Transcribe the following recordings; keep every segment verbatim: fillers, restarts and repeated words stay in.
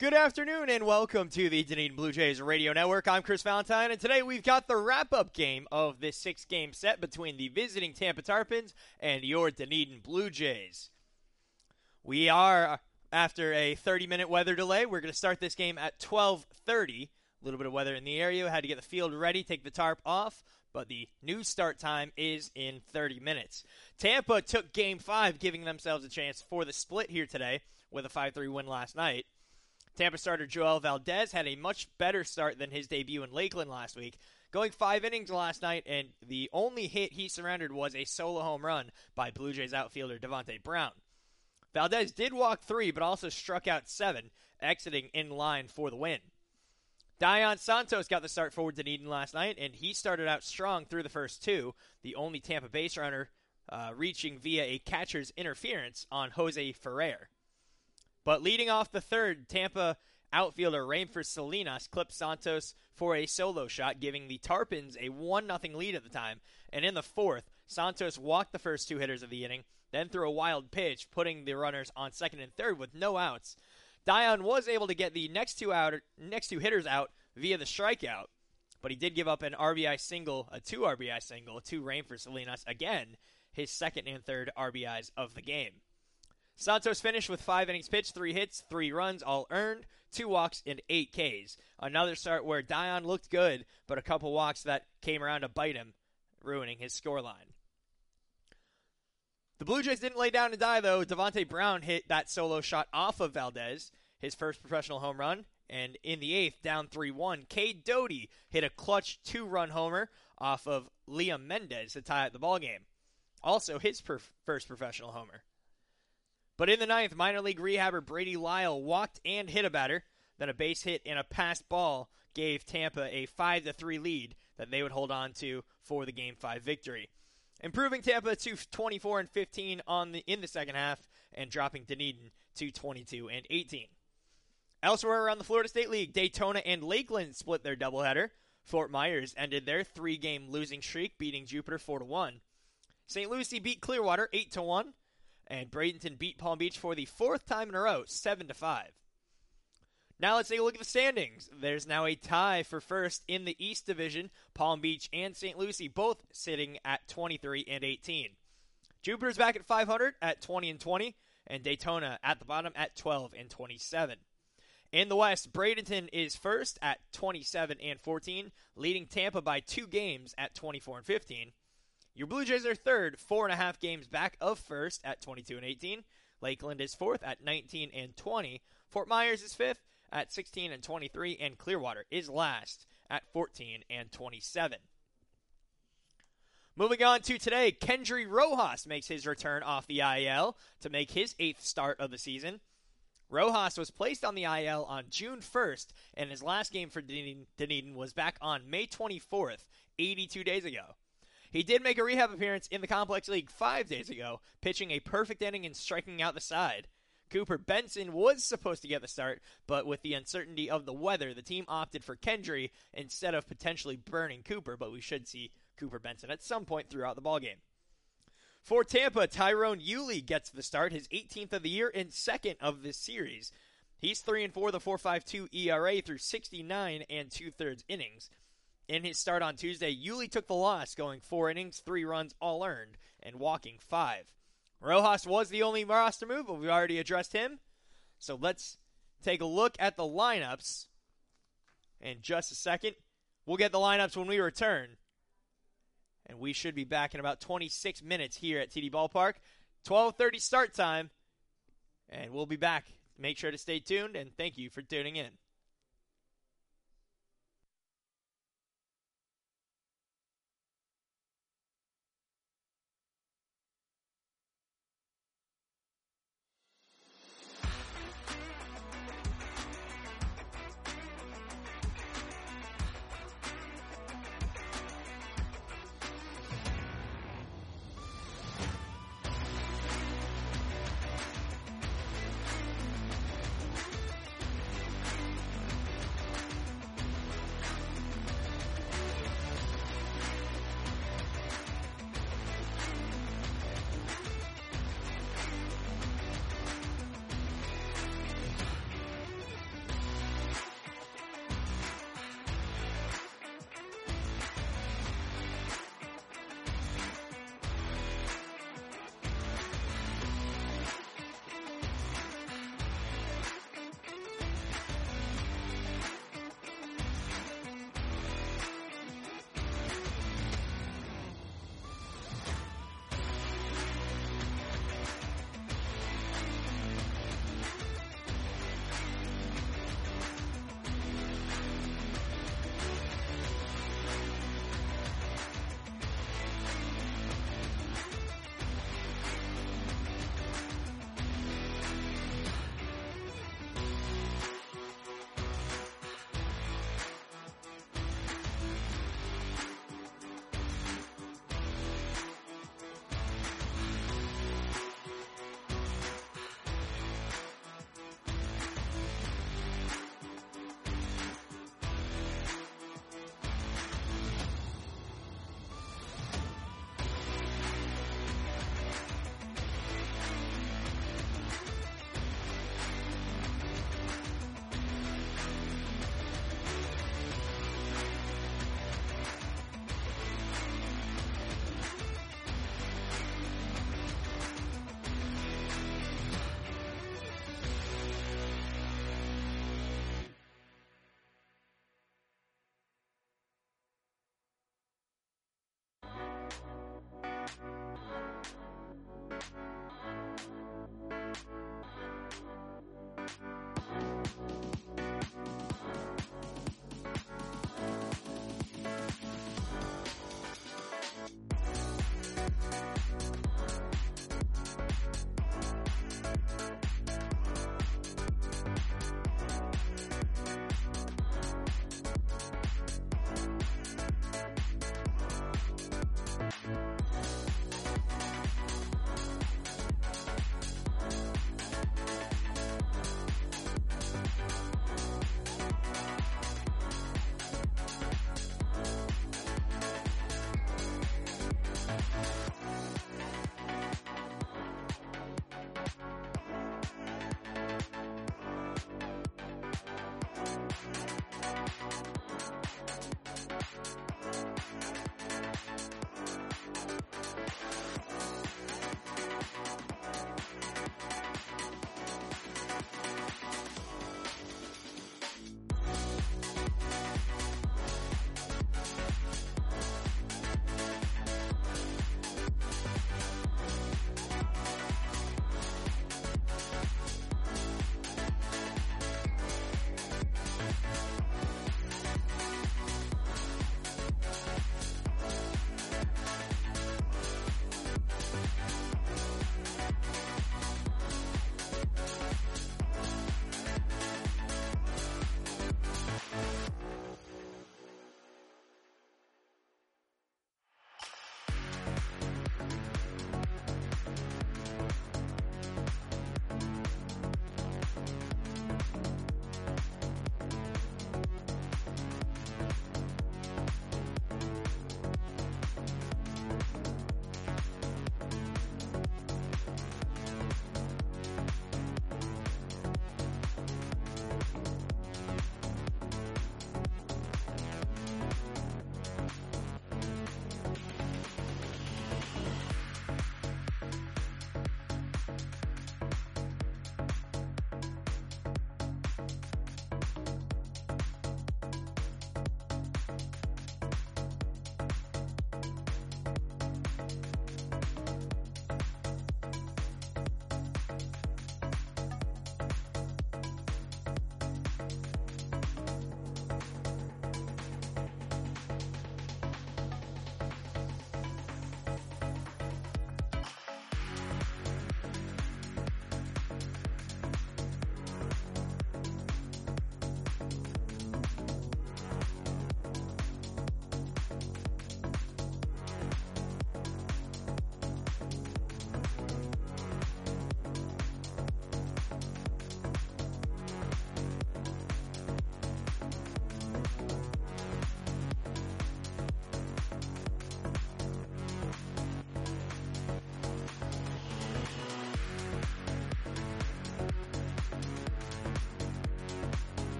Good afternoon and welcome to the Dunedin Blue Jays Radio Network. I'm Chris Valentine, and today we've got the wrap-up game of this six-game set between the visiting Tampa Tarpons and your Dunedin Blue Jays. We are, after a thirty-minute weather delay, we're going to start this game at twelve thirty. A little bit of weather in the area. Had to get the field ready, take the tarp off, but the new start time is in thirty minutes. Tampa took Game five, giving themselves a chance for the split here today with a five three win last night. Tampa starter Joel Valdez had a much better start than his debut in Lakeland last week, going five innings last night, and the only hit he surrendered was a solo home run by Blue Jays outfielder Devontae Brown. Valdez did walk three, but also struck out seven, exiting in line for the win. Dayan Santos got the start for Dunedin last night, and he started out strong through the first two, the only Tampa base runner uh, reaching via a catcher's interference on Jose Ferrer. But leading off the third, Tampa outfielder Rainford Salinas clipped Santos for a solo shot, giving the Tarpons a one nothing lead at the time. And in the fourth, Santos walked the first two hitters of the inning, then threw a wild pitch, putting the runners on second and third with no outs. Dayan was able to get the next two out, next two hitters out via the strikeout, but he did give up an R B I single, a two R B I single to Rainford Salinas, again, his second and third R B Is of the game. Santos finished with five innings pitched, three hits, three runs, all earned, two walks, and eight Ks. Another start where Dayan looked good, but a couple walks that came around to bite him, ruining his scoreline. The Blue Jays didn't lay down and die, though. Devontae Brown hit that solo shot off of Valdez, his first professional home run, and in the eighth, down three one, Cade Doty hit a clutch two-run homer off of Liam Mendez to tie up the ballgame. Also his perf- first professional homer. But in the ninth, minor league rehabber Brady Lyle walked and hit a batter. Then a base hit and a passed ball gave Tampa a five to three lead that they would hold on to for the Game five victory. Improving Tampa to twenty-four and fifteen on the, in the second half and dropping Dunedin to twenty-two and eighteen. Elsewhere around the Florida State League, Daytona and Lakeland split their doubleheader. Fort Myers ended their three-game losing streak, beating Jupiter four to one. Saint Lucie beat Clearwater eight to one. And Bradenton beat Palm Beach for the fourth time in a row, seven to five. Now let's take a look at the standings. There's now a tie for first in the East Division. Palm Beach and Saint Lucie both sitting at twenty-three and eighteen. Jupiter's back at five hundred at twenty and twenty, and Daytona at the bottom at twelve and twenty-seven. In the West, Bradenton is first at twenty-seven and fourteen, leading Tampa by two games at twenty-four and fifteen. Your Blue Jays are third, four and a half games back of first at twenty-two and eighteen. Lakeland is fourth at nineteen and twenty. Fort Myers is fifth at sixteen and twenty-three, and Clearwater is last at fourteen and twenty-seven. Moving on to today, Kendry Rojas makes his return off the I L to make his eighth start of the season. Rojas was placed on the I L on June first, and his last game for Dunedin, Dunedin was back on May twenty-fourth, eighty-two days ago. He did make a rehab appearance in the Complex League five days ago, pitching a perfect inning and striking out the side. Cooper Benson was supposed to get the start, but with the uncertainty of the weather, the team opted for Kendry instead of potentially burning Cooper, but we should see Cooper Benson at some point throughout the ballgame. For Tampa, Tyrone Euly gets the start, his eighteenth of the year and second of this series. He's three and four with a four point five two E R A through sixty-nine and two-thirds innings. In his start on Tuesday, Euly took the loss, going four innings, three runs, all earned, and walking five. Rojas was the only roster move, but we've already addressed him. So let's take a look at the lineups in just a second. We'll get the lineups when we return. And we should be back in about twenty-six minutes here at T D Ballpark. twelve thirty start time. And we'll be back. Make sure to stay tuned, and thank you for tuning in.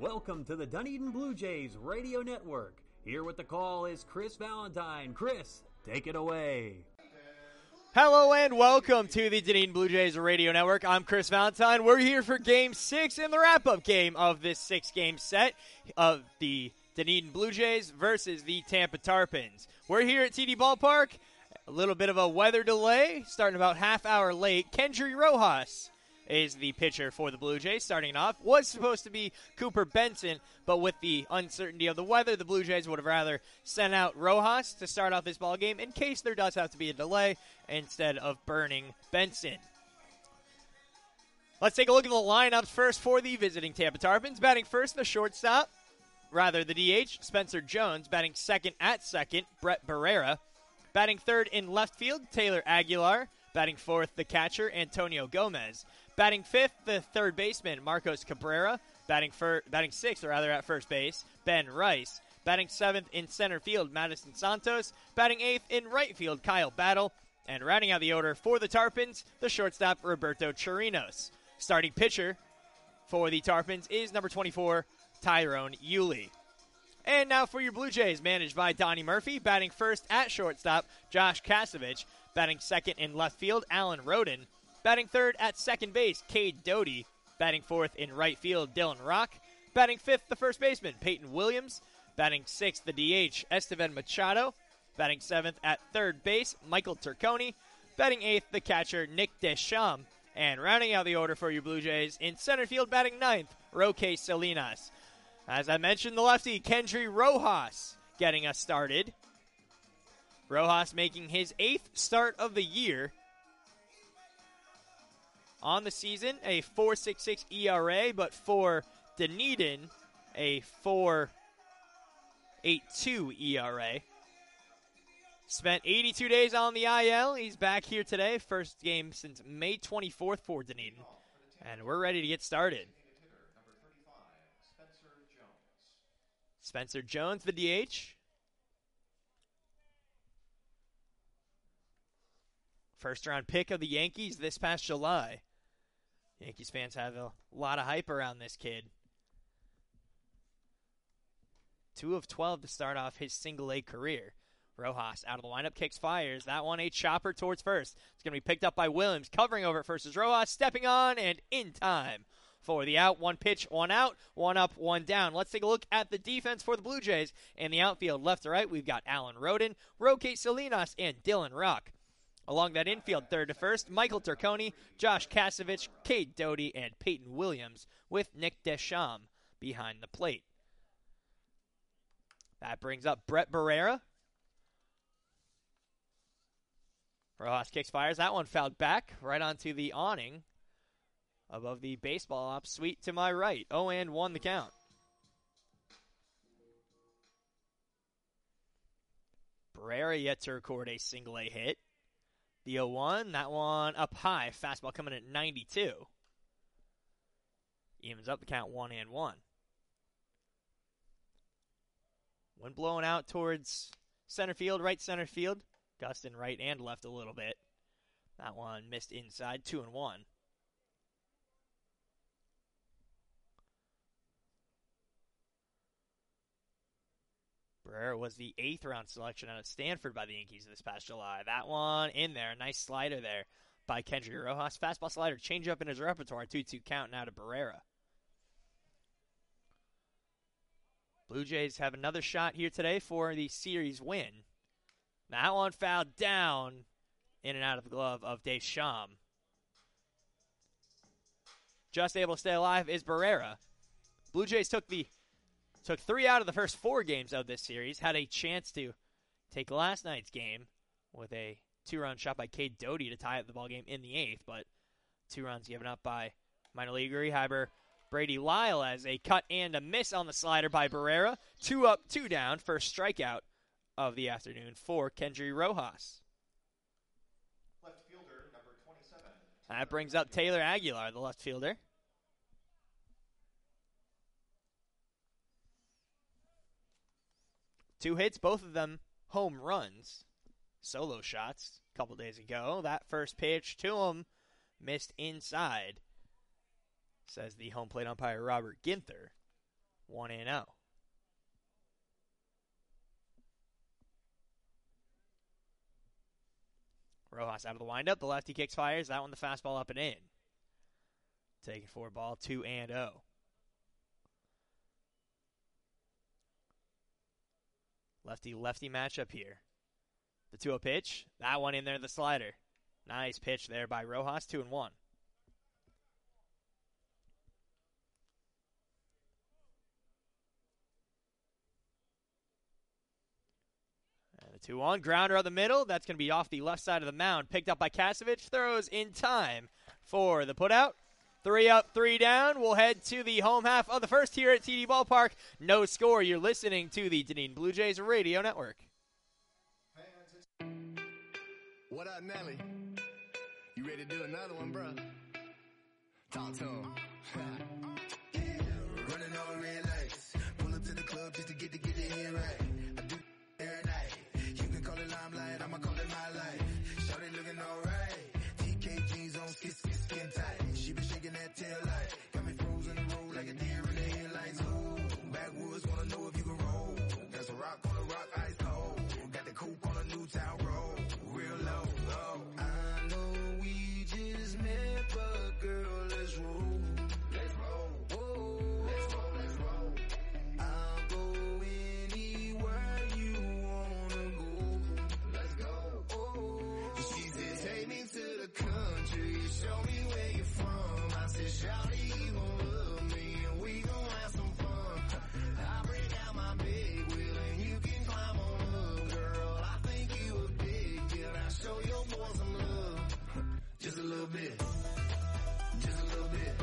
Welcome to the Dunedin Blue Jays Radio Network. Here with the call is Chris Valentine. Chris, take it away. Hello and welcome to the Dunedin Blue Jays Radio Network. I'm Chris Valentine. We're here for Game six in the wrap-up game of this six-game set of the Dunedin Blue Jays versus the Tampa Tarpons. We're here at T D Ballpark. A little bit of a weather delay, starting about half hour late. Kendry Rojas is the pitcher for the Blue Jays starting off. Was supposed to be Cooper Benson, but with the uncertainty of the weather, the Blue Jays would have rather sent out Rojas to start off this ball game in case there does have to be a delay instead of burning Benson. Let's take a look at the lineups first for the visiting Tampa Tarpons. Batting first, the shortstop, rather the D H, Spencer Jones. Batting second at second, Brett Barrera. Batting third in left field, Taylor Aguilar. Batting fourth, the catcher, Antonio Gomez. Batting fifth, the third baseman, Marcos Cabrera. Batting fir- batting sixth, or rather at first base, Ben Rice. Batting seventh in center field, Madison Santos. Batting eighth in right field, Kyle Battle. And rounding out the order for the Tarpons, the shortstop, Roberto Chirinos. Starting pitcher for the Tarpons is number twenty-four, Tyrone Eulie. And now for your Blue Jays, managed by Donnie Murphy. Batting first at shortstop, Josh Kasevich. Batting second in left field, Alan Roden. Batting third at second base, Cade Doty. Batting fourth in right field, Dylan Rock. Batting fifth, the first baseman, Peyton Williams. Batting sixth, the D H, Estevan Machado. Batting seventh at third base, Michael Turconi. Batting eighth, the catcher, Nick Deschamps. And rounding out the order for your Blue Jays, in center field, batting ninth, Roque Salinas. As I mentioned, the lefty, Kendry Rojas, getting us started. Rojas making his eighth start of the year. On the season, a four point six six E R A, but for Dunedin, a four point eight two E R A. Spent eighty-two days on the I L. He's back here today. First game since May twenty-fourth for Dunedin. And we're ready to get started. Spencer Jones, the D H. First round pick of the Yankees this past July. Yankees fans have a lot of hype around this kid. two of twelve to start off his single-A career. Rojas out of the lineup, kicks, fires. That one a chopper towards first. It's going to be picked up by Williams. Covering over at first is Rojas, stepping on and in time for the out. One pitch, one out, one up, one down. Let's take a look at the defense for the Blue Jays. In the outfield, left to right, we've got Alan Roden, Roque Salinas, and Dylan Rock. Along that infield, third to first, Michael Turconi, Josh Kasevich, Cade Doty, and Peyton Williams with Nick Deschamps behind the plate. That brings up Brett Barrera. Rojas kicks, fires. That one fouled back right onto the awning above the baseball ops suite to my right. oh and one the count. Barrera yet to record a single-A hit. The oh one, that one up high. Fastball coming at ninety-two. Evens up the count one and one. Wind blowing out towards center field, right center field. Gustin right and left a little bit. That one missed inside, two and one. Barrera was the eighth round selection out of Stanford by the Yankees this past July. That one in there. Nice slider there by Kendry Rojas. Fastball slider, change up in his repertoire. two two count now to Barrera. Blue Jays have another shot here today for the series win. That one fouled down in and out of the glove of Deschamps. Just able to stay alive is Barrera. Blue Jays took the Took three out of the first four games of this series. Had a chance to take last night's game with a two-run shot by Cade Doty to tie up the ball game in the eighth, but two runs given up by minor league rehabber Brady Lyle as a cut and a miss on the slider by Barrera. Two up, two down. First strikeout of the afternoon for Kendry Rojas. Left fielder, number twenty-seven. That brings up Taylor Aguilar, the left fielder. Two hits, both of them home runs. Solo shots a couple days ago. That first pitch to him missed inside, says the home plate umpire Robert Ginther. one and oh. Rojas out of the windup. The lefty kicks, fires. That one, the fastball up and in. Taking for ball two and oh. Lefty-lefty matchup here. The two oh pitch. That one in there, the slider. Nice pitch there by Rojas, two and one. And the two one. Grounder up the middle. That's going to be off the left side of the mound. Picked up by Kasevich. Throws in time for the putout. Three up, three down. We'll head to the home half of the first here at T D Ballpark. No score. You're listening to the Dunedin Blue Jays Radio Network. What up, Nelly? You ready to do another one, bro? Talk to him. Yeah, running all red lights. Pull up to the club just to get to get it in right. I do every night. You can call it limelight, I'ma call it my life. Shawty looking alright. T K jeans on, skin, skin, skin tight. She been shaking that tail light. Got me frozen in the road like a deer in the headlights. Ooh, backwoods wanna know if you can roll. Got some rock on the rock, ice cold. Got the coupe on a new town road. Real low, low. I know we just met, but girl, let's roll. Let's roll. Oh, let's roll, let's roll. I'll go anywhere you wanna go. Let's go. Oh, she said, take me to the country. Show me where you're from. I said, shawty, you gon' love me, and we gon' have some fun. I'll bring out my big wheel, and you can climb on up, girl. I think you a big deal. Now show your boy some love. Just a little bit. Just a little bit.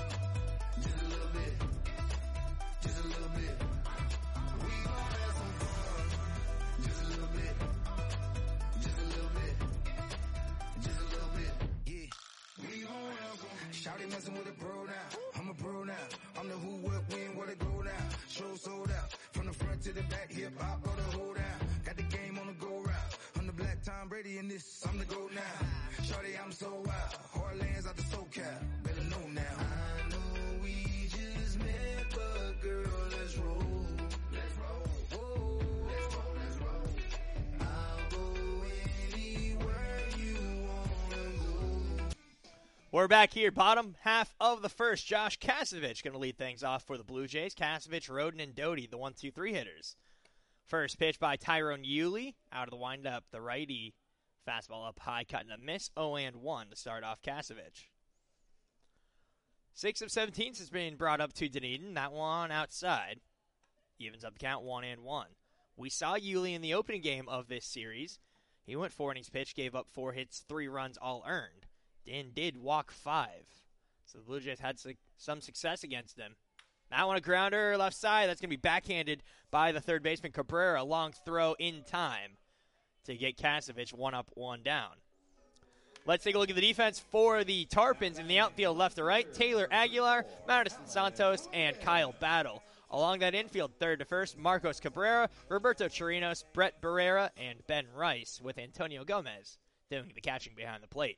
Just a little bit. Just a little bit. We gon' have some fun. Just a little bit. Just a little bit. Just a little bit. Yeah. We gon' have some. Shawty messing with a pro now. I'm a pro now. I'm the who, what, when, what it go now. Show sold out. From the front to the back, hip hop or the hold down. Got the game on the go route. I'm the black Tom Brady in this. I'm the GOAT now. Shawty, I'm so wild. Heartlands out the SoCal. Better know now. I know we just met, but girl, let's roll. Let's roll. Oh, let's roll, let's roll. I'll go anywhere you wanna go. We're back here, bottom half of the first. Josh Kasevich going to lead things off for the Blue Jays. Kasevich, Roden, and Doty, the one two three hitters. First pitch by Tyrone Yulee. Out of the windup, the righty. Fastball up high, cutting a miss. oh and one to start off Kasevich. six of seventeen has been brought up to Dunedin. That one outside. Evens up the count, one and one. We saw Yulee in the opening game of this series. He went four innings pitched, gave up four hits, three runs, all earned. And did walk five. So the Blue Jays had su- some success against him. That one a grounder left side. That's going to be backhanded by the third baseman Cabrera. Long throw in time to get Kasevich one up, one down. Let's take a look at the defense for the Tarpons in the outfield left to right. Taylor Aguilar, Madison Santos, and Kyle Battle. Along that infield, third to first, Marcos Cabrera, Roberto Chirinos, Brett Barrera, and Ben Rice, with Antonio Gomez doing the catching behind the plate.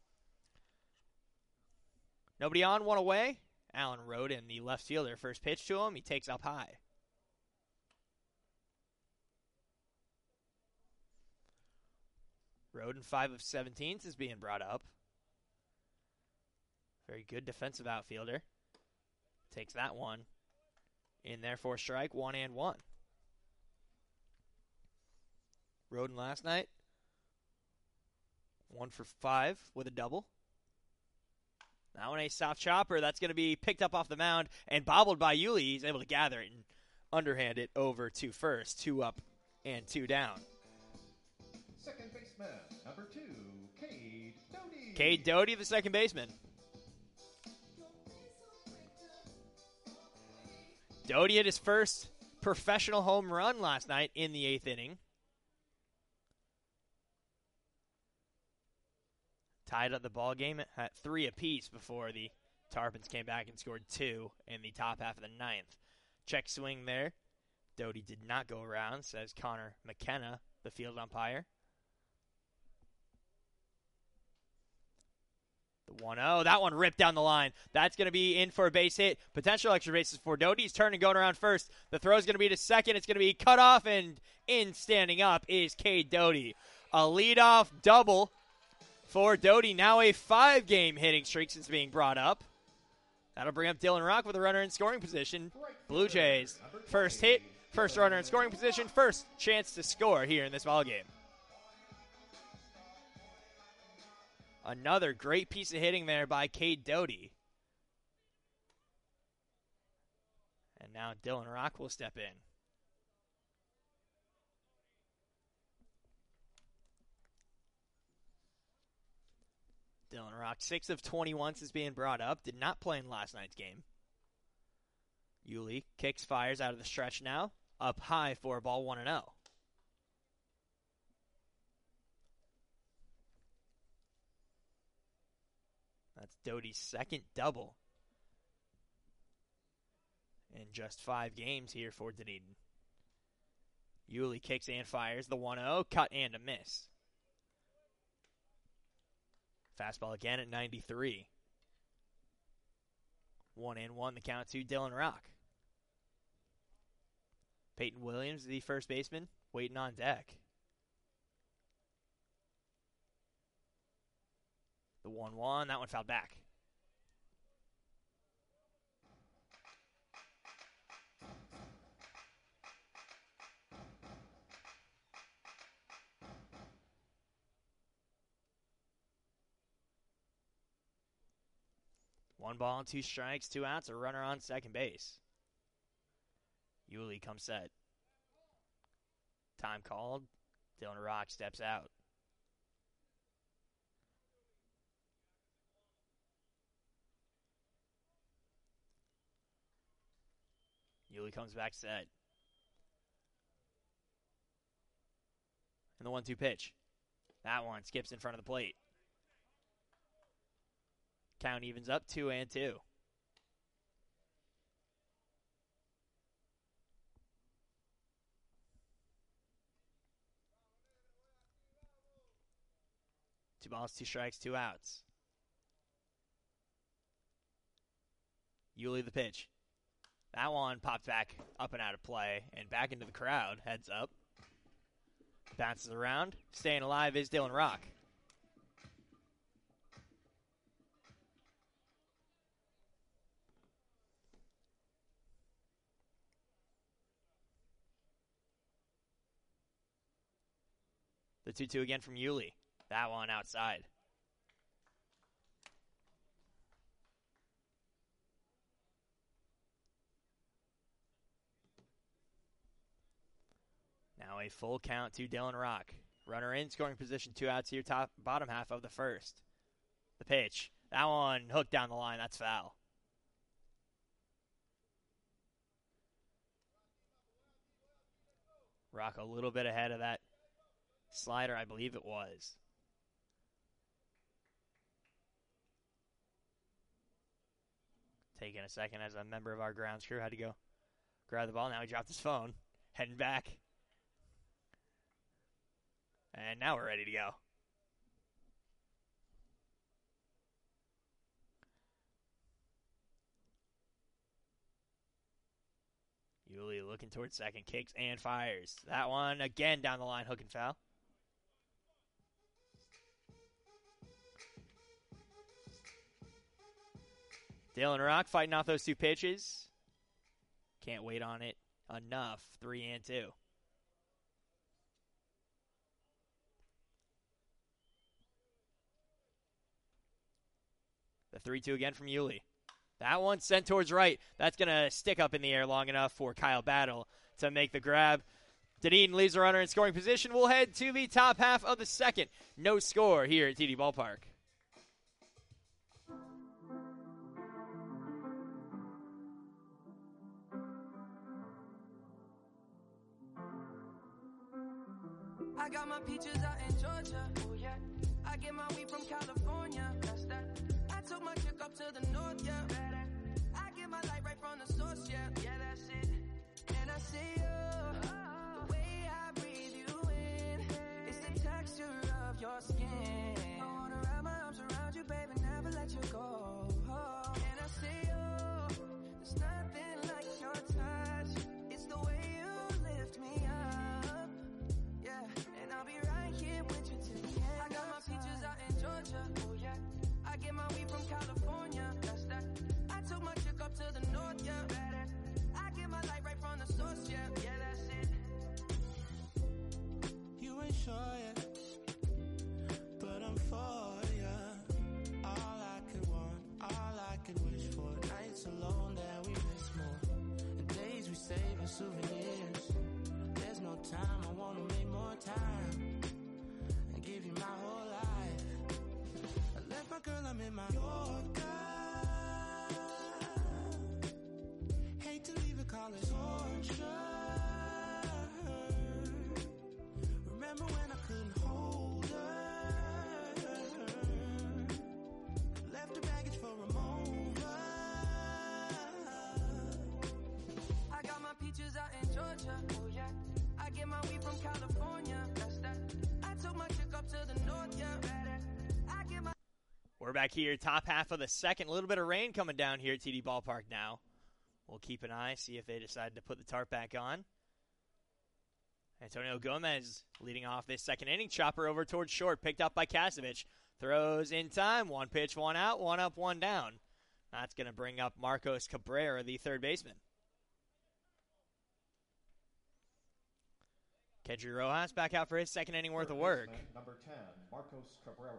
Nobody on, one away. Allen Roden, the left fielder, first pitch to him. He takes up high. Roden, five of seventeen, is being brought up. Very good defensive outfielder. Takes that one. In there for a strike, one and one. Roden last night, one for five with a double. Now in a soft chopper, that's going to be picked up off the mound and bobbled by Yulee. He's able to gather it and underhand it over to first. Two up and two down. Second baseman, number two, Cade Doty. Cade Doty, the second baseman. Doty hit his first professional home run last night in the eighth inning. Tied up the ball game at three apiece before the Tarpons came back and scored two in the top half of the ninth. Check swing there. Doty did not go around, says Connor McKenna, the field umpire. The The one oh. That one ripped down the line. That's going to be in for a base hit. Potential extra bases for Doty's turn and going around first. The throw is going to be to second. It's going to be cut off, and in standing up is Cade Doty. A leadoff double for Doty. Now a five-game hitting streak since being brought up. That'll bring up Dylan Rock with a runner in scoring position. Blue Jays, first hit, first runner in scoring position, first chance to score here in this ballgame. Another great piece of hitting there by Cade Doty. And now Dylan Rock will step in. Dylan Rock, six of twenty-one since being brought up. Did not play in last night's game. Yuli kicks, fires out of the stretch now. Up high for a ball, one and oh. That's Doty's second double in just five games here for Dunedin. Yuli kicks and fires the one oh, cut and a miss. Fastball again at ninety-three. One and one, the count to Dylan Rock. Peyton Williams, the first baseman, waiting on deck. The one one, that one fouled back. One ball and two strikes, two outs, a runner on second base. Yuli comes set. Time called. Dylan Rock steps out. Yuli comes back set. And the one two pitch. That one skips in front of the plate. Count evens up two and two. Two balls, two strikes, two outs. Yuli the pitch. That one popped back up and out of play and back into the crowd. Heads up. Bounces around. Staying alive is Dylan Rock. The two two again from Yuli. That one outside. Now a full count to Dylan Rock. Runner in, scoring position, two outs here, top bottom half of the first. The pitch. That one hooked down the line. That's foul. Rock a little bit ahead of that slider, I believe it was. Taking a second as a member of our grounds crew had to go grab the ball. Now he dropped his phone. Heading back. And now we're ready to go. Yuli looking towards second, kicks and fires. That one again down the line, hook and foul. Dylan Rock fighting off those two pitches. Can't wait on it enough. Three and two. The three two again from Yuli. That one sent towards right. That's going to stick up in the air long enough for Kyle Battle to make the grab. Dunedin leaves the runner in scoring position. We'll head to the top half of the second. No score here at T D Ballpark. I got my peaches out in Georgia. Oh yeah. I get my weed from California. That's that. I took my chick up to the north, yeah. I get my light right from the source, yeah. Yeah, that's it. And I see you. Oh. The way I breathe you in. It's the texture of your skin. I wanna wrap my arms around you, baby, never let I'm in my Yorker. Hate to leave it, call it torture. Remember when I couldn't hold her? Left her baggage for a moment. I got my peaches out in Georgia. Oh yeah. I get my weed from California. That's that. I took my chick up to the north, yeah. I get my. We're back here, top half of the second. A little bit of rain coming down here at T D Ballpark now. We'll keep an eye, see if they decide to put the tarp back on. Antonio Gomez leading off this second inning. Chopper over towards short, picked up by Kasevich. Throws in time. One pitch, one out, one up, one down. That's going to bring up Marcos Cabrera, the third baseman. Kedry Rojas back out for his second inning worth of work. Number ten, Marcos Cabrera.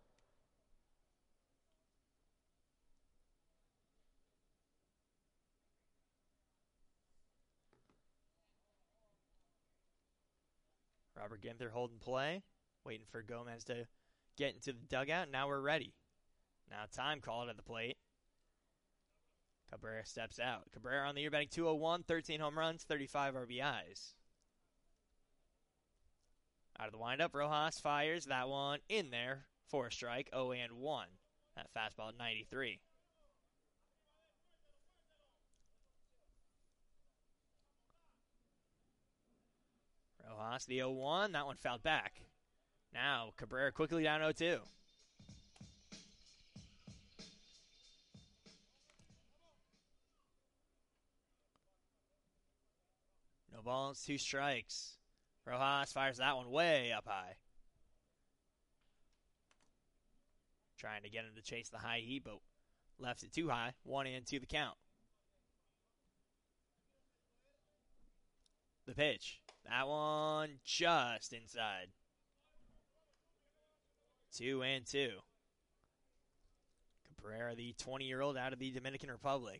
Robert Ginther holding play, waiting for Gomez to get into the dugout. Now we're ready. Now time called at the plate. Cabrera steps out. Cabrera on the year batting two oh one, thirteen home runs, thirty-five R B Is. Out of the windup, Rojas fires that one in there for a strike, oh and one. That fastball at ninety-three. Rojas, the oh one, that one fouled back. Now, Cabrera quickly down oh two. No balls, two strikes. Rojas fires that one way up high. Trying to get him to chase the high heat, but left it too high. One and two the count. The pitch. That one just inside. Two and two. Cabrera, the twenty-year-old out of the Dominican Republic.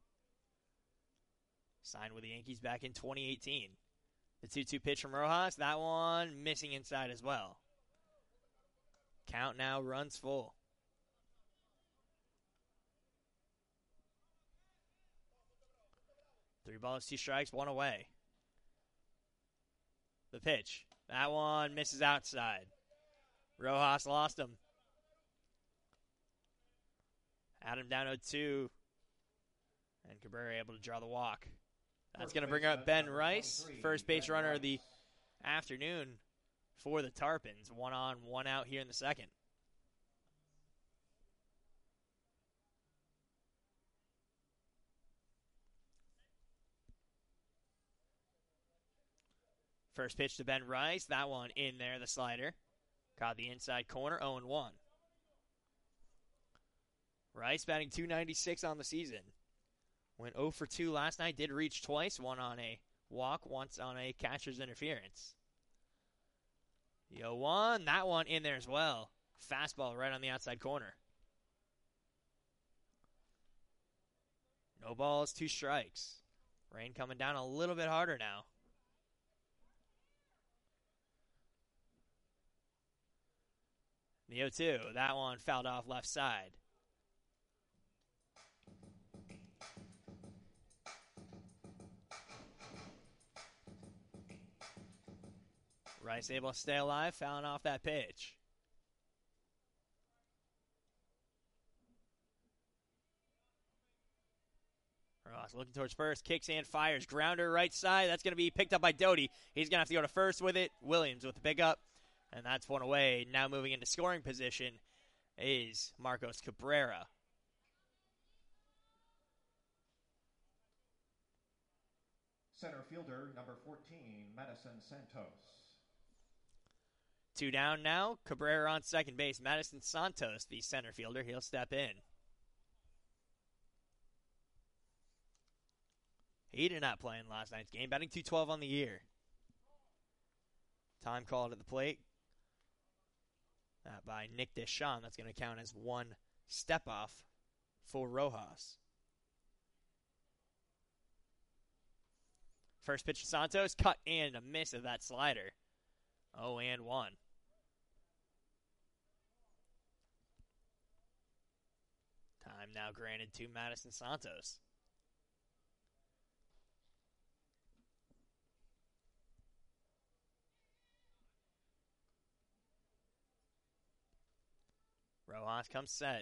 Signed with the Yankees back in twenty eighteen. The two two pitch from Rojas. That one missing inside as well. Count now runs full. Three balls, two strikes, one away. The pitch. That one misses outside. Rojas lost him. Adam down oh two. And Cabrera able to draw the walk. That's going to bring up Ben Rice, first base runner of the afternoon for the Tarpons. One on, one out here in the second. First pitch to Ben Rice. That one in there, the slider. Caught the inside corner, oh and one. Rice batting two ninety-six on the season. Went oh for two last night. Did reach twice. One on a walk, once on a catcher's interference. The oh one, that one in there as well. Fastball right on the outside corner. No balls, two strikes. Rain coming down a little bit harder now. The oh two, that one fouled off left side. Rice able to stay alive, fouling off that pitch. Ross looking towards first, kicks and fires. Grounder right side, that's going to be picked up by Doty. He's going to have to go to first with it. Williams with the pickup, and that's one away. Now moving into scoring position is Marcos Cabrera. Center fielder, number fourteen, Madison Santos. Two down now. Cabrera on second base. Madison Santos, the center fielder. He'll step in. He did not play in last night's game. Batting two twelve on the year. Time called at the plate. That by Nick Deschamps. That's going to count as one step off for Rojas. First pitch to Santos. Cut and a miss of that slider. oh and one. Time now granted to Madison Santos. Rojas comes set.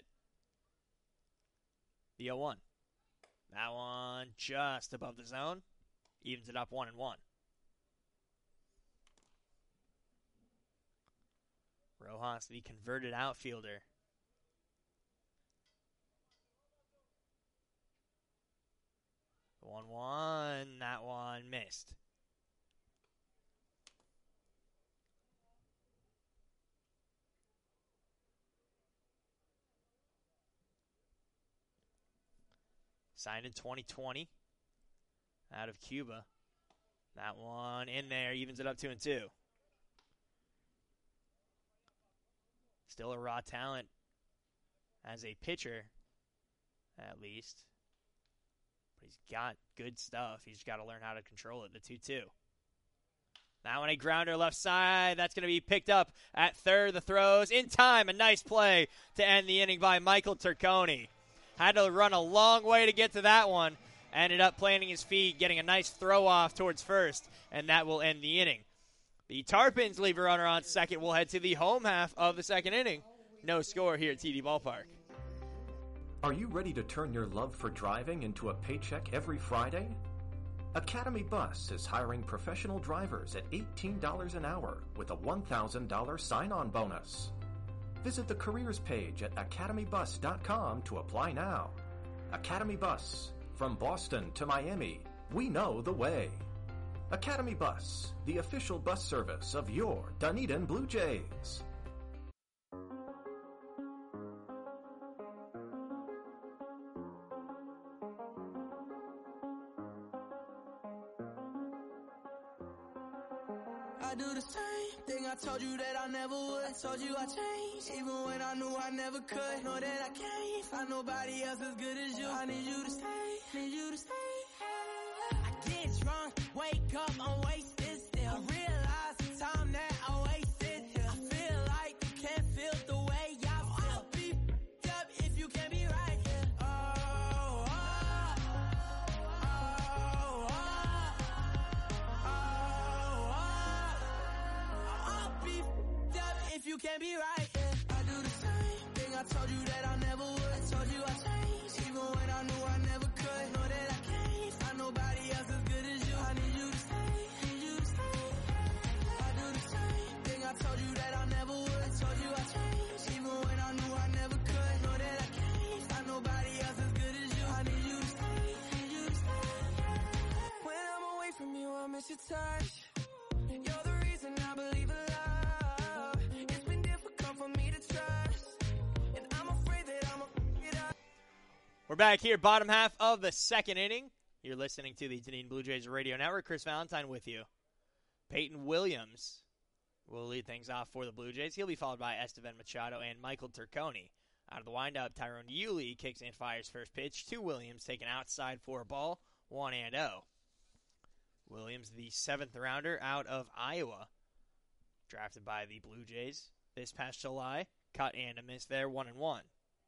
The oh one. That one just above the zone. Evens it up one and one. Rojas, the converted outfielder. one one. That one missed. Signed in twenty twenty out of Cuba. That one in there, evens it up two and two. Still a raw talent as a pitcher, at least. But he's got good stuff. He's got to learn how to control it. The two two. That one a grounder left side. That's going to be picked up at third. The throws in time. A nice play to end the inning by Michael Turconi. Had to run a long way to get to that one. Ended up planting his feet, getting a nice throw off towards first, and that will end the inning. The Tarpons leave a runner on second. We'll head to the home half of the second inning. No score here at T D Ballpark. Are you ready to turn your love for driving into a paycheck every Friday? Academy Bus is hiring professional drivers at eighteen dollars an hour with a one thousand dollars sign-on bonus. Visit the careers page at academy bus dot com to apply now. Academy Bus. From Boston to Miami, we know the way. Academy Bus, the official bus service of your Dunedin Blue Jays. I do the same thing I told you that I never would. I told you I changed, even when I knew I never could. Know that I can't find nobody else as good as you. I need you to stay, need you to stay. I get drunk, wake up, I'm wasted still. I realize the time that I wasted here. I feel like you can't feel the way I feel. I'll be f***ed up if you can't be right here. Oh, oh, oh, oh, oh, oh. I'll be f***ed up if you can't be right here. I do the same thing I told you that I never would. I told you I changed, even when I knew I never could. Know that I can't find nobody else as good as you. I need you to stay, need you to stay. I do the same thing I told you that I never would. I told you I changed, even when I knew I never could. Know that I can't find nobody else as good as you. I need you to stay, need you to stay. When I'm away from you, I miss your touch. You're the reason I believe in love. It's been difficult for me to trust, and I'm afraid that I'm gonna f*** it up. We're back here, bottom half of the second inning. You're listening to the Dunedin Blue Jays Radio Network. Chris Valentine with you. Peyton Williams will lead things off for the Blue Jays. He'll be followed by Estevan Machado and Michael Turconi. Out of the windup, Tyrone Yulee kicks and fires first pitch to Williams, taken outside for a ball, one and oh. Williams, the seventh rounder out of Iowa, drafted by the Blue Jays this past July. Cut and a miss there, one and one.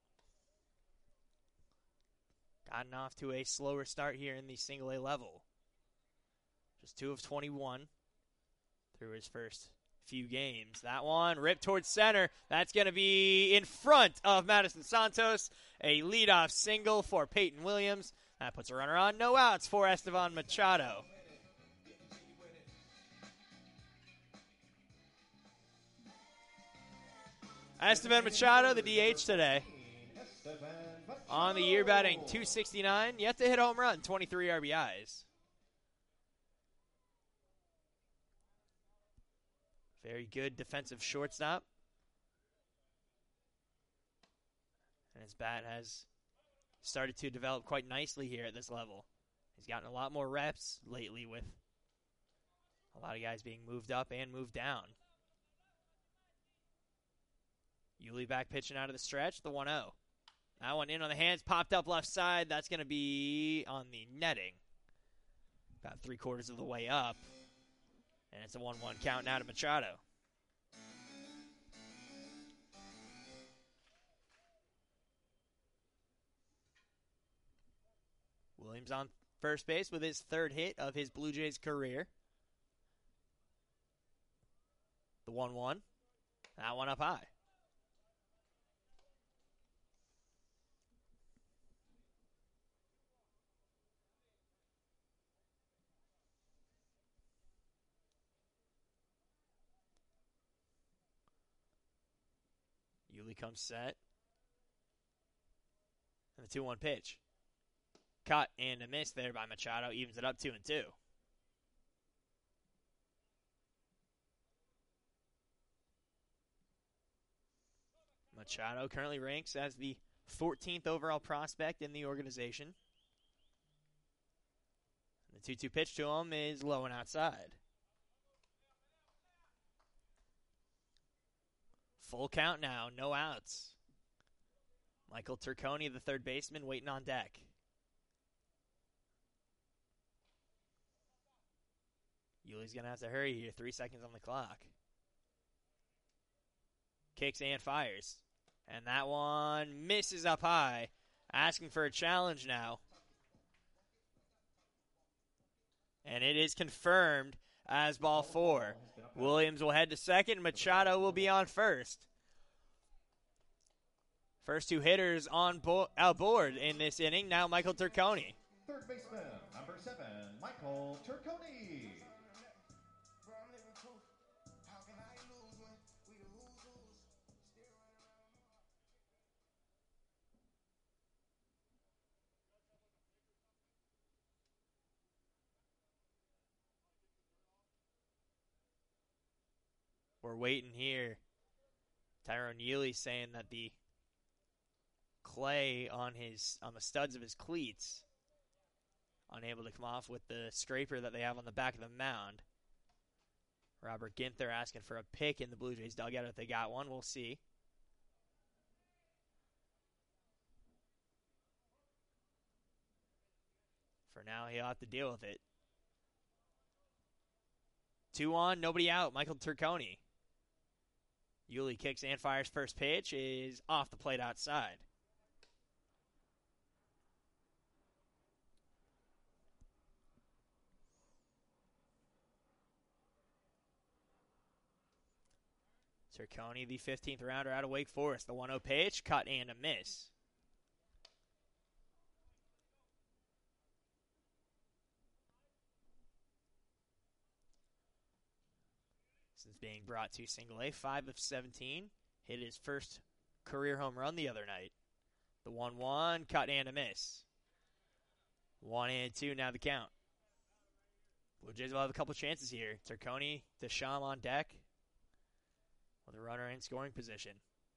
Gotten off to a slower start here in the single A level. Just two of twenty-one through his first few games. That one ripped towards center. That's going to be in front of Madison Santos. A leadoff single for Peyton Williams. That puts a runner on. No outs for Estevan Machado. Estevan Machado, the D H today. On the year, batting two sixty-nine. Yet to hit a home run, twenty-three R B Is. Very good defensive shortstop. And his bat has started to develop quite nicely here at this level. He's gotten a lot more reps lately with a lot of guys being moved up and moved down. Yulee back pitching out of the stretch, the one oh. That one in on the hands, popped up left side. That's going to be on the netting. About three quarters of the way up. And it's a one one count now to Machado. Williams on first base with his third hit of his Blue Jays career. The one one. That one up high. Yuli comes set. And the two one pitch. Cut and a miss there by Machado. Evens it up two and two. Machado currently ranks as the fourteenth overall prospect in the organization. The two two pitch to him is low and outside. Full count now, no outs. Michael Turconi, the third baseman, waiting on deck. Yuli's going to have to hurry here. Three seconds on the clock. Kicks and fires. And that one misses up high. Asking for a challenge now. And it is confirmed as ball four. Williams will head to second. Machado will be on first. First two hitters on bo- outboard in this inning. Now Michael Turconi. Third baseman, number seven, Michael Turconi. We're waiting here. Tyrone Yuli saying that the clay on his on the studs of his cleats unable to come off with the scraper that they have on the back of the mound. Robert Ginther asking for a pick in the Blue Jays dugout if they got one. We'll see. For now, he'll have to deal with it. Two on, nobody out. Michael Turconi. Yuli kicks and fires. First pitch is off the plate outside. Turconi, the fifteenth rounder out of Wake Forest. The one oh pitch, cut and a miss. Since being brought to single A, five of seventeen. Hit his first career home run the other night. The one one, cut and a miss. one and two, now the count. Blue Jays will have a couple chances here. Turconi, Deschamps on deck with a runner in scoring position.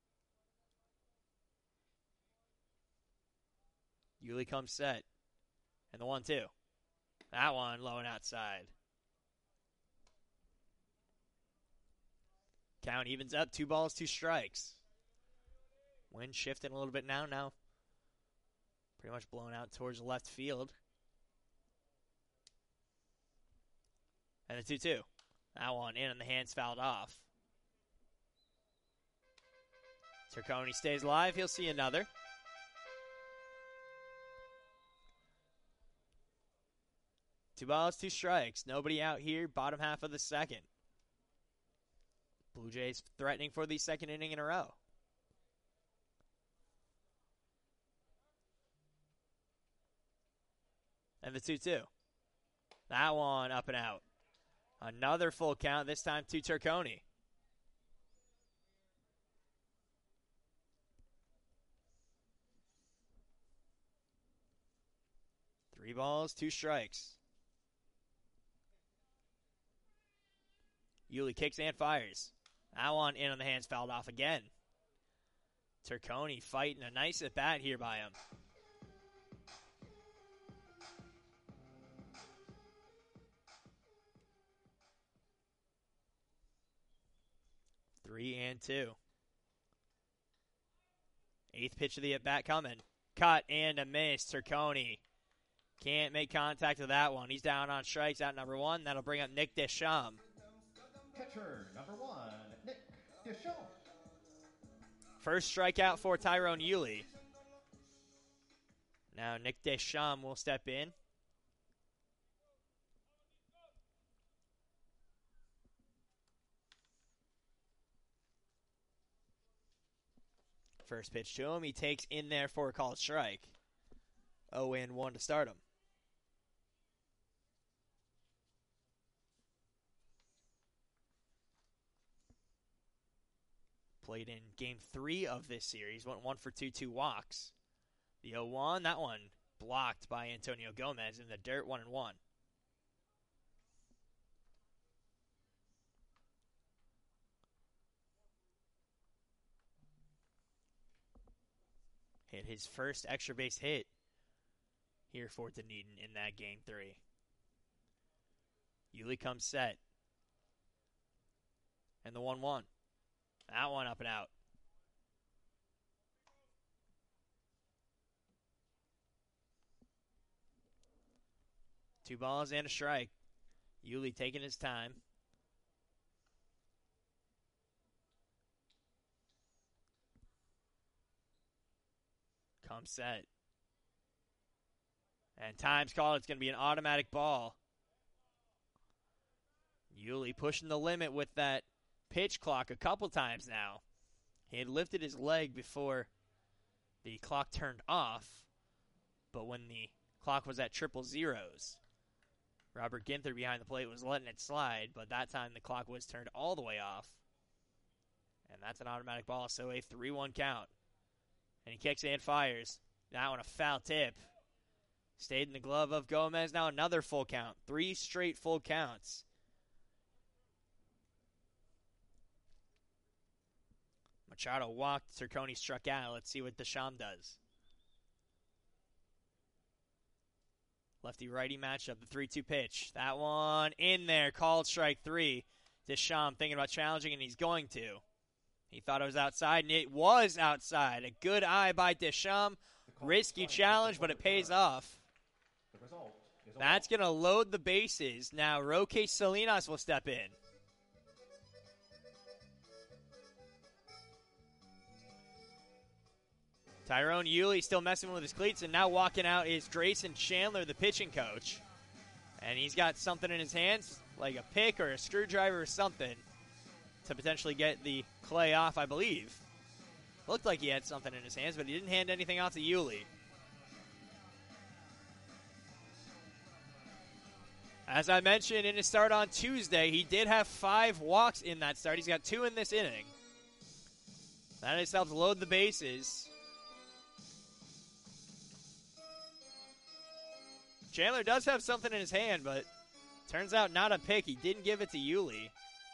Yuli comes set. And the one two. That one low and outside. Count evens up. Two balls, two strikes. Wind shifting a little bit now. Now pretty much blown out towards left field. And the two two. That one in and the hands fouled off. Turconi stays alive. He'll see another. Two balls, two strikes. Nobody out here. Bottom half of the second. Blue Jays threatening for the second inning in a row. And the two two. That one up and out. Another full count, this time to Turconi. Three balls, two strikes. Yuli kicks and fires. That one in on the hands, fouled off again. Turconi fighting a nice at bat here by him. Three and two. Eighth pitch of the at bat coming. Cut and a miss. Turconi can't make contact with that one. He's down on strikes out number one. That'll bring up Nick Deschamps. Catcher number one, Nick Deschamps. First strikeout for Tyrone Yuli. Now Nick Deschamps will step in. First pitch to him. He takes in there for a called strike. oh and one to start him. Played in game three of this series. Went one for two, two walks. The oh one, that one blocked by Antonio Gomez in the dirt, one and one. Hit his first extra base hit here for Dunedin in that game three. Yuli comes set. And the one one. That one up and out. Two balls and a strike. Yuli taking his time. Come set. And time's called. It's going to be an automatic ball. Yuli pushing the limit with that pitch clock a couple times now. He had lifted his leg before the clock turned off, but when the clock was at triple zeros, Robert Ginther behind the plate was letting it slide, but that time the clock was turned all the way off. And that's an automatic ball, so a three one count. And he kicks and fires. Now on a foul tip. Stayed in the glove of Gomez. Now another full count. Three straight full counts. Machado walked. Cerconi struck out. Let's see what Deschamps does. Lefty-righty matchup. The three two pitch. That one in there. Called strike three. Deschamps thinking about challenging, and he's going to. He thought it was outside, and it was outside. A good eye by Deschamps. Risky challenge, but it pays off. That's going to load the bases. Now Roque Salinas will step in. Tyrone Yuli still messing with his cleats, and now walking out is Grayson Chandler, the pitching coach. And he's got something in his hands, like a pick or a screwdriver or something, to potentially get the clay off, I believe. Looked like he had something in his hands, but he didn't hand anything off to Yuli. As I mentioned in his start on Tuesday, he did have five walks in that start. He's got two in this inning. That just helps load the bases. Chandler does have something in his hand, but turns out not a pick. He didn't give it to Yuli.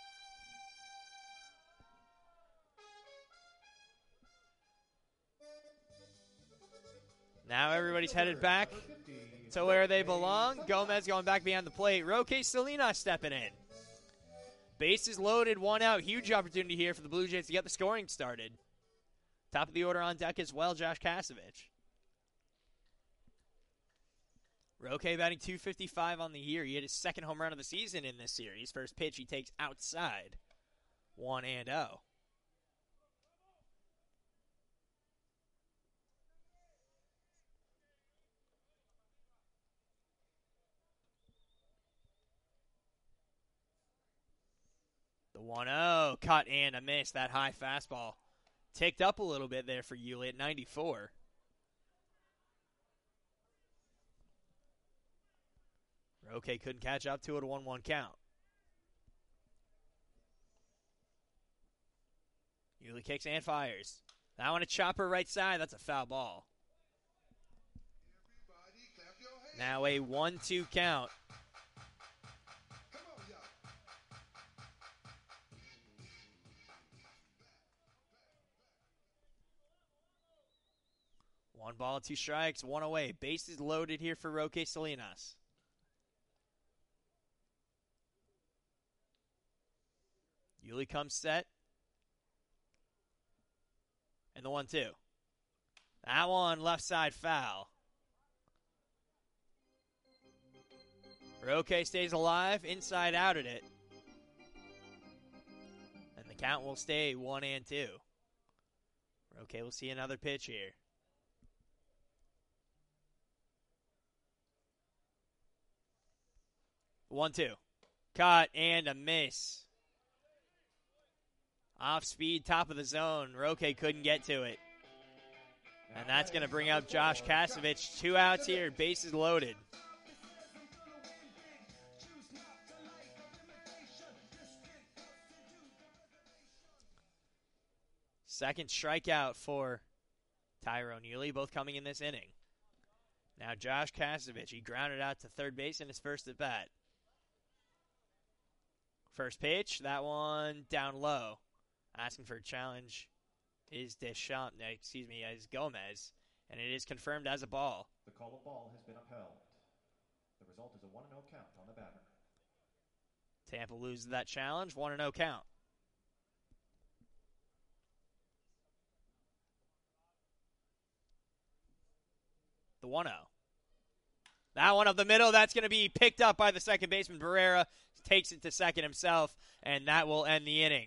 Now everybody's headed back to where they belong. Gomez going back behind the plate. Roque Salinas stepping in. Bases loaded, one out. Huge opportunity here for the Blue Jays to get the scoring started. Top of the order on deck as well, Josh Kasevich. Roque batting two fifty-five on the year. He hit his second home run of the season in this series. First pitch he takes outside. one and oh. The one oh, cut and a miss. That high fastball ticked up a little bit there for Yuli at ninety-four. Roque couldn't catch up to it, a one one count. Yuli kicks and fires. That one a chopper right side. That's a foul ball. Now a one two count. One ball, two strikes, one away. Bases loaded here for Roque Salinas. Yuli comes set. And the one two. That one left side foul. Roque stays alive, inside out at it. And the count will stay one and two. Roque will see another pitch here. one two. Caught and a miss. Off speed, top of the zone. Roque couldn't get to it. And that's going to bring out Josh Kasevich. Two outs here, bases loaded. Second strikeout for Tyrone Euly, both coming in this inning. Now Josh Kasevich, he grounded out to third base in his first at bat. First pitch, that one down low. Asking for a challenge is Deschamps, no, excuse me, is Gomez, and it is confirmed as a ball. The call of ball has been upheld. The result is a one and oh count on the batter. Tampa loses that challenge, one and oh count. The one oh. That one up the middle, that's going to be picked up by the second baseman. Barrera takes it to second himself, and that will end the inning.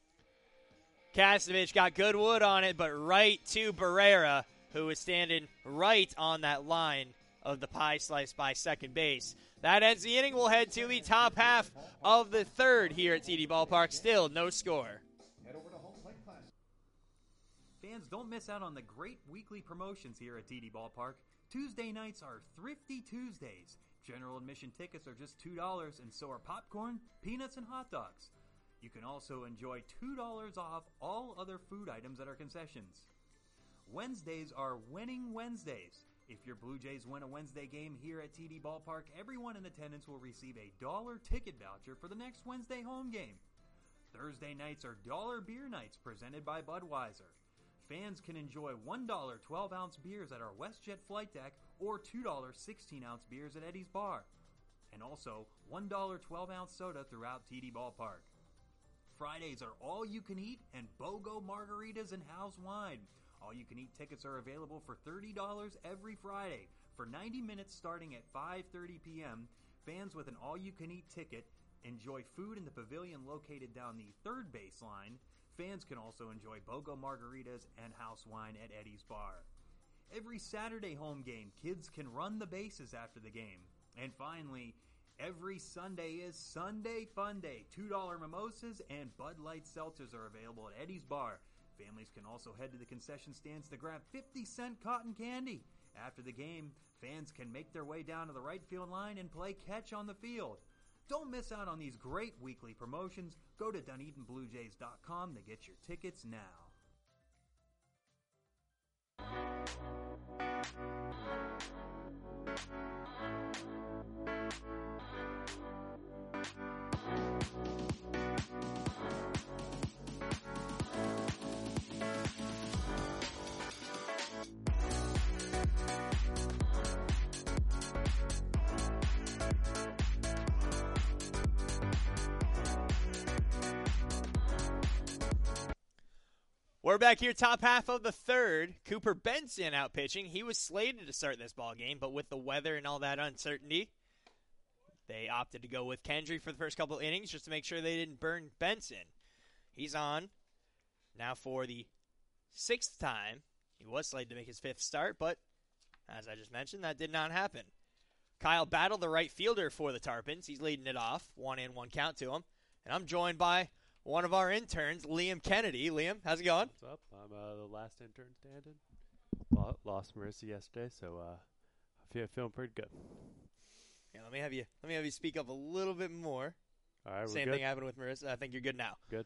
Kasevich got good wood on it, but right to Barrera, who was standing right on that line of the pie slice by second base. That ends the inning. We'll head to the top half of the third here at T D Ballpark. Still no score. Head over to home plate class. Fans, don't miss out on the great weekly promotions here at T D Ballpark. Tuesday nights are Thrifty Tuesdays. General admission tickets are just two dollars, and so are popcorn, peanuts, and hot dogs. You can also enjoy two dollars off all other food items at our concessions. Wednesdays are Winning Wednesdays. If your Blue Jays win a Wednesday game here at T D Ballpark, everyone in attendance will receive a dollar ticket voucher for the next Wednesday home game. Thursday nights are Dollar Beer Nights presented by Budweiser. Fans can enjoy one dollar twelve-ounce beers at our WestJet flight deck or two dollar sixteen-ounce beers at Eddie's Bar. And also one dollar twelve-ounce soda throughout T D Ballpark. Fridays are all-you-can-eat and BOGO margaritas and house wine. All-you-can-eat tickets are available for thirty dollars every Friday. For ninety minutes starting at five thirty p.m., fans with an all-you-can-eat ticket enjoy food in the pavilion located down the third baseline. Fans can also enjoy BOGO margaritas and house wine at Eddie's Bar. Every Saturday home game, kids can run the bases after the game. And finally, every Sunday is Sunday Fun Day. two dollar mimosas and Bud Light seltzers are available at Eddie's Bar. Families can also head to the concession stands to grab fifty cent cotton candy. After the game, fans can make their way down to the right field line and play catch on the field. Don't miss out on these great weekly promotions. Go to Dunedin Blue Jays dot com to get your tickets now. We're back here, top half of the third. Cooper Benson out pitching. He was slated to start this ball game, but with the weather and all that uncertainty, they opted to go with Kendry for the first couple innings just to make sure they didn't burn Benson. He's on now for the sixth time. He was slated to make his fifth start, but as I just mentioned, that did not happen. Kyle Battle, the right fielder for the Tarpons. He's leading it off. One in, one count to him. And I'm joined by one of our interns, Liam Kennedy. Liam, how's it going? What's up? I'm uh, the last intern standing. Lo- lost Marissa yesterday, so uh, I feel feeling pretty good. Yeah, let me have you. Let me have you speak up a little bit more. All right, Same we're good. thing happened with Marissa. I think you're good now. Good.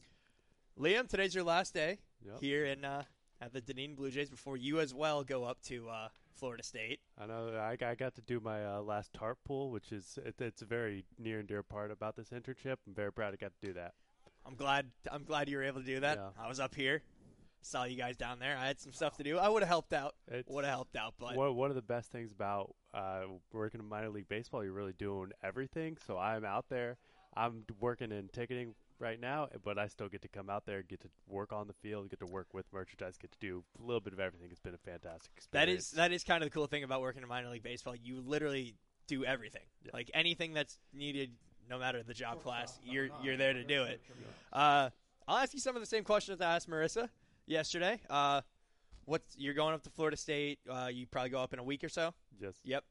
Liam, today's your last day Yep. here in uh, at the Dunedin Blue Jays before you as well go up to uh, Florida State. I know. I, I got to do my uh, last tarp pool, which is it, it's a very near and dear part about this internship. I'm very proud I got to do that. I'm glad. I'm glad you were able to do that. Yeah. I was up here, saw you guys down there. I had some stuff to do. I would have helped out. It's Would have helped out, but one, one of the best things about uh, working in minor league baseball, you're really doing everything. So I'm out there. I'm working in ticketing right now, but I still get to come out there, get to work on the field, get to work with merchandise, get to do a little bit of everything. It's been a fantastic experience. that is that is kind of the cool thing about working in minor league baseball. You literally do everything. Yeah. Like anything that's needed, no matter the job class, you're you're there to do it. Uh, I'll ask you some of the same questions I asked Marissa yesterday. Uh, what's you're going up to Florida State? Uh, you probably go up in a week or so. Yes. Yep.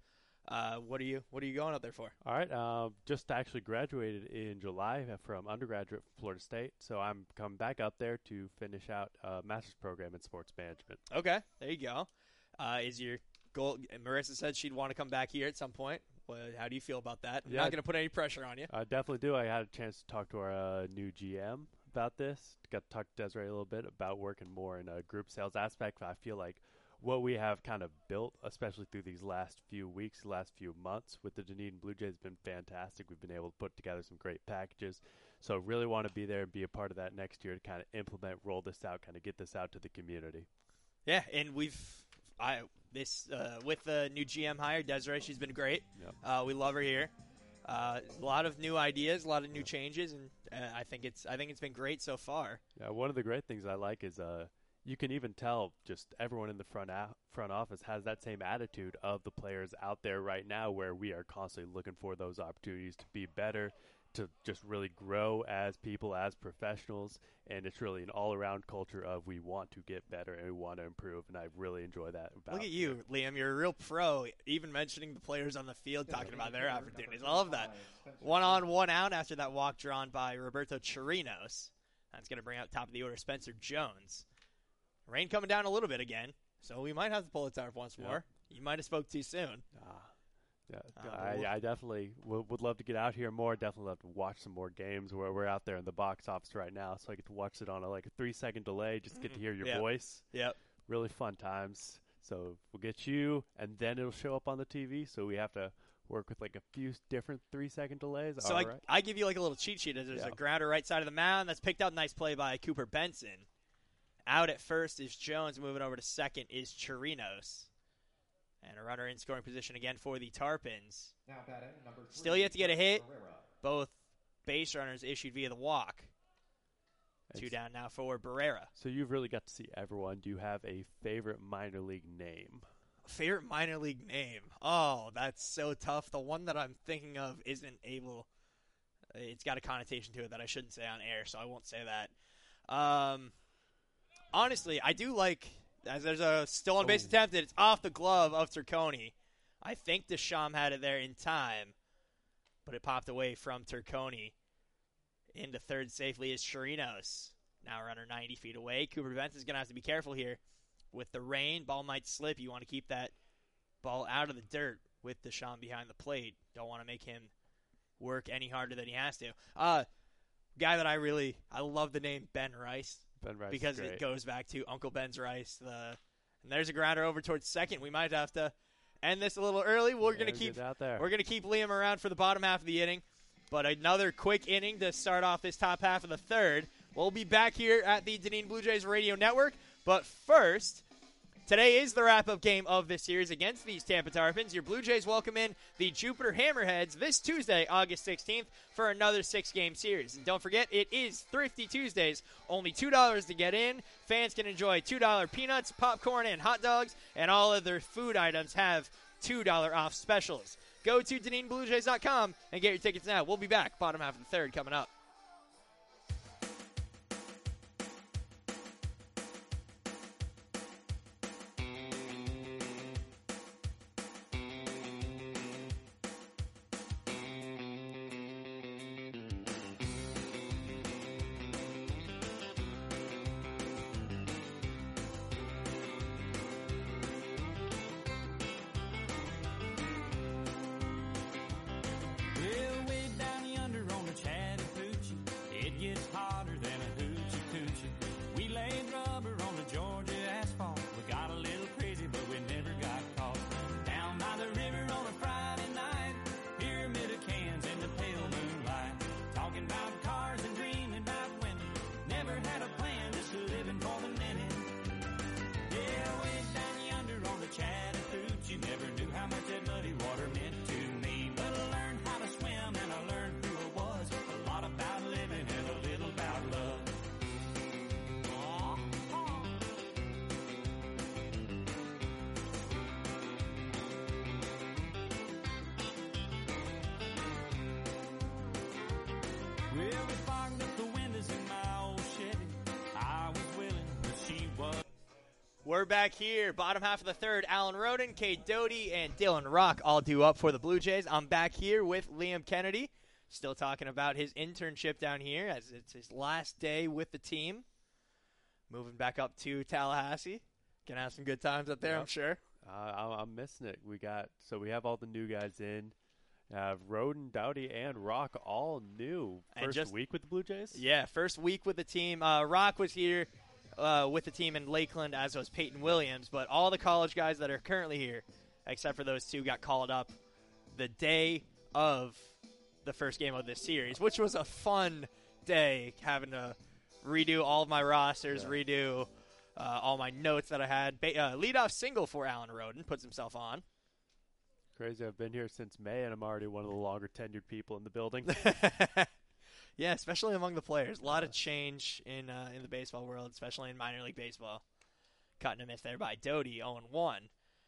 Uh, what are you What are you going out there for? All right. Um, just actually graduated in July from undergraduate from Florida State, so I'm coming back up there to finish out a master's program in sports management. Okay, there you go. Uh, is your goal? Marissa said she'd want to come back here at some point. Well, how do you feel about that? I'm Yeah. not going to put any pressure on you. I definitely do. I had a chance to talk to our uh, new G M about this. Got to talk to Desiree a little bit about working more in a group sales aspect. I feel like what we have kind of built, especially through these last few weeks, last few months with the Dunedin Blue Jays, has been fantastic. We've been able to put together some great packages. So really want to be there and be a part of that next year to kind of implement, roll this out, kind of get this out to the community. Yeah, and we've I this uh, with the new G M hire, Desiree. She's been great. Yep. Uh, we love her here. Uh, a lot of new ideas, a lot of new changes, and uh, I think it's I think it's been great so far. Yeah, one of the great things I like is uh, you can even tell just everyone in the front a- front office has that same attitude of the players out there right now, where we are constantly looking for those opportunities to be better, to just really grow as people, as professionals, and it's really an all-around culture of we want to get better and we want to improve, and I really enjoy that about Look at you, Liam. You're a real pro, even mentioning the players on the field, talking about their opportunities. I love that. One on, one out after that walk drawn by Roberto Chirinos. That's going to bring out top of the order Spencer Jones. Rain coming down a little bit again, so we might have to pull the tarp once Yep. more. You might have spoke too soon. Ah. Yeah, Uh, I, we'll- I definitely w- would love to get out here more. Definitely love to watch some more games. Where we're out there in the box office right now, so I get to watch it on a, like a three second delay. Just get to hear your Yep. voice. Yep. Really fun times. So we'll get you, and then it'll show up on the T V. So we have to work with like a few different three second delays. So All I, right. I give you like a little cheat sheet. There's Yeah. a grounder right side of the mound that's picked up. Nice play by Cooper Benson. Out at first is Jones. Moving over to second is Chirinos. And a runner in scoring position again for the Tarpons. Now batting, number three, Still yet to get a hit. Barrera. Both base runners issued via the walk. Two It's- down now for Barrera. So you've really got to see everyone. Do you have a favorite minor league name? Favorite minor league name? Oh, that's so tough. The one that I'm thinking of isn't able. It's got a connotation to it that I shouldn't say on air, so I won't say that. Um, honestly, I do like. As there's a still on base Oh. attempted, it's off the glove of Turconi. I think Deschamps had it there in time, but it popped away from Turconi. Into third safely is Chirinos. Now runner ninety feet away. Cooper Benson's going to have to be careful here. With the rain, ball might slip. You want to keep that ball out of the dirt with Deschamps behind the plate. Don't want to make him work any harder than he has to. Uh, guy that I really, I love the name Ben Rice. Ben Rice is Because great. it goes back to Uncle Ben's rice. The and there's a grounder over towards second. We might have to end this a little early. We're Yeah, gonna get keep out there. we're gonna keep Liam around for the bottom half of the inning, but another quick inning to start off this top half of the third. We'll be back here at the Dunedin Blue Jays Radio Network, but first. Today is the wrap-up game of this series against these Tampa Tarpons. Your Blue Jays welcome in the Jupiter Hammerheads this Tuesday, August sixteenth, for another six-game series. And don't forget, it is Thrifty Tuesdays. Only two dollars to get in. Fans can enjoy two dollar peanuts, popcorn, and hot dogs, and all other food items have two dollars off specials. Go to Dunedin Blue Jays dot com and get your tickets now. We'll be back, bottom half of the third, coming up. Well, way down yonder on the Chattahoochee, it gets hotter than a hoochie coochie. We laid rubber on the Georgia asphalt. We got a little crazy, but we never got caught. Down by the river on a Friday night, pyramid of cans in the pale moonlight. Talking about cars and dreaming about women. Never had a plan, just living for the minute. Yeah, way down yonder on the Chattahoochee, never knew how much that muddy water meant to me. But I learned how to swim and I learned who I was. A lot about living and a little about love. Aw, aw. Well, we fogged up the windows in my old Chevy. I was willing, but she was. We're back here, bottom half of the third. Alan Roden, Cade Doty, and Dylan Rock all due up for the Blue Jays. I'm back here with Liam Kennedy, still talking about his internship down here as it's his last day with the team. Moving back up to Tallahassee. Gonna have some good times up there, Yep. I'm sure. Uh, I- I'm missing it. We got so we have all the new guys in. Uh, Roden, Dowdy, and Rock all new. And First just- week with the Blue Jays? Yeah, first week with the team. Uh, Rock was here uh, with the team in Lakeland, as was Peyton Williams. But all the college guys that are currently here, except for those two, got called up the day of the first game of this series, which was a fun day, having to redo all of my rosters, Yeah. redo uh, all my notes that I had. Ba- uh, leadoff single for Alan Roden, puts himself on. Crazy. I've been here since May, and I'm already one of the longer tenured people in the building. Yeah, especially among the players. A lot of change in uh, in the baseball world, especially in minor league baseball. Cutting a miss there by Doty, oh and one.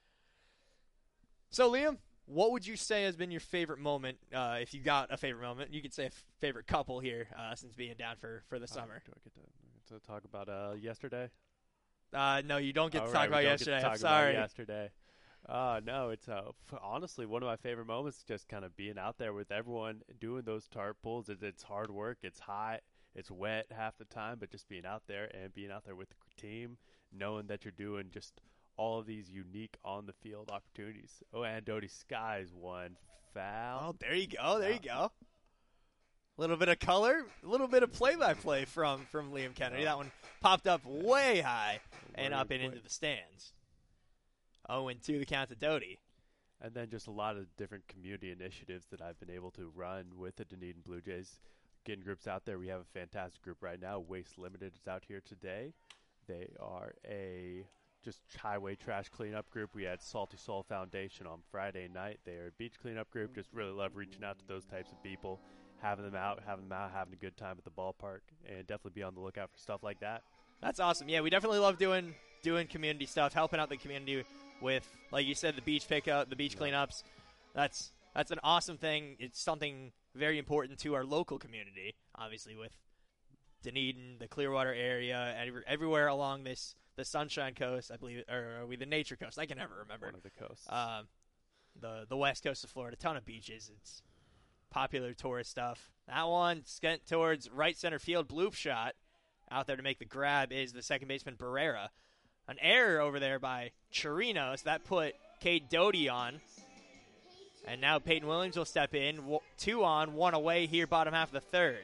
So, Liam, what would you say has been your favorite moment, uh, if you got a favorite moment? You could say a f- favorite couple here uh, since being down for, for the summer. Do I get to, to talk about uh, yesterday? Uh, no, you don't get All to right, talk we about don't get yesterday. to I'm talk about sorry. yesterday. Uh, no, it's uh, f- honestly one of my favorite moments. Just kind of being out there with everyone, doing those tarp pulls. It, it's hard work. It's hot. It's wet half the time, but just being out there and being out there with the team, knowing that you're doing just all of these unique on the field opportunities. Oh, and Doty Skies one foul. Oh, there you go. There you go. A little bit of color, a little bit of play-by-play from, from Liam Kennedy. That one popped up way high and up and into the stands. oh and two the count to Doty. And then just a lot of different community initiatives that I've been able to run with the Dunedin Blue Jays. Getting groups out there. We have a fantastic group right now. Waste Limited is out here today. They are a just highway trash cleanup group. We had Salty Soul Foundation on Friday night. They are a beach cleanup group. Just really love reaching out to those types of people, having them out, having them out, having a good time at the ballpark, and definitely be on the lookout for stuff like that. That's awesome. Yeah, we definitely love doing doing community stuff, helping out the community with, like you said, the beach pickup, the beach cleanups. That's that's an awesome thing. It's something very important to our local community, obviously, with Dunedin, the Clearwater area, every, everywhere along this the Sunshine Coast, I believe, or are we the Nature Coast? I can never remember. One of the coasts. Um, the the west coast of Florida, a ton of beaches. It's popular tourist stuff. That one skint towards right center field, bloop shot. Out there to make the grab is the second baseman Barrera. An error over there by Chirinos. That put Cade Doty on. And now Peyton Williams will step in. W- two on, one away here, bottom half of the third.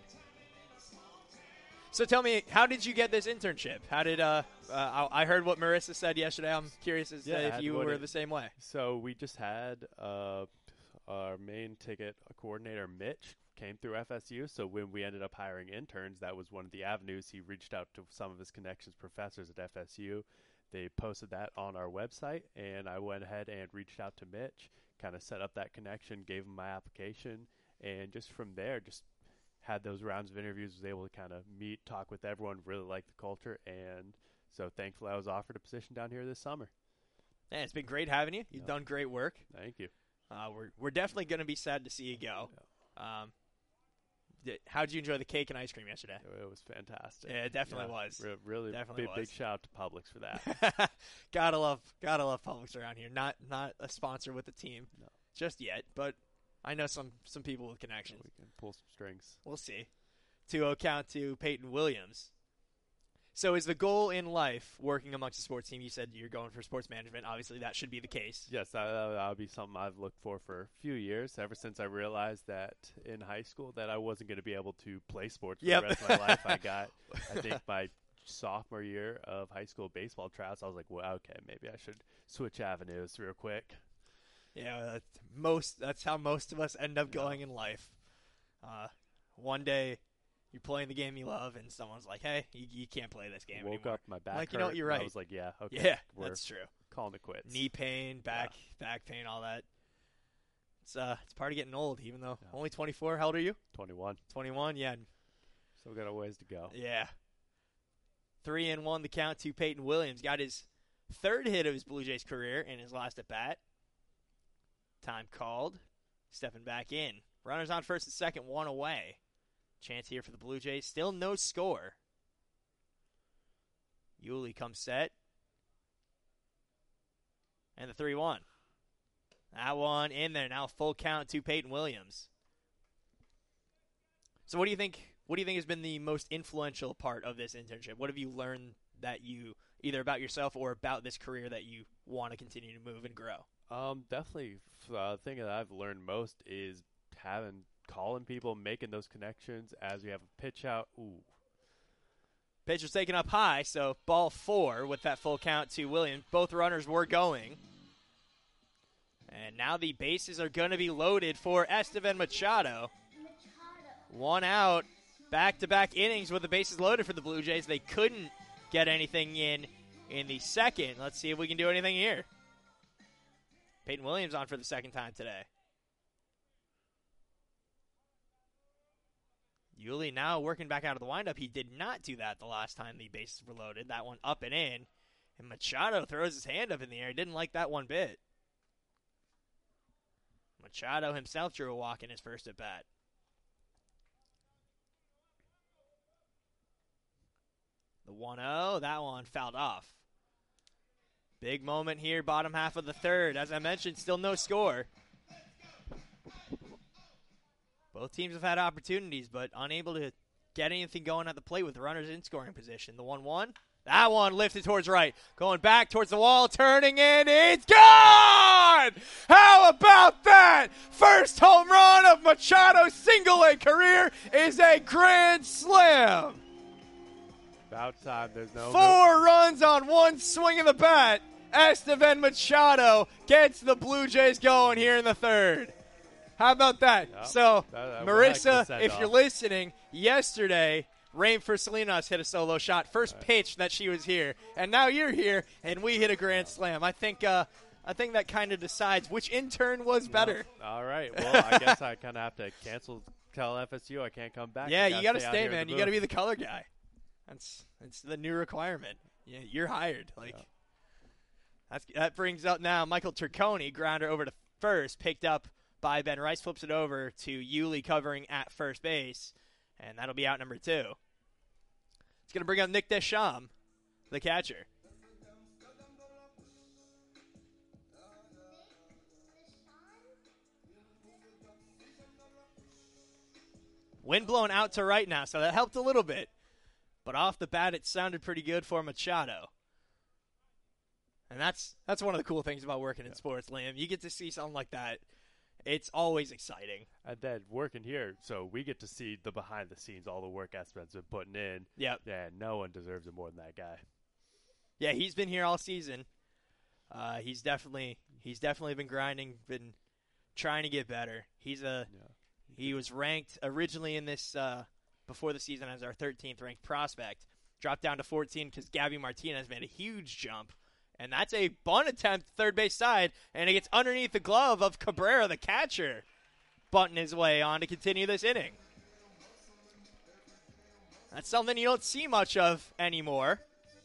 So tell me, how did you get this internship? How did uh, uh I I heard what Marissa said yesterday. I'm curious as Yeah, to if and you what were it- the same way. So we just had uh, our main ticket coordinator, Mitch, came through F S U. So when we ended up hiring interns, that was one of the avenues. He reached out to some of his connections professors at F S U. They posted that on our website, and I went ahead and reached out to Mitch, kind of set up that connection, gave him my application, and just from there, just had those rounds of interviews, was able to kind of meet, talk with everyone, really like the culture, and so thankfully I was offered a position down here this summer. Yeah, it's been great having you. You've Yeah. done great work. Thank you. Uh, we're we're definitely going to be sad to see you go. Um, did, how'd you enjoy the cake and ice cream yesterday? It was fantastic. Yeah, it definitely Yeah, was. Re- really Definitely big, was. big shout out to Publix for that. gotta love, gotta love Publix around here. Not not a sponsor with the team No. just yet, but I know some some people with connections. We can pull some strings. We'll see. two oh count to Peyton Williams. So is the goal in life working amongst a sports team? You said you're going for sports management. Obviously, that should be the case. Yes, that that would be something I've looked for for a few years, ever since I realized that in high school that I wasn't going to be able to play sports for Yep. the rest of my life. I got, I think, my sophomore year of high school baseball tryouts, I was like, well, okay, maybe I should switch avenues real quick. Yeah, that's most. That's how most of us end up going in life. Uh, one day, you're playing the game you love, and someone's like, "Hey, you, you can't play this game Woke anymore." up, my back Like, you know hurt, what, you're and I right. was like, yeah, okay, Yeah, we're that's true. calling it quits. Knee pain, back back pain, all that. It's uh, it's part of getting old. Even though Yeah. only twenty-four. How old are you? twenty-one. twenty-one. Yeah, Still got a ways to go. yeah. Three and one. The count to Peyton Williams. Got his third hit of his Blue Jays career in his last at bat. Time called. Stepping back in. Runners on first and second, one away. Chance here for the Blue Jays. Still no score. Yuli comes set. And the three one. That one in there. Now full count to Peyton Williams. So what do you think what do you think has been the most influential part of this internship? What have you learned that you either about yourself or about this career that you want to continue to move and grow? Um, definitely. Uh, the thing that I've learned most is having calling people, making those connections as we have a pitch out. Ooh. Pitch was taken up high, so ball four with that full count to Williams. Both runners were going. And now the bases are going to be loaded for Estevan Machado. One out, back-to-back innings with the bases loaded for the Blue Jays. They couldn't get anything in in the second. Let's see if we can do anything here. Peyton Williams on for the second time today. Yuli now working back out of the windup. He did not do that the last time the bases were loaded. That one up and in. And Machado throws his hand up in the air. Didn't like that one bit. Machado himself drew a walk in his first at bat. The one oh, that one fouled off. Big moment here, bottom half of the third. As I mentioned, still no score. Both teams have had opportunities, but unable to get anything going at the plate with the runners in scoring position. The one one, that one lifted towards right. Going back towards the wall, turning in, it's gone! How about that? First home run of Machado's single-A career is a grand slam. About time. There's no Four runs on one swing of the bat. Estevan Machado gets the Blue Jays going here in the third. How about that? Yep. So, that, that Marissa, like if you're listening, yesterday, Rainford Salinas hit a solo shot. First right. pitch that she was here. And now you're here, and we hit a grand slam. I think uh, I think that kind of decides which intern was better. Yep. All right. Well, I guess I kind of have to cancel, tell F S U I can't come back. Yeah, you got to stay, stay man. You got to be the color guy. That's that's the new requirement. Yeah, you're hired. Like yeah. that's that brings up now Michael Turconi, grounder over to first, picked up by Ben Rice, flips it over to Yuli covering at first base, and that'll be out number two. It's going to bring up Nick Deschamps, the catcher. Wind blowing out to right now, so that helped a little bit. But off the bat, it sounded pretty good for Machado. And that's that's one of the cool things about working in yeah. sports, Liam. You get to see something like that. It's always exciting. And then working here, so we get to see the behind the scenes, all the work Esteban's been putting in. Yep. Yeah, no one deserves it more than that guy. Yeah, he's been here all season. Uh, he's definitely he's definitely been grinding, been trying to get better. He's a yeah. he was ranked originally in this uh, before the season as our thirteenth ranked prospect. Dropped down to fourteen because Gabby Martinez made a huge jump. And that's a bunt attempt third base side, and it gets underneath the glove of Cabrera, the catcher, bunting his way on to continue this inning. That's something you don't see much of anymore.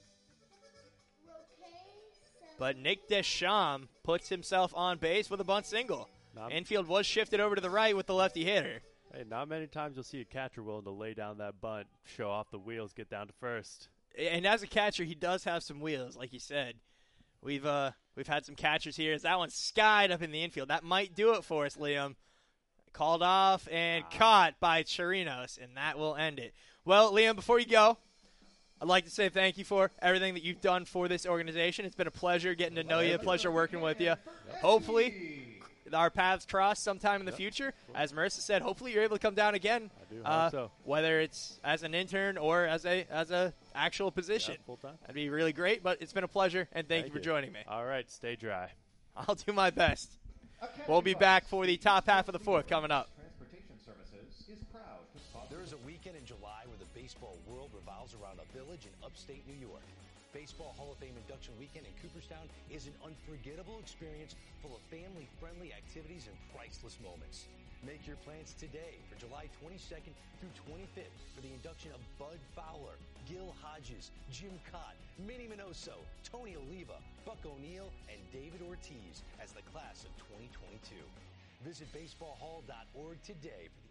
But Nick Deschamps puts himself on base with a bunt single. Not Infield was shifted over to the right with the lefty hitter. Hey, not many times you'll see a catcher willing to lay down that bunt, show off the wheels, get down to first. And as a catcher, he does have some wheels, like you said. We've uh we've had some catchers here. As that one skied up in the infield. That might do it for us, Liam. Called off and ah. caught by Chirinos, and that will end it. Well, Liam, before you go, I'd like to say thank you for everything that you've done for this organization. It's been a pleasure getting to know you, a pleasure working with you. Hopefully, our paths cross sometime in the future. As Marissa said, hopefully you're able to come down again. I do uh, hope so. Whether it's as an intern or as a as a actual position. Yeah, full time. That'd be really great, but it's been a pleasure, and thank, thank you for you. joining me. All right, stay dry. I'll do my best. We'll be back for the top half of the fourth coming up. Transportation Services is proud to sponsor. There is a weekend in July where the baseball world revolves around a village in upstate New York. Baseball Hall of Fame Induction Weekend in Cooperstown is an unforgettable experience full of family-friendly activities and priceless moments. Make your plans today for July twenty-second through twenty-fifth for the induction of Bud Fowler, Gil Hodges, Jim Cott, Minnie Minoso, Tony Oliva, Buck O'Neill, and David Ortiz as the class of twenty twenty-two. Visit baseball hall dot org today for the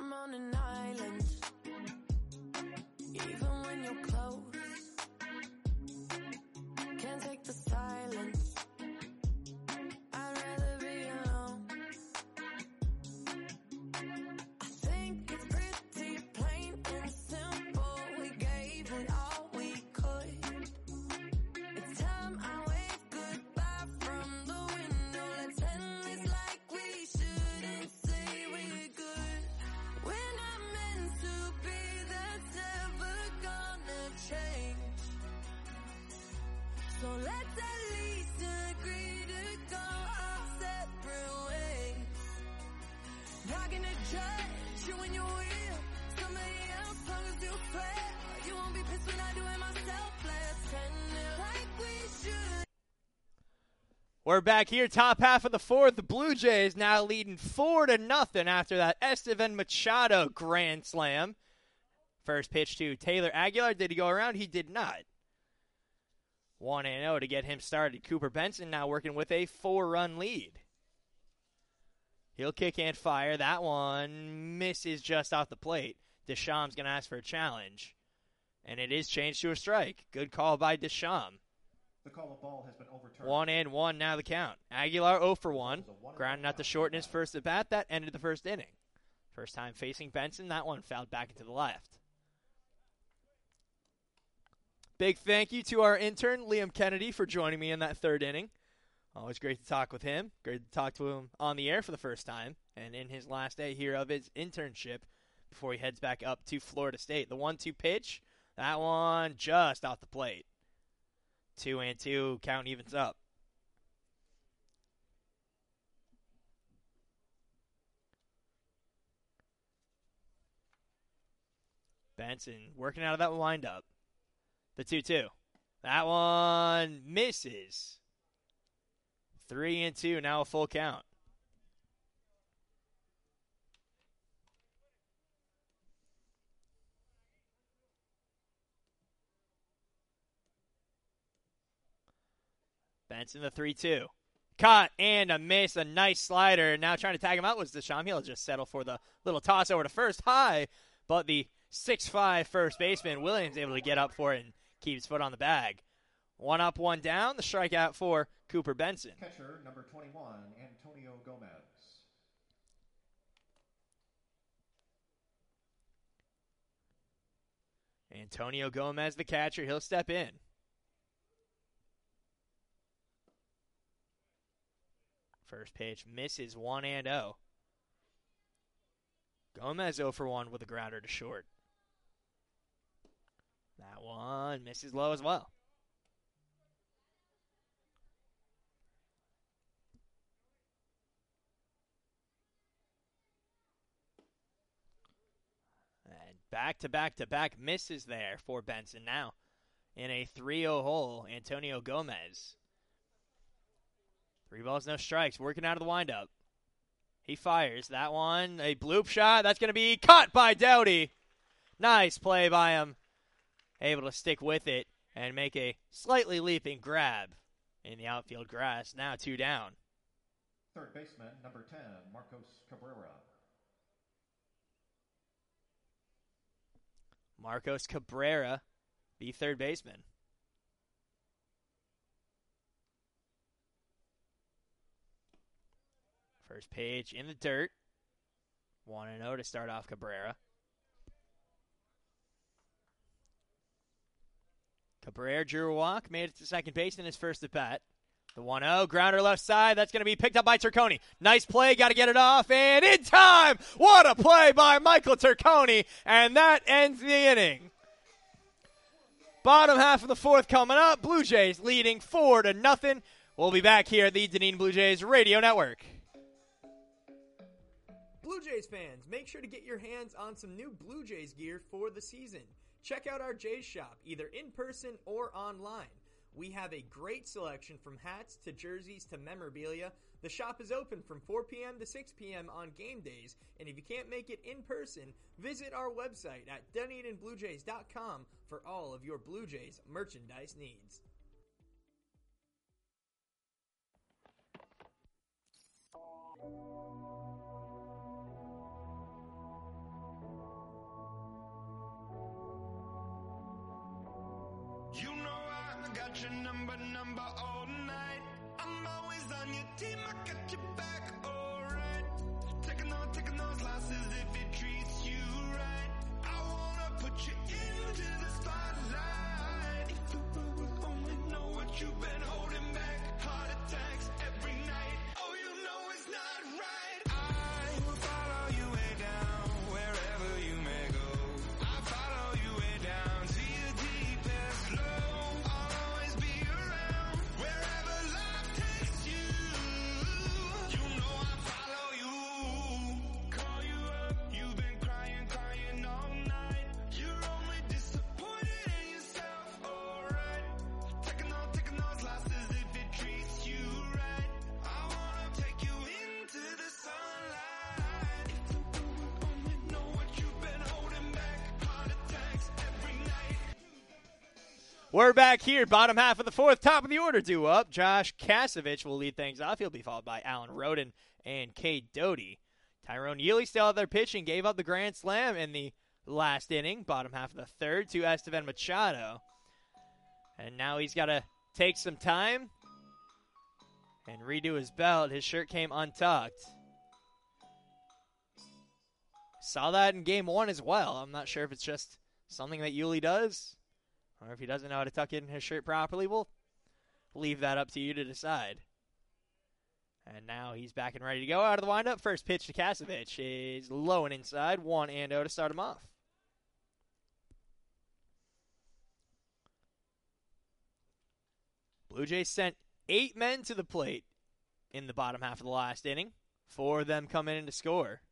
I'm on an island. Even when you're close, can't take the silence. I'd rather be alone. I think it's pretty plain and simple. We gave it all we could. It's time I wave goodbye from the window. Let's end this like we shouldn't say we're good. We're not meant to be, that's never gonna change. So let's at least agree to go our separate ways. Not gonna judge you when you will. Somebody else, long as you swear. You won't be pissed when I do it myself. Let's end it like we should. We're back here, top half of the fourth. The Blue Jays now leading four to nothing after that Estevan Machado grand slam. First pitch to Taylor Aguilar. Did he go around? He did not. one and oh to get him started. Cooper Benson now working with a four-run lead. He'll kick and fire. That one misses just off the plate. Deschamps going to ask for a challenge. And it is changed to a strike. Good call by Deschamps. The call of ball has been overturned. One and one now the count. Aguilar oh for one. Grounding out the short in his first at bat. That ended the first inning. First time facing Benson. That one fouled back into the left. Big thank you to our intern, Liam Kennedy, for joining me in that third inning. Always great to talk with him. Great to talk to him on the air for the first time. And in his last day here of his internship before he heads back up to Florida State. The one two pitch. That one just off the plate. Two and two, count evens up. Benson working out of that windup. The two two. That one misses. Three and two, now a full count. Benson, the three two. Cut and a miss, a nice slider. Now trying to tag him out was Deschamps. He'll just settle for the little toss over to first high, but the six five first baseman, Williams, able to get up for it and keep his foot on the bag. One up, one down. The strikeout for Cooper Benson. Catcher number twenty-one, Antonio Gomez. Antonio Gomez, the catcher. He'll step in. First pitch misses one and oh. Gomez oh for one with a grounder to short. That one misses low as well. And back to back to back misses there for Benson. Now in a three oh hole, Antonio Gomez. Three balls, no strikes. Working out of the windup. He fires. That one, a bloop shot. That's going to be caught by Doughty. Nice play by him. Able to stick with it and make a slightly leaping grab in the outfield grass. Now two down. Third baseman, number ten, Marcos Cabrera. Marcos Cabrera, the third baseman. First pitch in the dirt. one and oh to start off Cabrera. Cabrera drew a walk, made it to second base in his first at bat. The one oh, grounder left side. That's going to be picked up by Turconi. Nice play, got to get it off, and in time! What a play by Michael Turconi, and that ends the inning. Bottom half of the fourth coming up. Blue Jays leading four to nothing. We'll be back here at the Dunedin Blue Jays Radio Network. Blue Jays fans, make sure to get your hands on some new Blue Jays gear for the season. Check out our Jays shop, either in person or online. We have a great selection from hats to jerseys to memorabilia. The shop is open from four p.m. to six p.m. on game days, and if you can't make it in person, visit our website at dunedin blue jays dot com for all of your Blue Jays merchandise needs. remember all night. I'm always on your team, I got your back, alright. Taking those, taking those losses if it treats you right. I wanna put you into the spotlight. If the world would only know what you've been holding back. Heart attacks every night. Oh, you know it's not right. I will follow you way down, wherever you may go. I follow you way down to your deepest low. I'll always be around, wherever life takes you. You know I follow you. Call you up, you've been crying, crying all night. You're only disappointed in yourself, alright. Taking those, taking those losses if it treats you right. I wanna take you into the sunlight. If the world would only know what you've been holding back. Heart attacks every night. We're back here, bottom half of the fourth, top of the order due up. Josh Kasevich will lead things off. He'll be followed by Alan Roden and Cade Doty. Tyrone Yealy still out there pitching, gave up the grand slam in the last inning, bottom half of the third, to Estevan Machado. And now he's got to take some time and redo his belt. His shirt came untucked. Saw that in game one as well. I'm not sure if it's just something that Yealy does, or if he doesn't know how to tuck in his shirt properly. We'll leave that up to you to decide. And now he's back and ready to go out of the windup. First pitch to Kasevich is low and inside. one and oh to start him off. Blue Jays sent eight men to the plate in the bottom half of the last inning. Four of them coming in to score.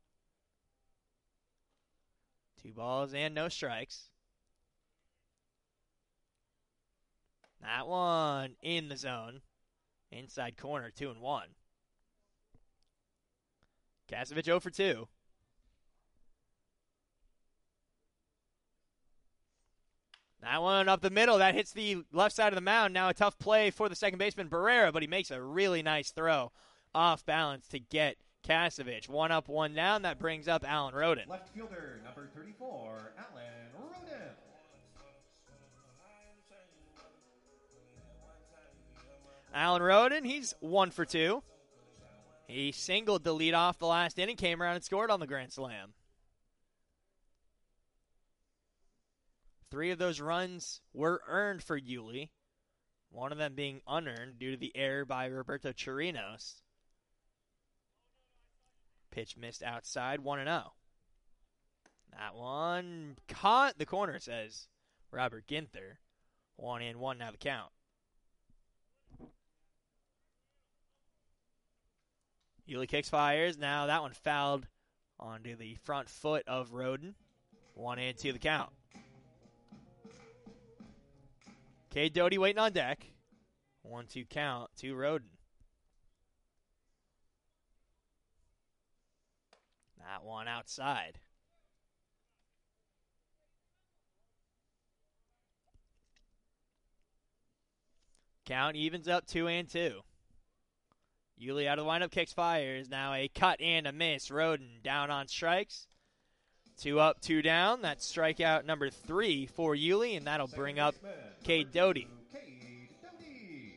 Two balls and no strikes. That one in the zone. Inside corner, two and one. Kasevich oh for two. That one up the middle. That hits the left side of the mound. Now a tough play for the second baseman, Barrera, but he makes a really nice throw off balance to get Kasevich. One up, one down. That brings up Alan Roden. Left fielder, number thirty-four, Alan Roden. Alan Roden, he's one for two. He singled the lead off the last inning, came around and scored on the grand slam. Three of those runs were earned for Yealy, one of them being unearned due to the error by Roberto Chirinos. Pitch missed outside, one and oh. That one caught the corner, says Robert Ginther. One and one now the count. Yealy kicks, fires. Now that one fouled onto the front foot of Roden. One and two the count. Cade Doty waiting on deck. One two count to Roden. That one outside. Count evens up two and two. Yealy out of the windup, kicks, fires. Now a cut and a miss. Roden down on strikes. Two up, two down. That's strikeout number three for Yealy, and that'll bring up Cade Doty. Cade Doty.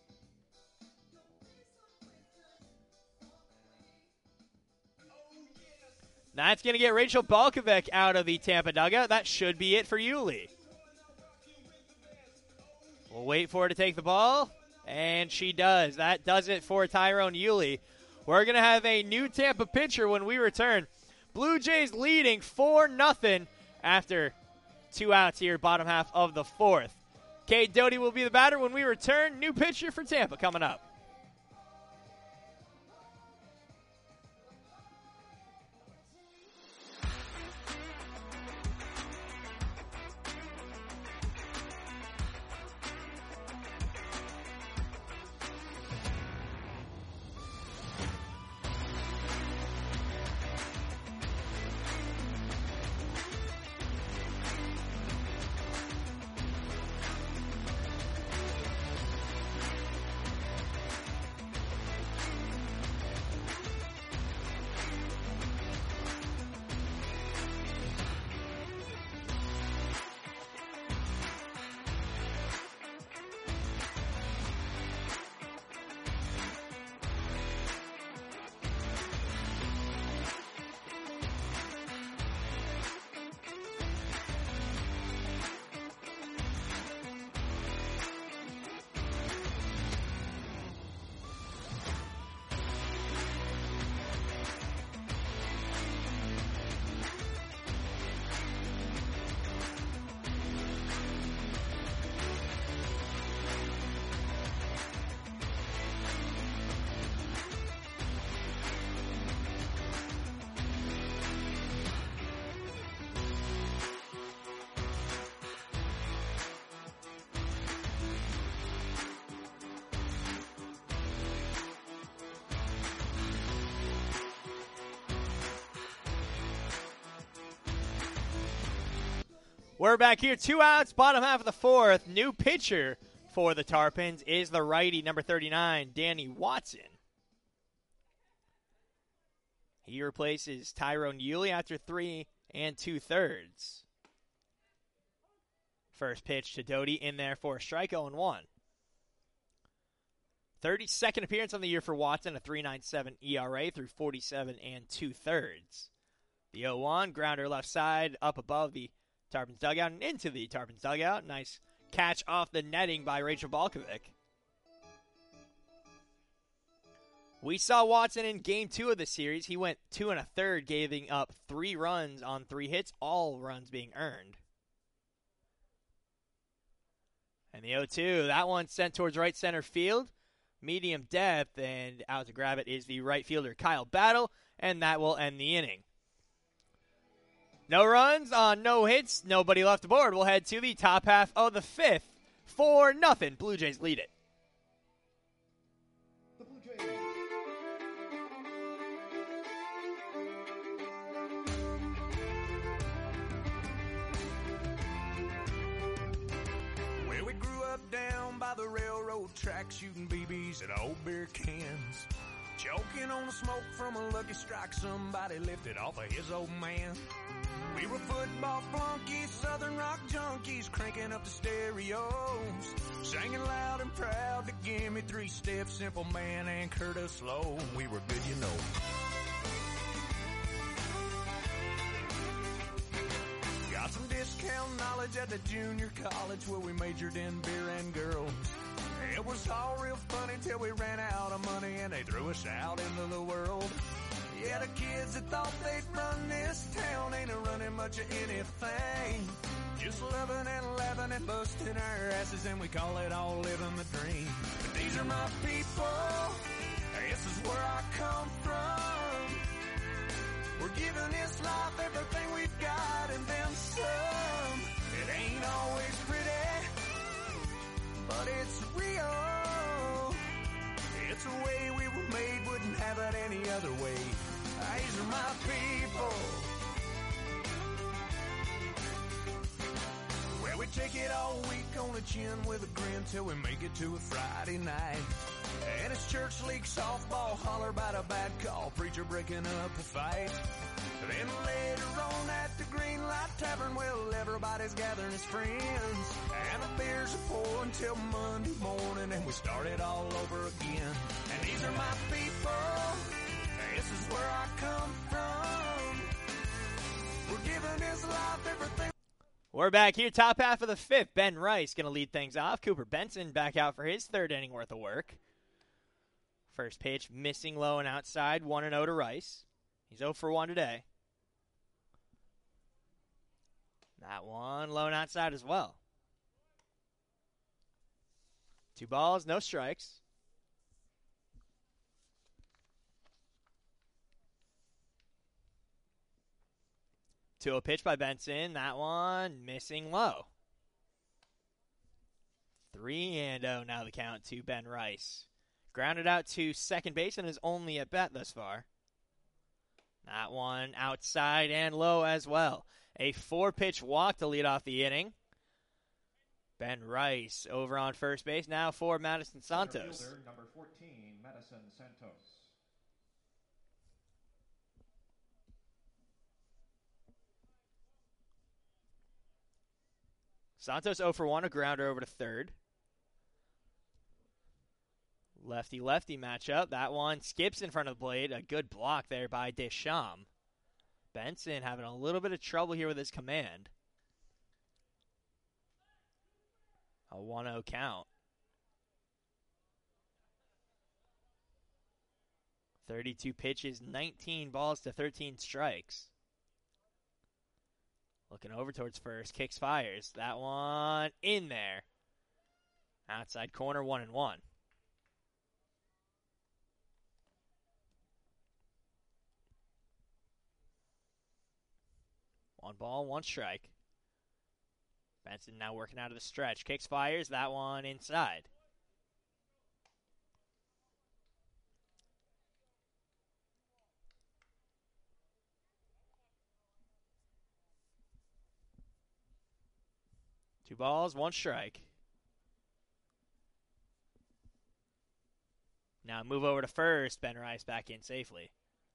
That's going to get Rachel Balkovec out of the Tampa dugout. That should be it for Yealy. We'll wait for her to take the ball. And she does. That does it for Tyrone Yealy. We're going to have a new Tampa pitcher when we return. Blue Jays leading four nothing after two outs here, bottom half of the fourth. Cade Doty will be the batter when we return. New pitcher for Tampa coming up. We're back here. Two outs, bottom half of the fourth. New pitcher for the Tarpons is the righty, number thirty-nine, Danny Watson. He replaces Tyrone Yulee after three and two-thirds. First pitch to Doty in there for a strike, oh and one. thirty-second appearance on the year for Watson, a three point nine seven E R A through forty-seven and two-thirds. The oh one, grounder left side, up above the Tarpons dugout and into the Tarpons dugout. Nice catch off the netting by Rachel Balkovic. We saw Watson in game two of the series. He went two and a third, giving up three runs on three hits, all runs being earned. And the oh two, that one sent towards right center field. Medium depth, and out to grab it is the right fielder, Kyle Battle, and that will end the inning. No runs on no hits, nobody left aboard. We'll head to the top half of the fifth. four nothing. Blue Jays lead it. The Blue Jays. Well, we grew up down by the railroad track, shooting B Bs at old beer cans. Choking on the smoke from a lucky strike somebody lifted off of his old man. We were football flunkies, southern rock junkies, cranking up the stereos, singing loud and proud to give me three steps, Simple Man and Curtis Slow. We were good, you know. Got some discount knowledge at the junior college where we majored in beer and girls. It was all real funny till we ran out of money and they threw us out into the world. Yeah, the kids that thought they'd run this town ain't a running much of anything. Just loving and laughing and busting our asses, and we call it all living the dream. But these are my people, this is where I come from. We're giving this life everything we've got and then some. It ain't always pretty, but it's real. It's the way we were made, wouldn't have it any other way. These are my people. Well, we take it all week on the chin with a grin till we make it to a Friday night. And it's church league softball, holler about a bad call, preacher breaking up a fight. Then later on at the Green Light Tavern, well, everybody's gathering as friends. And the beers are pouring till Monday morning, and we start it all over again. And these are my people. This is where I come from. We're giving this life everything. We're back here, top half of the fifth. Ben Rice going to lead things off. Cooper Benson back out for his third inning worth of work. First pitch, missing low and outside, one and oh to Rice. He's oh for one today. That one low and outside as well. Two balls, no strikes. two oh pitch by Benson. That one missing low. three and oh now the count to Ben Rice. Grounded out to second base and is only at bat thus far. That one outside and low as well. A four-pitch walk to lead off the inning. Ben Rice over on first base now for Madison Santos. Fielder, number fourteen, Madison Santos. Santos oh for one, a grounder over to third. Lefty-lefty matchup. That one skips in front of the plate. A good block there by Deschamps. Benson having a little bit of trouble here with his command. A one oh count. thirty-two pitches, nineteen balls to thirteen strikes. Looking over towards first, kicks, fires. That one in there. Outside corner, one and one. One ball, one strike. Benson now working out of the stretch. Kicks, fires. That one inside. Two balls, one strike. Now move over to first. Ben Rice back in safely.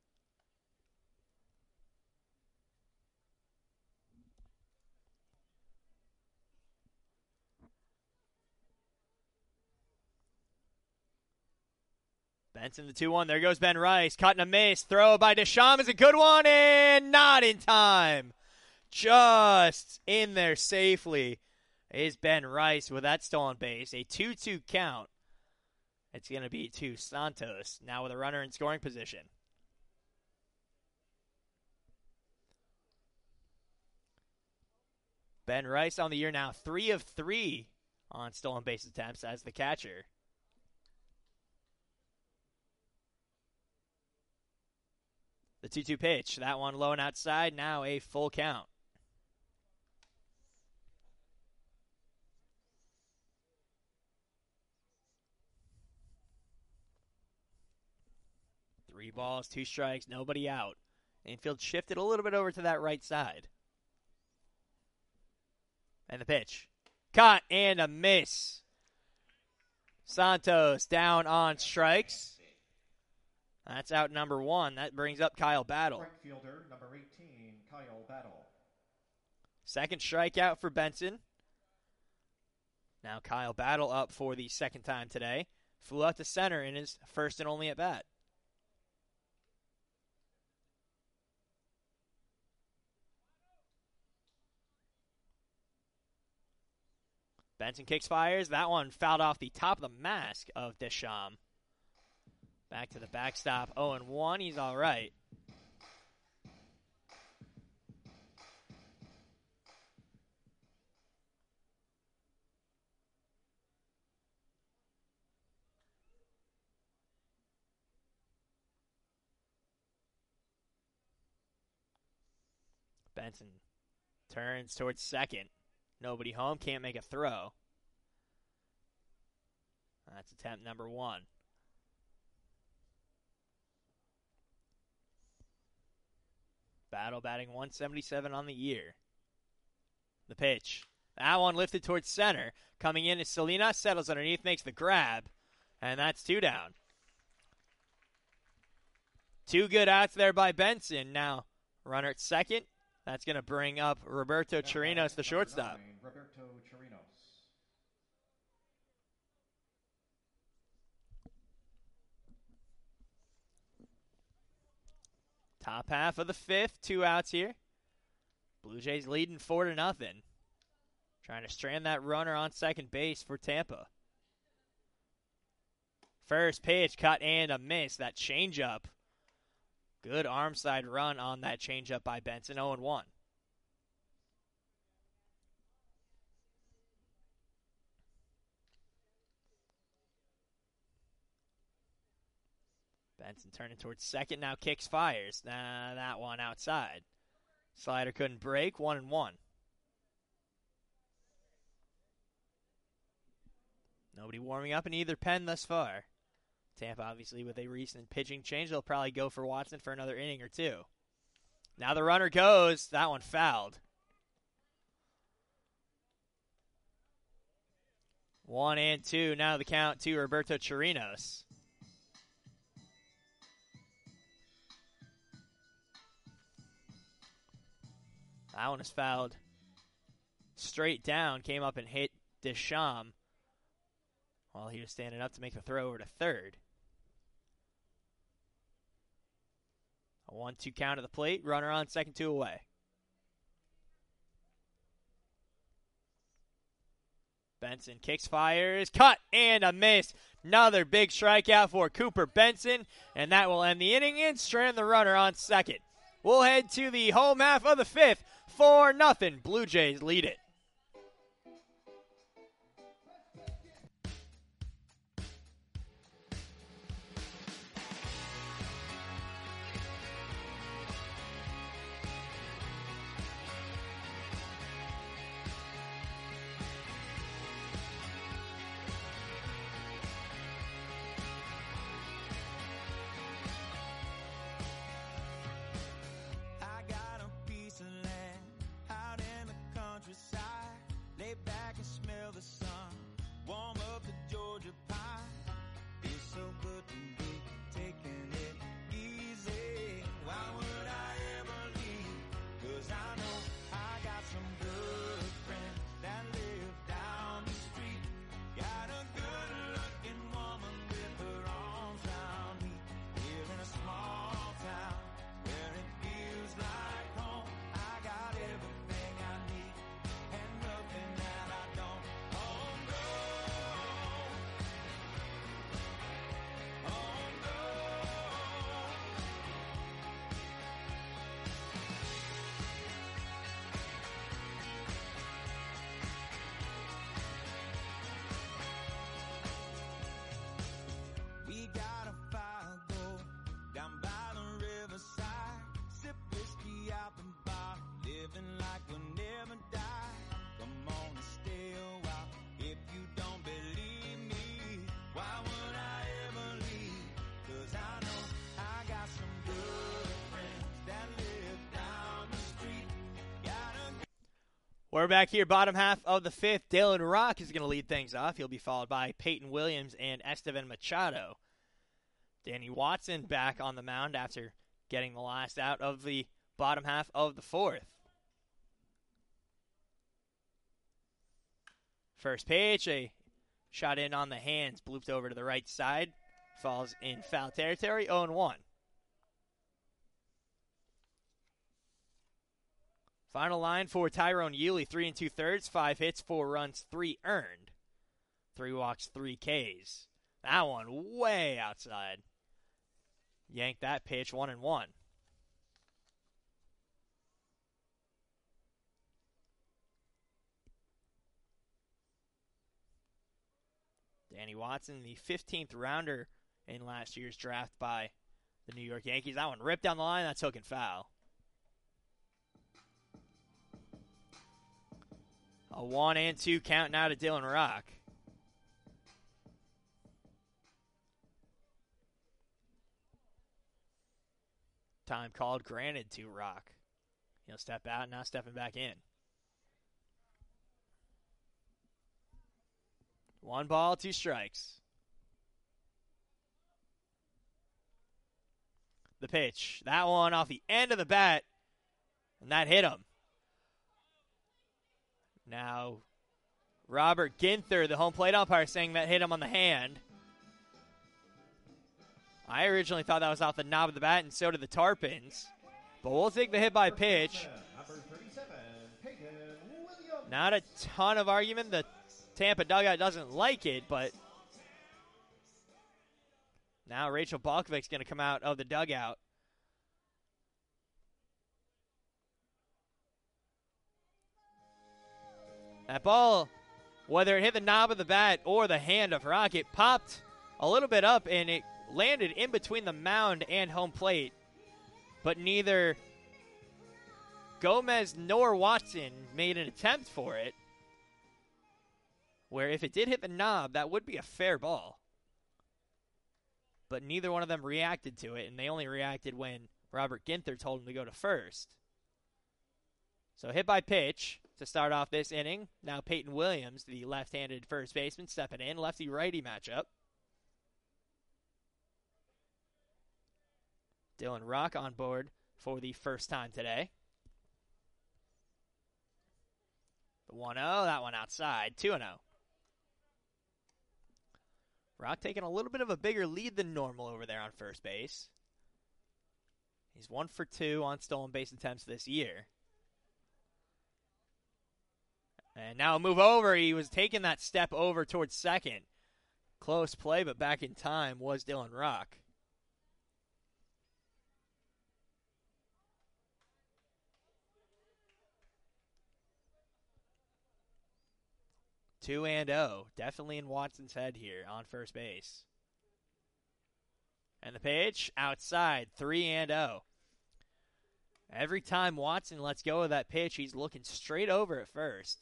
Benson the two one. There goes Ben Rice. Cutting a miss. Throw by Deschamps is a good one and not in time. Just in there safely is Ben Rice with that stolen base. A two two count. It's going to be to Santos now with a runner in scoring position. Ben Rice on the year now, three of three on stolen base attempts as the catcher. The two two pitch. That one low and outside. Now a full count. Three balls, two strikes, nobody out. Infield shifted a little bit over to that right side. And the pitch. Caught and a miss. Santos down on strikes. That's out number one. That brings up Kyle Battle. Right fielder, number eighteen, Kyle Battle. Second strikeout for Benson. Now Kyle Battle up for the second time today. Flew out to center in his first and only at bat. Benson kicks fires. That one fouled off the top of the mask of Deschamps. Back to the backstop. oh and one. He's all right. Benson turns towards second. Nobody home. Can't make a throw. That's attempt number one. Battle batting one seventy-seven on the year. The pitch. That one lifted towards center. Coming in is Salinas. Settles underneath. Makes the grab. And that's two down. Two good outs there by Benson. Now, runner at second. That's going to bring up Roberto Chirinos, the shortstop. Nine, Roberto Chirinos. Top half of the fifth, two outs here. Blue Jays leading four to nothing. Trying to strand that runner on second base for Tampa. First pitch, cut and a miss. That changeup. Good arm side run on that changeup by Benson. oh and one. Benson turning towards second. Now kicks, fires. Nah, that one outside. Slider couldn't break. One and one. Nobody warming up in either pen thus far. Tampa, obviously, with a recent pitching change, they'll probably go for Watson for another inning or two. Now the runner goes. That one fouled. One and two. Now the count to Roberto Chirinos. That one is fouled straight down. Came up and hit Deschamps while he was standing up to make the throw over to third. A one two count at the plate. Runner on second, two away. Benson kicks, fires, cut, and a miss. Another big strikeout for Cooper Benson, and that will end the inning and strand the runner on second. We'll head to the home half of the fifth. four nothing. Blue Jays lead it. I got a piece of land out in the countryside. We're back here, bottom half of the fifth. Dalen Rock is going to lead things off. He'll be followed by Peyton Williams and Esteban Machado. Danny Watson back on the mound after getting the last out of the bottom half of the fourth. First pitch, a shot in on the hands, blooped over to the right side. Falls in foul territory, oh and one. Final line for Tyrone Yulee, three and two-thirds, five hits, four runs, three earned. Three walks, three Ks. That one way outside. Yanked that pitch, one and one. Danny Watson, the fifteenth rounder in last year's draft by the New York Yankees. That one ripped down the line, that's hooking foul. A one and two count now to Dalen Rock. Time called, granted to Rock. He'll step out, now stepping back in. One ball, two strikes. The pitch. That one off the end of the bat, and that hit him. Now, Robert Ginther, the home plate umpire, saying that hit him on the hand. I originally thought that was off the knob of the bat, and so did the Tarpons. But we'll take the hit by pitch. Not a ton of argument. The Tampa dugout doesn't like it, but now Rachel Balkovic's going to come out of the dugout. That ball, whether it hit the knob of the bat or the hand of Rock, it popped a little bit up and it landed in between the mound and home plate. But neither Gomez nor Watson made an attempt for it. Where if it did hit the knob, that would be a fair ball. But neither one of them reacted to it, and they only reacted when Robert Ginther told him to go to first. So hit by pitch to start off this inning. Now Peyton Williams, the left-handed first baseman, stepping in. Lefty-righty matchup. Dalen Rock on board for the first time today. The one oh, that one outside. two and oh. Rock taking a little bit of a bigger lead than normal over there on first base. He's one for two on stolen base attempts this year. And now a move over. He was taking that step over towards second. Close play, but back in time was Dalen Rock. Two and oh. Definitely in Watson's head here on first base. And the pitch outside. Three and oh. Every time Watson lets go of that pitch, he's looking straight over at first.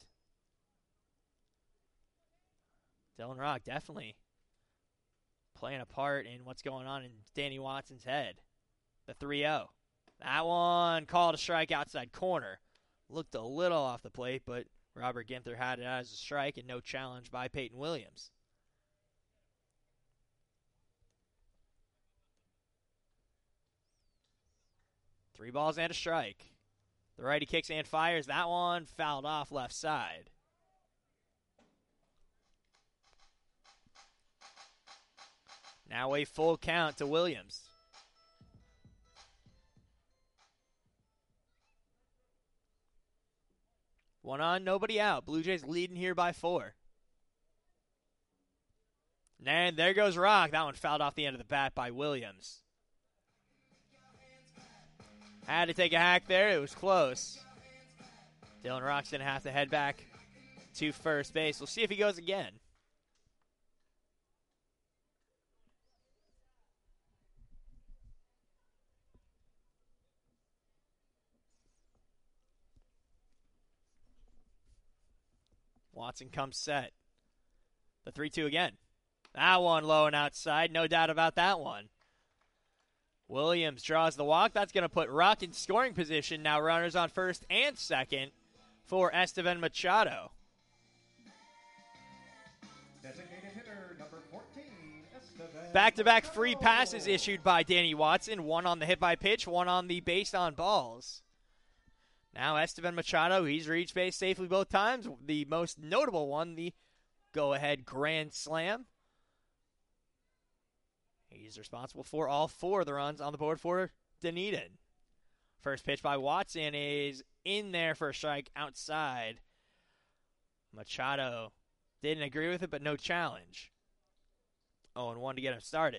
Dalen Rock definitely playing a part in what's going on in Danny Watson's head. The three oh. That one called a strike outside corner. Looked a little off the plate, but Robert Ginther had it as a strike and no challenge by Peyton Williams. Three balls and a strike. The righty kicks and fires. That one fouled off left side. Now a full count to Williams. One on, nobody out. Blue Jays leading here by four. And there goes Rock. That one fouled off the end of the bat by Williams. Had to take a hack there. It was close. Dalen Rock's going to have to head back to first base. We'll see if he goes again. Watson comes set. The three two again. That one low and outside. No doubt about that one. Williams draws the walk. That's going to put Rock in scoring position. Now runners on first and second for Esteban Machado. Designated hitter number fourteen, Esteban Back-to-back Machado. free passes issued by Danny Watson, one on the hit by pitch, one on the base on balls. Now Esteban Machado, he's reached base safely both times. The most notable one, the go-ahead grand slam. He's responsible for all four of the runs on the board for Dunedin. First pitch by Watson is in there for a strike outside. Machado didn't agree with it, but no challenge. oh and one to get him started.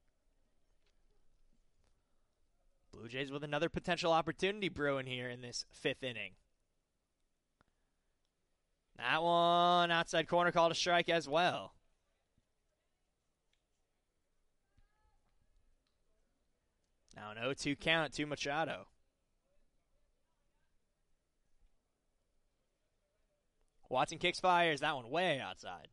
Blue Jays with another potential opportunity brewing here in this fifth inning. That one outside corner called a strike as well. Now an oh two count to Machado. Watson kicks, fires. That one way outside.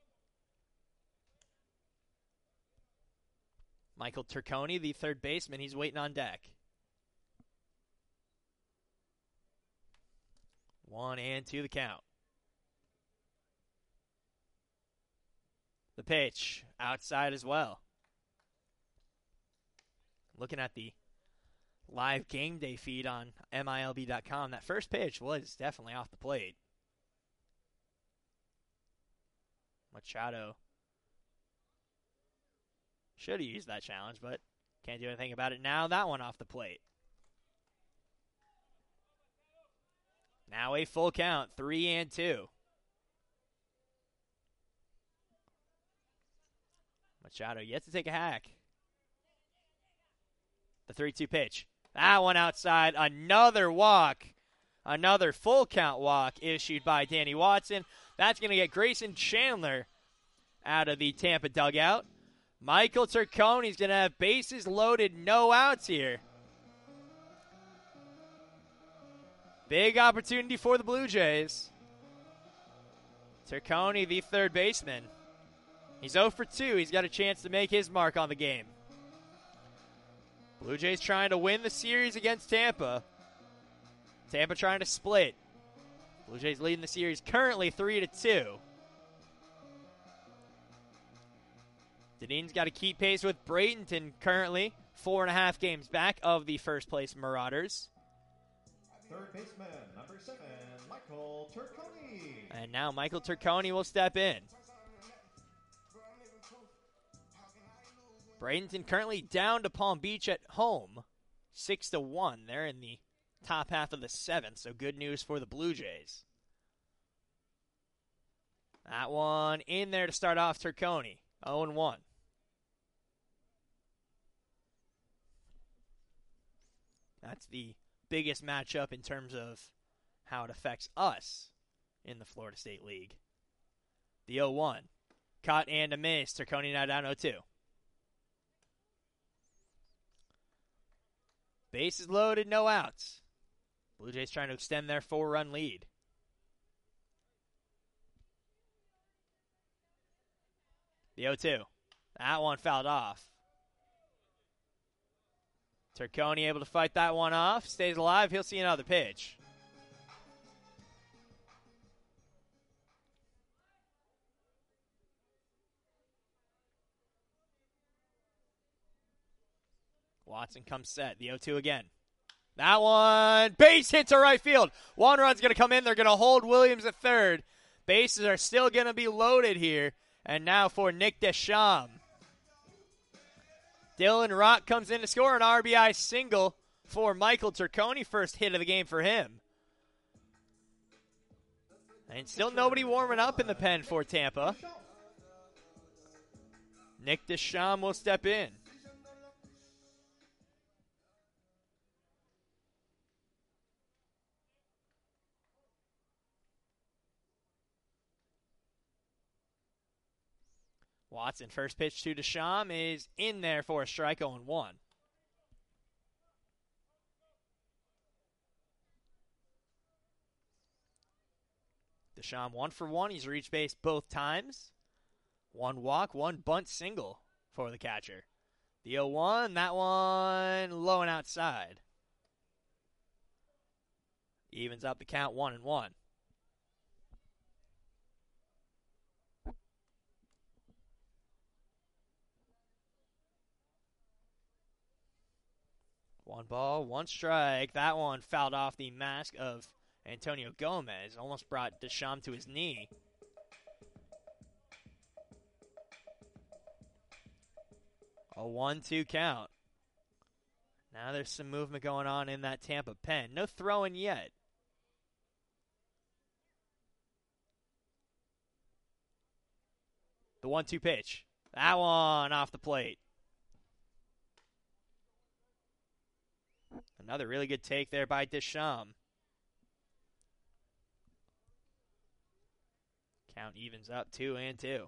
Michael Turconi, the third baseman, he's waiting on deck. One and two the count. The pitch outside as well. Looking at the live game day feed on M I L B dot com, that first pitch was definitely off the plate. Machado should have used that challenge, but can't do anything about it now. That one off the plate. Now a full count, three and two. Machado yet to take a hack. The three two pitch. That one outside. Another walk. Another full count walk issued by Danny Watson. That's going to get Grayson Chandler out of the Tampa dugout. Michael Turconi's going to have bases loaded, no outs here. Big opportunity for the Blue Jays. Turconi, the third baseman. He's oh for two. He's got a chance to make his mark on the game. Blue Jays trying to win the series against Tampa. Tampa trying to split. Blue Jays leading the series currently three to two. Dunedin's got to keep pace with Bradenton currently four and a half games back of the first place Marauders. Third baseman, number seven, Michael Turconi. And now Michael Turconi will step in. Bradenton currently down to Palm Beach at home, six to one. They're in the top half of the seventh, so good news for the Blue Jays. That one in there to start off Turconi, oh and one. That's the biggest matchup in terms of how it affects us in the Florida State League. The oh one. Caught and a miss. Turconi now down oh two. Bases loaded, no outs. Blue Jays trying to extend their four-run lead. The oh two. That one fouled off. Turconi able to fight that one off. Stays alive. He'll see another pitch. Watson comes set. The oh two again. That one, base hit to right field. One run's going to come in. They're going to hold Williams at third. Bases are still going to be loaded here. And now for Nick Deschamps. Dylan Rock comes in to score an R B I single for Michael Turconi. First hit of the game for him. And still nobody warming up in the pen for Tampa. Nick Deschamps will step in. Watson, first pitch to Deschamps is in there for a strike, oh and one. Deschamps one for one. He's reached base both times. One walk, one bunt single for the catcher. The oh one, that one low and outside. Evens up the count one and one. One ball, one strike. That one fouled off the mask of Antonio Gomez. Almost brought Deschamps to his knee. A one two count. Now there's some movement going on in that Tampa pen. No throwing yet. The one two pitch. That one off the plate. Another really good take there by Deschamps. Count evens up two and two.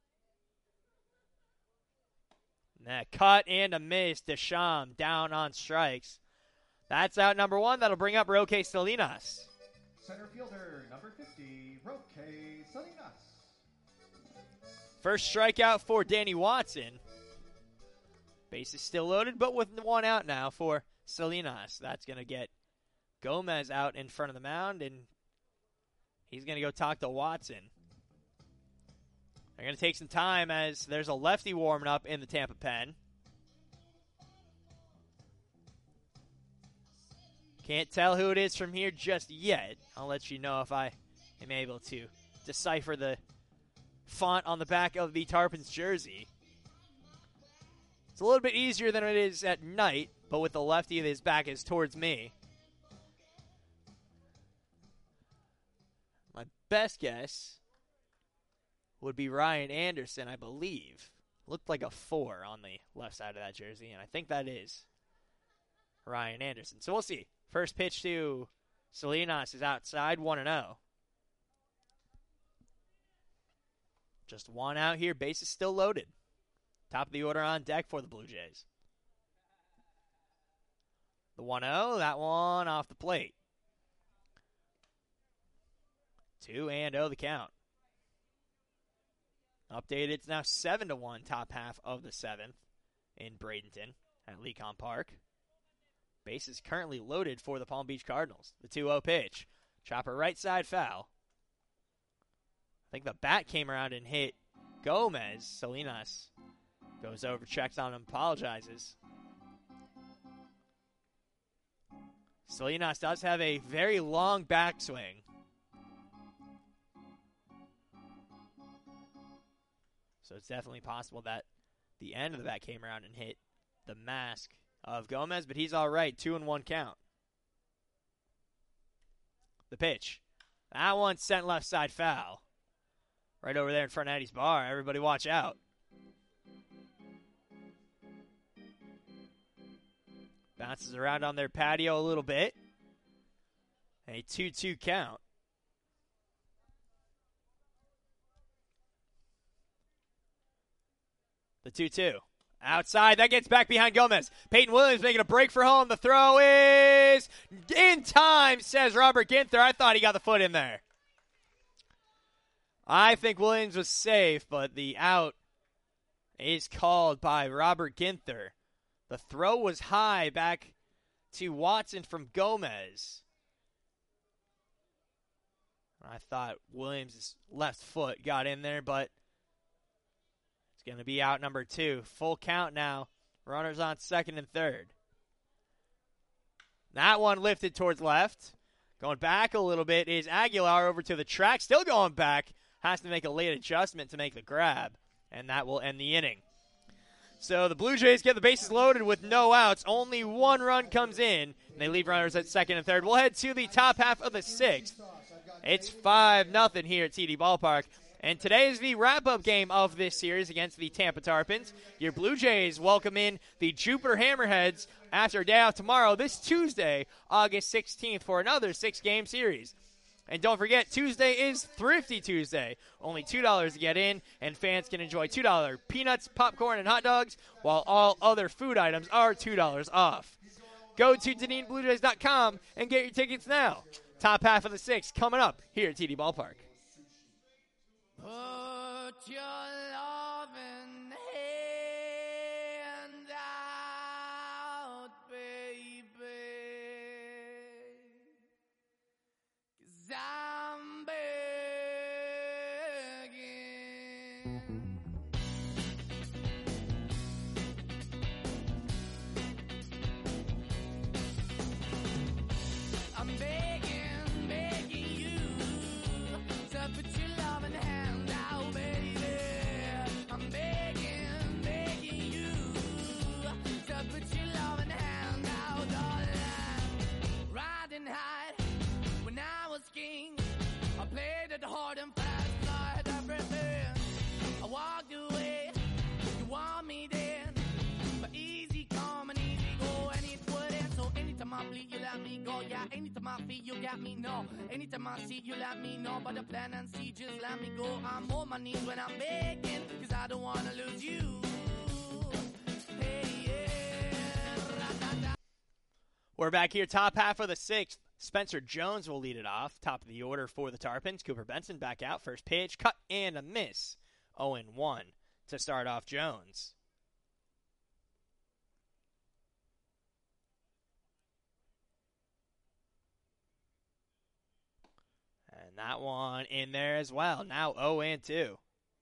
That cut and a miss. Deschamps down on strikes. That's out number one. That'll bring up Roque Salinas. Center fielder, number fifty, Roque Salinas. First strikeout for Danny Watson. Base is still loaded, but with one out now for Salinas. That's going to get Gomez out in front of the mound, and he's going to go talk to Watson. They're going to take some time as there's a lefty warming up in the Tampa pen. Can't tell who it is from here just yet. I'll let you know if I am able to decipher the font on the back of the Tarpons jersey. It's a little bit easier than it is at night, but with the lefty, his back is towards me. My best guess would be Ryan Anderson, I believe. Looked like a four on the left side of that jersey, and I think that is Ryan Anderson. So we'll see. First pitch to Salinas is outside, one and oh. Just one out here. Base is still loaded. Top of the order on deck for the Blue Jays. The one oh, that one off the plate. two and oh the count. Updated, it's now seven to one, top half of the seventh in Bradenton at Lecon Park. Base is currently loaded for the Palm Beach Cardinals. The two oh pitch. Chopper right side foul. I think the bat came around and hit Gomez. Salinas goes over, checks on him, apologizes. Salinas does have a very long backswing. So it's definitely possible that the end of the bat came around and hit the mask of Gomez, but he's all right. Two and one count. The pitch. That one sent left side foul. Right over there in front of Eddie's bar. Everybody watch out. Bounces around on their patio a little bit. A two two count. The two two. Outside. That gets back behind Gomez. Peyton Williams making a break for home. The throw is in time, says Robert Ginther. I thought he got the foot in there. I think Williams was safe, but the out is called by Robert Ginther. The throw was high back to Watson from Gomez. I thought Williams' left foot got in there, but it's going to be out number two. Full count now. Runners on second and third. That one lifted towards left. Going back a little bit is Aguilar over to the track. Still going back. Has to make a late adjustment to make the grab. And that will end the inning. So the Blue Jays get the bases loaded with no outs. Only one run comes in. And they leave runners at second and third. We'll head to the top half of the sixth. It's five nothing here at T D Ballpark. And today is the wrap-up game of this series against the Tampa Tarpons. Your Blue Jays welcome in the Jupiter Hammerheads after a day off tomorrow, this Tuesday, August sixteenth, for another six-game series. And don't forget, Tuesday is Thrifty Tuesday. Only two dollars to get in, and fans can enjoy two dollars peanuts, popcorn, and hot dogs, while all other food items are two dollars off. Go to Dunedin Blue Jays dot com and get your tickets now. Top half of the sixth coming up here at T D Ballpark. Put your loving hand out, baby. I'm begging, begging you to put your loving hand out, baby. I'm begging, begging you to put your loving hand out, darling. Riding high when I was king, I played it hard and fast, I had everything. I walked away, you want me then, but easy come and easy go, and it wouldn't. So anytime I bleed, you let me go. Yeah, anytime I feel, you got me. No, anytime I see, you let me know. But the plan and see, just let me go. I'm on my knees when I'm begging, cause I don't wanna lose you. Hey, yeah, ra-da-da. We're back here, top half of the sixth. Spencer Jones will lead it off. Top of the order for the Tarpons. Cooper Benson back out. First pitch, cut and a miss. oh and one to start off Jones. And that one in there as well. Now oh and two.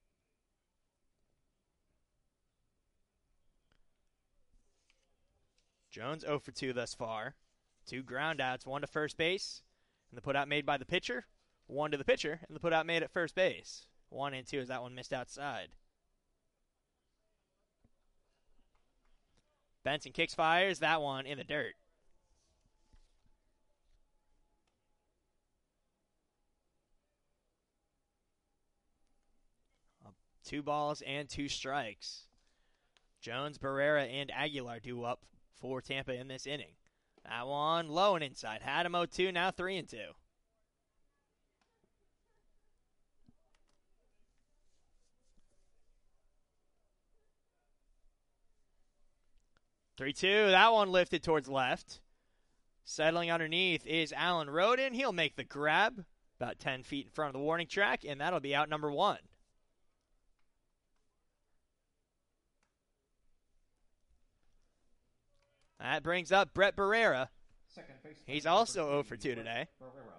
Jones oh for two thus far. Two ground outs, one to first base, and the putout made by the pitcher. One to the pitcher, and the putout made at first base. One and two as that one missed outside. Benson kicks, fires, that one in the dirt. Two balls and two strikes. Jones, Barrera, and Aguilar due up for Tampa in this inning. That one low and inside. Had him oh two, now three and two. three two, that one lifted towards left. Settling underneath is Alan Roden. He'll make the grab about ten feet in front of the warning track, and that'll be out number one. That brings up Brett Barrera. Second base. He's also oh for two today. Barrera.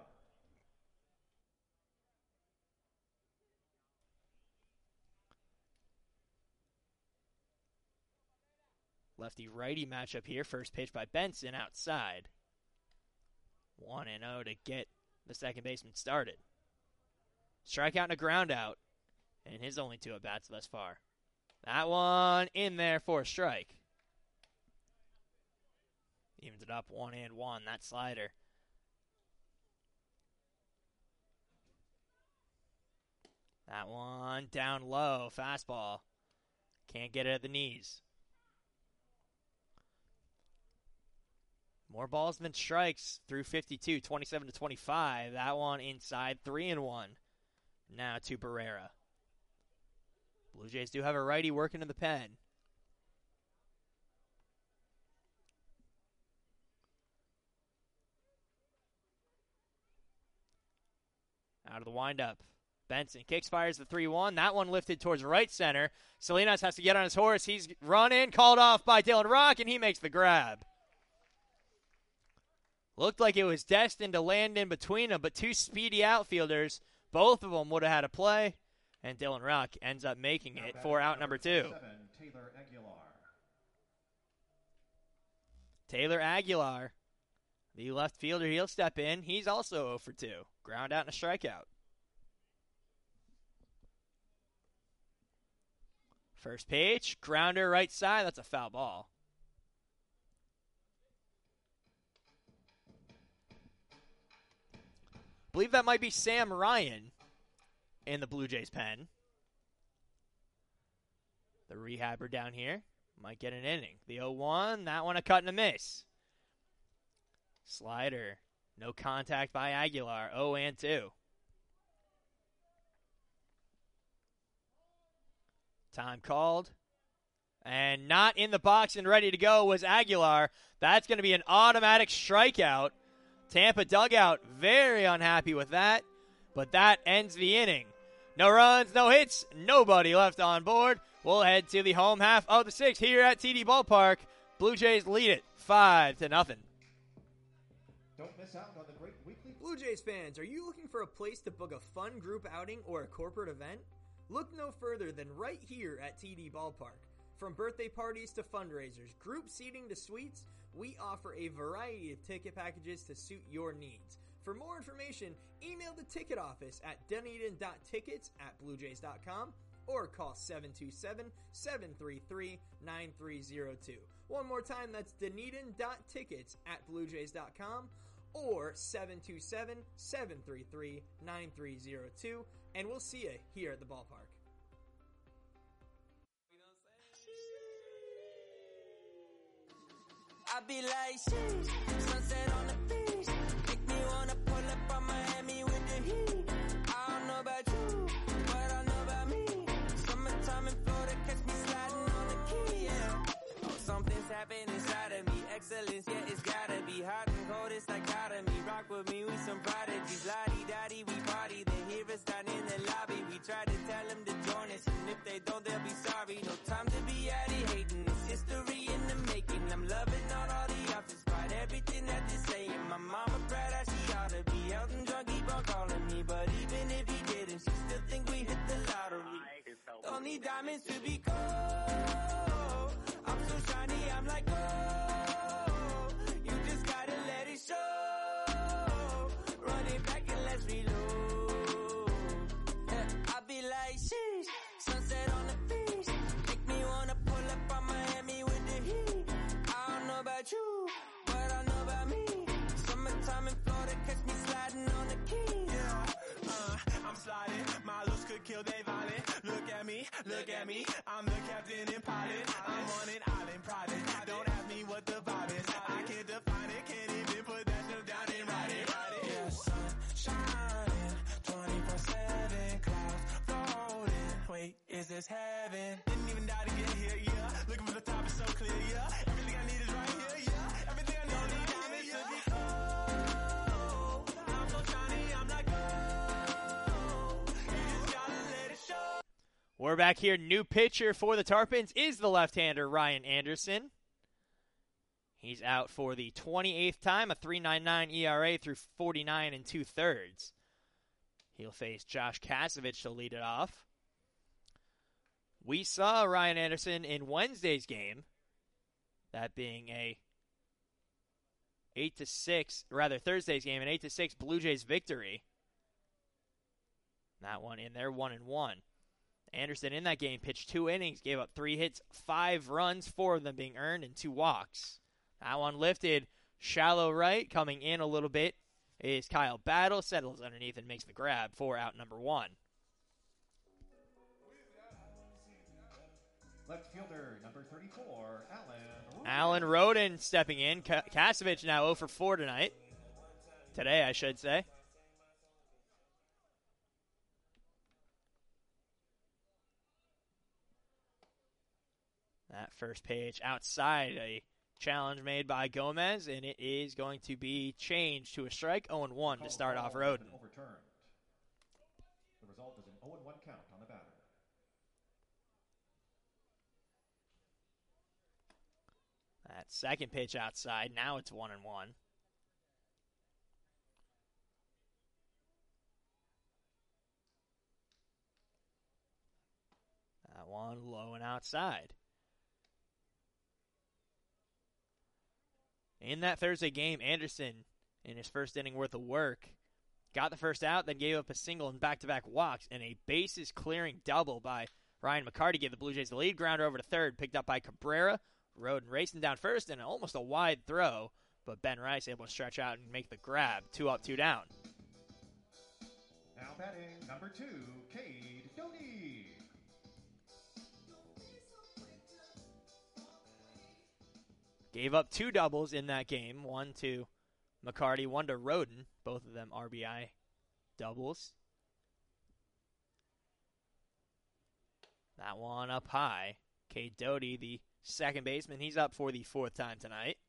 Lefty-righty matchup here. First pitch by Benson outside. one and oh to get the second baseman started. Strikeout and a ground out. And his only two at-bats thus far. That one in there for a strike. Evens it up one and one. That slider. That one down low. Fastball. Can't get it at the knees. More balls than strikes through fifty-two. twenty-seven to twenty-five. That one inside. three and one. Now to Barrera. Blue Jays do have a righty working in the pen. Out of the windup. Benson kicks, fires the three one. That one lifted towards right center. Salinas has to get on his horse. He's running, called off by Dylan Rock, and he makes the grab. Looked like it was destined to land in between them, but two speedy outfielders, both of them would have had a play, and Dylan Rock ends up making it for out number two. Seven, Taylor Aguilar. Taylor Aguilar, the left fielder, he'll step in. He's also oh for two. Ground out and a strikeout. First pitch, grounder right side. That's a foul ball. I believe that might be Sam Ryan in the Blue Jays pen. The rehabber down here might get an inning. The oh one, that one a cut and a miss. Slider, no contact by Aguilar, oh and two. Time called. And not in the box and ready to go was Aguilar. That's going to be an automatic strikeout. Tampa dugout very unhappy with that, but that ends the inning. No runs, no hits, nobody left on board. We'll head to the home half of the sixth here at T D Ballpark. Blue Jays lead it five to nothing. Don't miss out on the great weekly. Blue Jays fans, are you looking for a place to book a fun group outing or a corporate event? Look no further than right here at T D Ballpark. From birthday parties to fundraisers, group seating to suites, we offer a variety of ticket packages to suit your needs. For more information, email the ticket office at dunedin dot tickets at blue jays dot com or call seven two seven, seven three three, nine three zero two. One more time, that's dunedin dot tickets at blue jays dot com or seven two seven, seven three three, nine three zero two, and we'll see you here at the ballpark. I be like, sheesh, sunset on the beach. Make me wanna pull up on Miami with the heat. I don't know about you, but I know about me. Summertime in Florida, catch me sliding on the key, yeah. Oh, something's happening inside of me. Excellence, yeah, it's gotta be hot and cold, it's dichotomy. Rock with me, we some prodigies. Lottie-dottie, we party. They hear us down in the lobby. We try to tell them to join us, and if they don't, they'll be sorry. No time to be addy hating. It's history in the making. I'm loving all, all the options, despite everything that they're saying. My mama proud as she ought to be. Elton John keep on calling me, but even if he didn't, she still think we hit the lottery. Don't need diamonds to be gold. I'm so shiny, I'm like gold. You just gotta let it show. Run it back and let's reload. Yeah, I be like, sheesh, sunset on the beach. Make me wanna pull up on Miami with the heat. I don't know about you, but I know about me. Summertime in Florida, catch me sliding on the key. Yeah, uh, I'm sliding. My looks could kill they violent. Look at me, look at me. I'm the captain and pilot. I'm on an island private. Don't ask me what the vibe is. I can't define it. Can't even put that shit down and ride it. Yeah, sun shining, twenty-four seven clouds floating. Wait, is this heaven? Didn't even die to get here, yeah. Looking for the top is so clear, yeah. Everything I need is right here, yeah. Everything I know need diamonds to be gold. I'm so shiny, I'm like gold. You just gotta let it show. We're back here. New pitcher for the Tarpons is the left-hander Ryan Anderson. He's out for the twenty-eighth time, a three point nine nine E R A through forty-nine and two-thirds. He'll face Josh Kasevich to lead it off. We saw Ryan Anderson in Wednesday's game, that being a eight to six, rather Thursday's game, an eight to six Blue Jays victory. That one in there, one and one. Anderson in that game pitched two innings, gave up three hits, five runs, four of them being earned, and two walks. That one lifted shallow right, coming in a little bit is Kyle Battle, settles underneath and makes the grab for out number one. Left fielder, number thirty-four, Alan. Alan Roden stepping in. Ka- Kasevich now oh for four tonight. Today, I should say. That first pitch outside, a challenge made by Gomez, and it is going to be changed to a strike. oh and one to start off Roden. Overturned. The result is an oh and one count on the batter. That second pitch outside, now it's one and one. That one low and outside. In that Thursday game, Anderson, in his first inning worth of work, got the first out, then gave up a single and back-to-back walks, and a bases-clearing double by Ryan McCarty gave the Blue Jays the lead. Grounder over to third, picked up by Cabrera. Roden racing down first, and almost a wide throw, but Ben Rice able to stretch out and make the grab. Two up, two down. Now batting, number two, Cade Doty. Gave up two doubles in that game. One to McCarty, one to Roden. Both of them R B I doubles. That one up high. Cade Doty, the second baseman, he's up for the fourth time tonight.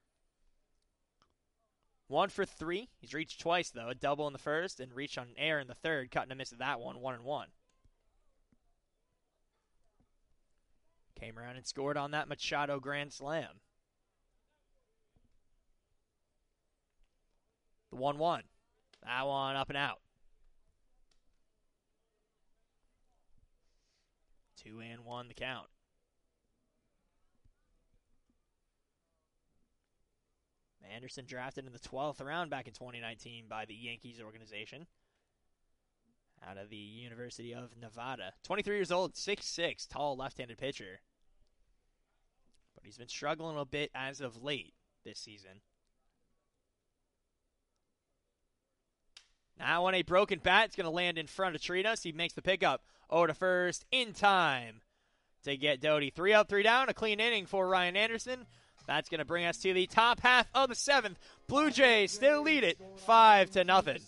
One for three. He's reached twice, though. A double in the first and reached on an air in the third. Cutting a miss at that one. One and one. Came around and scored on that Machado grand slam. The one one. That one up and out. Two and one the count. Anderson drafted in the twelfth round back in twenty nineteen by the Yankees organization. Out of the University of Nevada. twenty-three years old, six six, tall left-handed pitcher. But he's been struggling a bit as of late this season. Now on a broken bat, it's going to land in front of Trinos. He makes the pickup over to first in time to get Doty. Three up, three down, a clean inning for Ryan Anderson. That's going to bring us to the top half of the seventh. Blue Jays still lead it five to nothing.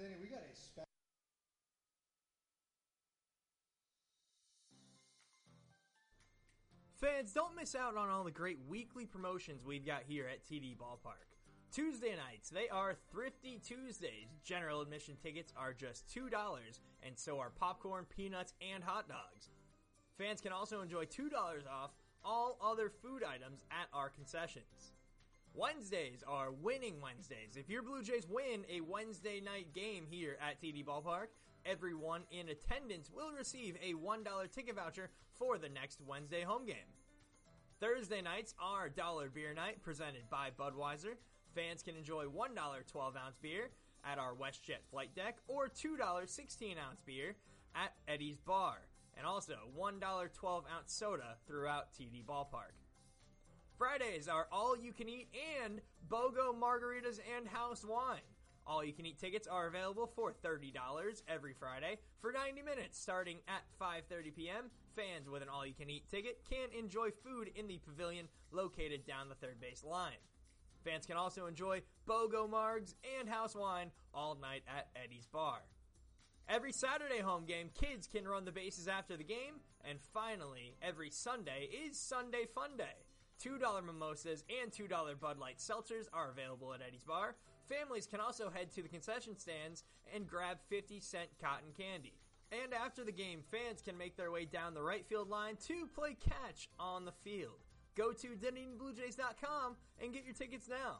Fans, don't miss out on all the great weekly promotions we've got here at T D Ballpark. Tuesday nights, they are Thrifty Tuesdays. General admission tickets are just two dollars, and so are popcorn, peanuts, and hot dogs. Fans can also enjoy two dollars off all other food items at our concessions. Wednesdays are Winning Wednesdays. If your Blue Jays win a Wednesday night game here at T D Ballpark, everyone in attendance will receive a one dollar ticket voucher for the next Wednesday home game. Thursday nights are Dollar Beer Night presented by Budweiser. Fans can enjoy one dollar twelve ounce beer at our WestJet flight deck or two dollars sixteen ounce beer at Eddie's Bar, and also one dollar twelve ounce soda throughout T D Ballpark. Fridays are all-you-can-eat and BOGO margaritas and house wine. All-you-can-eat tickets are available for thirty dollars every Friday for ninety minutes starting at five thirty p.m. Fans with an all-you-can-eat ticket can enjoy food in the pavilion located down the third base line. Fans can also enjoy BOGO margs and house wine all night at Eddie's Bar. Every Saturday home game, kids can run the bases after the game. And finally, every Sunday is Sunday Fun Day. two dollar mimosas and two dollar Bud Light seltzers are available at Eddie's Bar. Families can also head to the concession stands and grab fifty cent cotton candy. And after the game, fans can make their way down the right field line to play catch on the field. Go to Dunedin Blue Jays dot com and get your tickets now.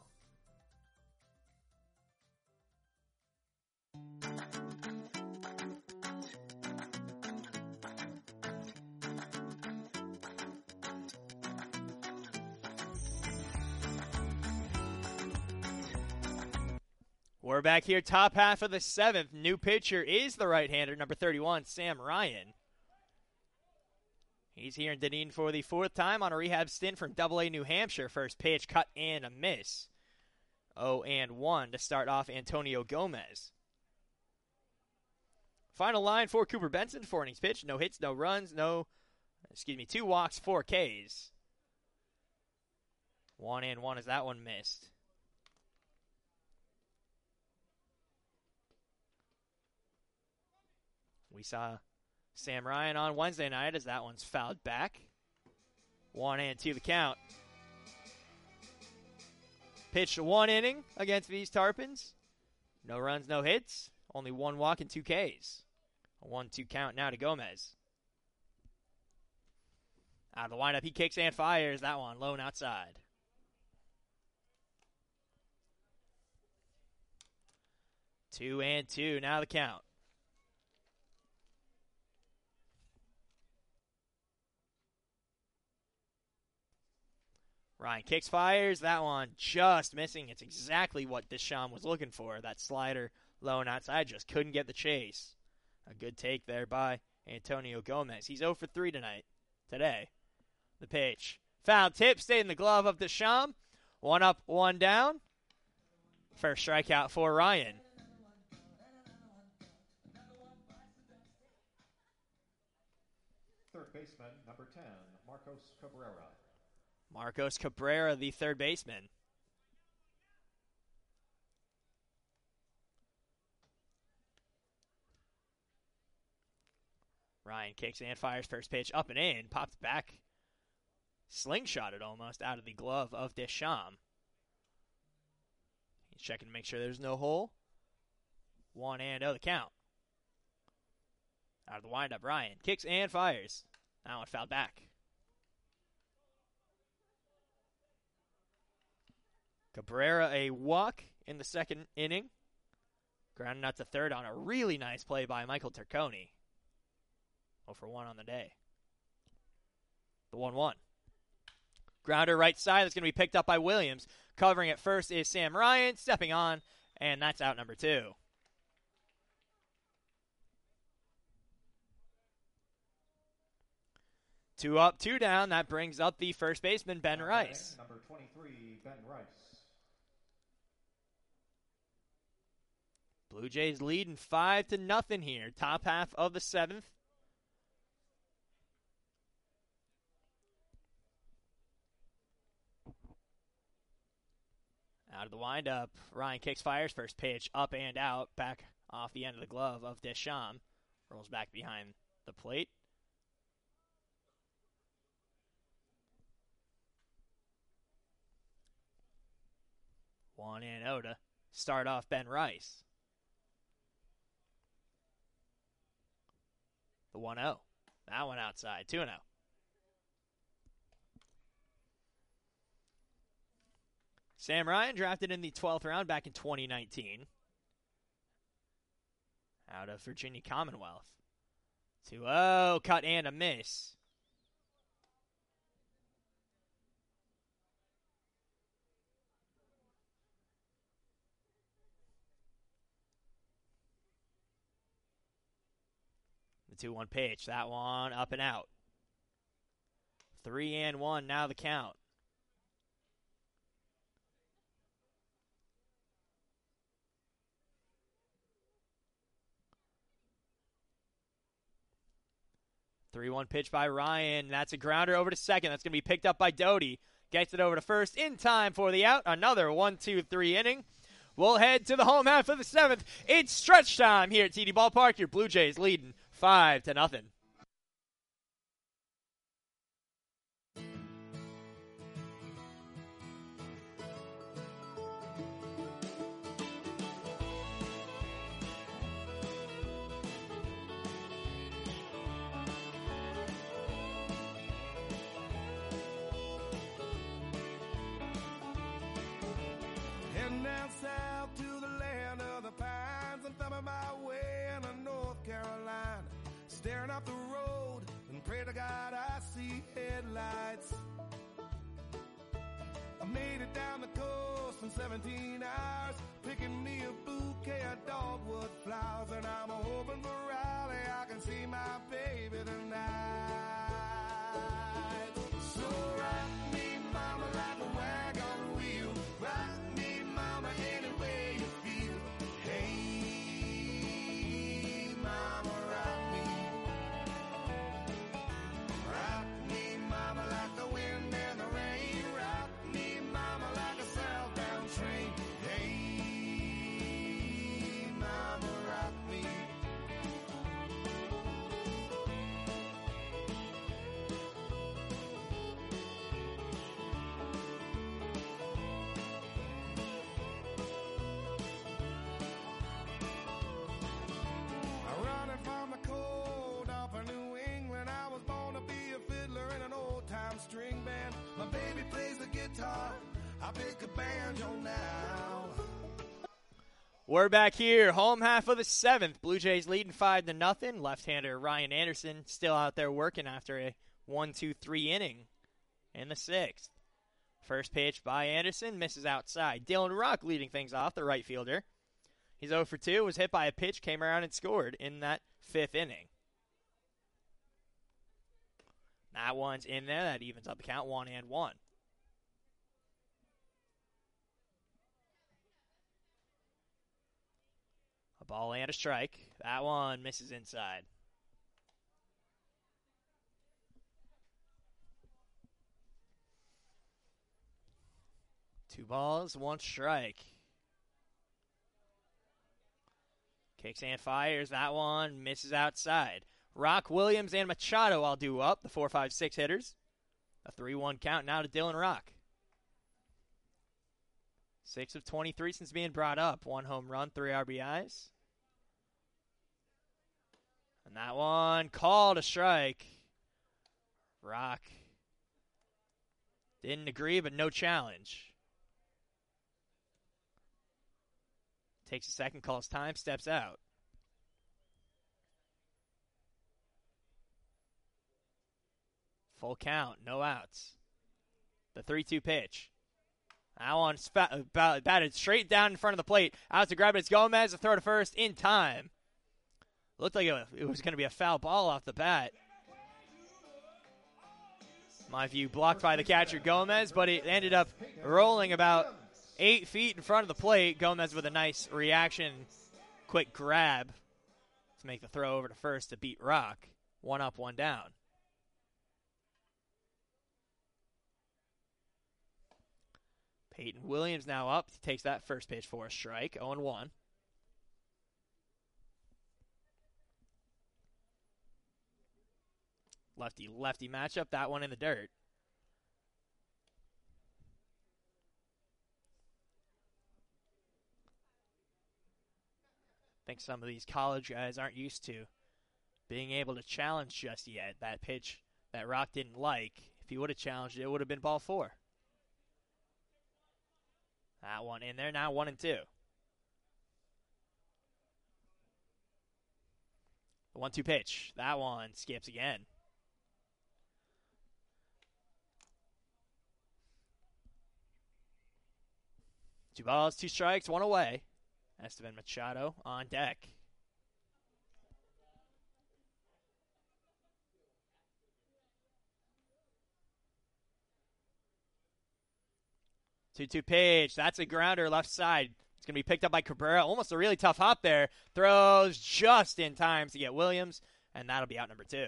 We're back here, top half of the seventh. New pitcher is the right-hander, number thirty-one, Sam Ryan. He's here in Dunedin for the fourth time on a rehab stint from double A New Hampshire. First pitch, cut and a miss. oh and one to start off Antonio Gomez. Final line for Cooper Benson, four innings pitched. No hits, no runs, no, excuse me, two walks, four Ks. One and one as that one missed. We saw Sam Ryan on Wednesday night as that one's fouled back. One and two the count. Pitched one inning against these Tarpons. No runs, no hits. Only one walk and two Ks. A one two count now to Gomez. Out of the windup, he kicks and fires. That one lone outside. Two and two now the count. Ryan kicks, fires. That one just missing. It's exactly what Deschamps was looking for. That slider low and outside just couldn't get the chase. A good take there by Antonio Gomez. He's oh for three tonight, today. The pitch. Foul tip, stayed in the glove of Deschamps. One up, one down. First strikeout for Ryan. Third baseman, number ten, Marcos Cabrera. Marcos Cabrera, the third baseman. Ryan kicks and fires first pitch up and in. Popped back. Slingshotted almost out of the glove of Deschamps. He's checking to make sure there's no hole. One and oh the count. Out of the windup, Ryan kicks and fires. That one fouled back. Cabrera a walk in the second inning. Grounding out to third on a really nice play by Michael Turconi. oh for one on the day. The one one. Grounder right side. That's going to be picked up by Williams. Covering it first is Sam Ryan. Stepping on, and that's out number two. Two up, two down. That brings up the first baseman, Ben Rice. Number twenty-three, Ben Rice. Blue Jays leading five to nothing here. Top half of the seventh. Out of the windup, Ryan kicks, fires, first pitch, up and out, back off the end of the glove of Deschamps. Rolls back behind the plate. One and oh to start off Ben Rice. The one oh. That one outside. two and oh. Sam Ryan drafted in the twelfth round back in twenty nineteen. Out of Virginia Commonwealth. two oh. Cut and a miss. The two one pitch. That one up and out. Three and one. Now the count. three one pitch by Ryan. That's a grounder over to second. That's going to be picked up by Doty. Gets it over to first in time for the out. Another one two three inning. We'll head to the home half of the seventh. It's stretch time here at T D Ballpark. Your Blue Jays leading five to nothing. Heading down south to the land of the pines. I'm thumbing my way into North Carolina. Staring up the road and pray to God I see headlights. I made it down the coast in seventeen hours, picking me a bouquet of dogwood flowers. And I'm hoping for Raleigh I can see my baby tonight. So rock me, mama, like a wagon wheel. Rock me, mama, any way you feel. Hey, mama, rock me. Rock me, mama, like the wind and the rain. Rock me, mama, like a southbound train. Hey, mama, rock me. Running from the cold off of New England, I was born to be a fiddler in an old-time string band. My baby plays the guitar, I pick a banjo now. We're back here, home half of the seventh. Blue Jays leading five to nothing. Left-hander Ryan Anderson still out there working after a one two three inning in the sixth. First pitch by Anderson, misses outside. Dylan Rock leading things off, the right fielder. He's oh for two, was hit by a pitch, came around and scored in that fifth inning. That one's in there. That evens up the count, one and one. A ball and a strike. That one misses inside. Two balls, one strike. Kicks and fires. That one misses outside. Rock, Williams, and Machado all do up, the four five six hitters. A three one count now to Dylan Rock. six of twenty-three since being brought up. One home run, three R B Is. And that one called a strike. Rock didn't agree, but no challenge. Takes a second, calls time, steps out. Full count, no outs. The three two pitch. That one's fa- batted straight down in front of the plate. Out to grab it. It's Gomez. The throw to first in time. Looked like it was going to be a foul ball off the bat. My view blocked by the catcher Gomez, but it ended up rolling about eight feet in front of the plate. Gomez with a nice reaction, quick grab to make the throw over to first to beat Rock. One up, one down. Peyton Williams now up. He takes that first pitch for a strike. oh and one. Lefty-lefty matchup. That one in the dirt. I think some of these college guys aren't used to being able to challenge just yet. That pitch that Rock didn't like, if he would have challenged it, it would have been ball four. That one in there, now one and two. The one two pitch. That one skips again. Two balls, two strikes, one away. Esteban Machado on deck. two two pitch. That's a grounder left side. It's going to be picked up by Cabrera. Almost a really tough hop there. Throws just in time to get Williams, and that'll be out number two.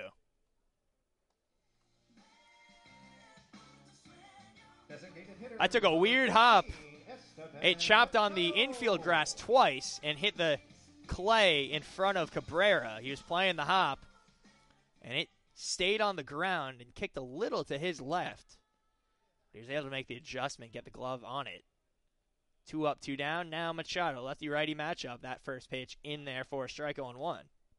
I took a weird hop. It chopped on the infield grass twice and hit the clay in front of Cabrera. He was playing the hop, and it stayed on the ground and kicked a little to his left. He was able to make the adjustment, get the glove on it. Two up, two down. Now Machado, lefty-righty matchup. That first pitch in there for a strike, oh and one.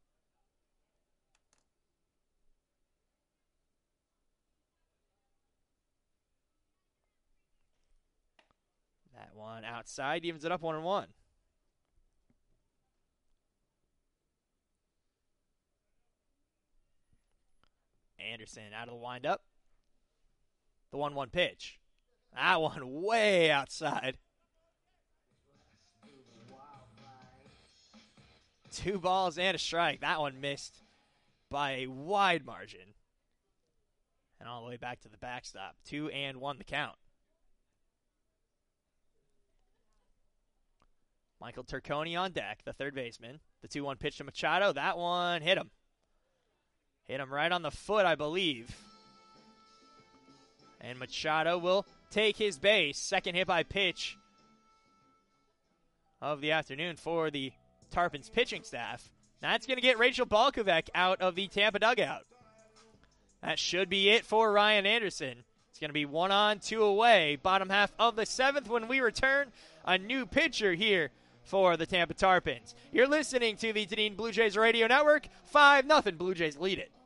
That one outside evens it up one and one. Anderson out of the windup. The one one pitch. That one way outside. Two balls and a strike. That one missed by a wide margin. And all the way back to the backstop. Two and one the count. Michael Turconi on deck, the third baseman. The two one pitch to Machado. That one hit him. Hit him right on the foot, I believe. And Machado will take his base. Second hit by pitch of the afternoon for the Tarpons pitching staff. That's going to get Rachel Balkovec out of the Tampa dugout. That should be it for Ryan Anderson. It's going to be one on, two away. Bottom half of the seventh when we return. A new pitcher here for the Tampa Tarpons. You're listening to the Dunedin Blue Jays Radio Network. five nothing Blue Jays lead it.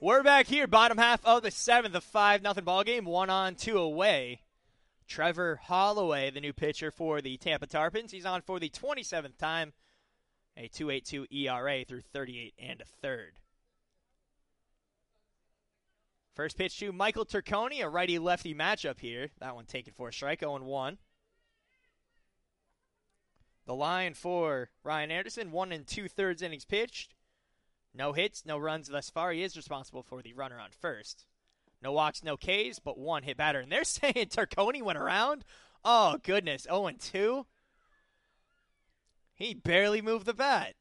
We're back here, bottom half of the seventh, a five nothing ball game, one on, two away. Trevor Holloway, the new pitcher for the Tampa Tarpons. He's on for the twenty-seventh time, a two point eight two E R A through thirty-eight and a third. First pitch to Michael Turconi, a righty-lefty matchup here. That one taken for a strike, oh and one. The line for Ryan Anderson, one and two-thirds innings pitched. No hits, no runs thus far. He is responsible for the runner on first. No walks, no Ks, but one hit batter. And they're saying Turconi went around? Oh, goodness, oh and two? He barely moved the bat.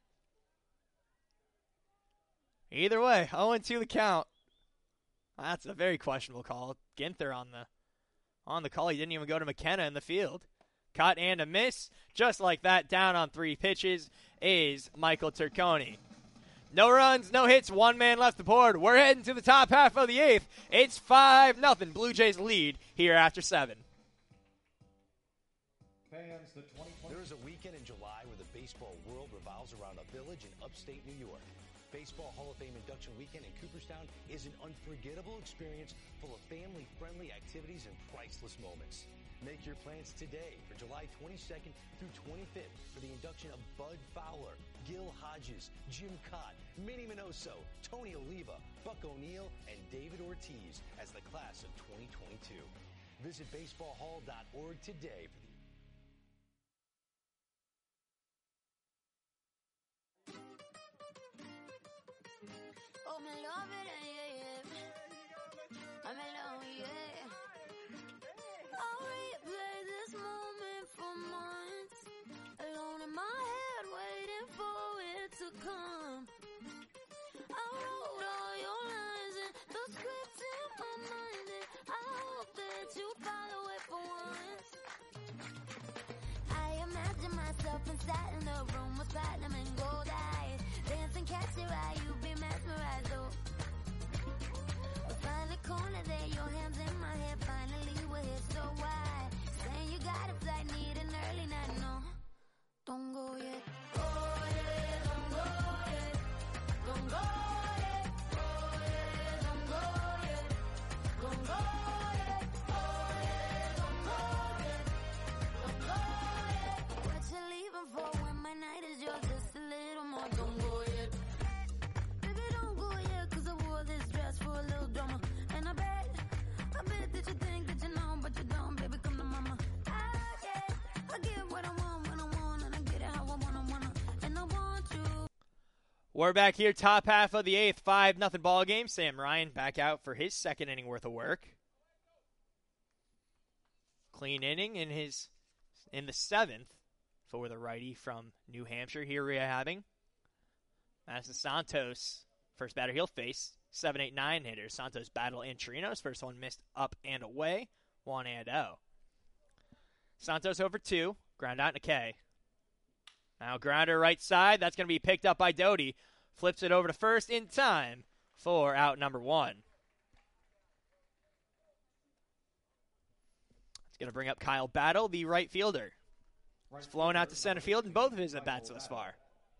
Either way, oh and two the count. That's a very questionable call. Ginther on the on the call. He didn't even go to McKenna in the field. Caught and a miss. Just like that, down on three pitches is Michael Turconi. No runs, no hits, one man left the board. We're heading to the top half of the eighth. It's five nothing. Blue Jays lead here after seven. Fans, the twenty twenty. There is a weekend in July where the baseball world revolves around a village in upstate New York. Baseball Hall of Fame induction weekend in Cooperstown is an unforgettable experience full of family-friendly activities and priceless moments. Make your plans today for July twenty-second through twenty-fifth for the induction of Bud Fowler, Gil Hodges, Jim Cott, Minnie Minoso, Tony Oliva, Buck O'Neill, and David Ortiz as the class of twenty twenty-two. Visit baseball hall dot org today for the Oh, me love it, yeah, yeah. I'm alone, yeah. I'll replay this moment for months. Alone in my head, waiting for it to come. I wrote all your lines and the script in my mind, and I hope that you follow it for once. I imagine myself inside in the room with platinum and gold eyes. Dance and catch your eye, you be mesmerized, oh. Find the corner there, your hands in my hair. Finally we're here, so why? Saying you got a flight, need an early night, no. Don't go yet. Oh yeah, don't go yet. Don't go yet. Oh yeah, don't go yet. Don't go yet. Oh yeah, don't go yet. Don't go yet. What you leaving for when my night is yours? Just a little more. Don't go yet. Baby, don't go yet, 'cause I wore this dress for a little drama. And I bet, I bet that you think that you know, but you don't. Baby, come to mama. I get, I get what I want when I want, and I get it how I wanna, wanna, and I want you. We're back here, top half of the eighth, five nothing ball game. Sam Ryan back out for his second inning worth of work. Clean inning in his in the seventh for the righty from New Hampshire here rehabbing. Madison Santos, first batter he'll face. seven eight nine hitter. Santos battle and Chirinos. First one missed up and away. one and oh. Santos over two. Ground out in a K. Now grounder right side. That's going to be picked up by Doty. Flips it over to first in time for out number one. It's going to bring up Kyle Battle, the right fielder. He's flown out to center field in both of his at-bats thus far.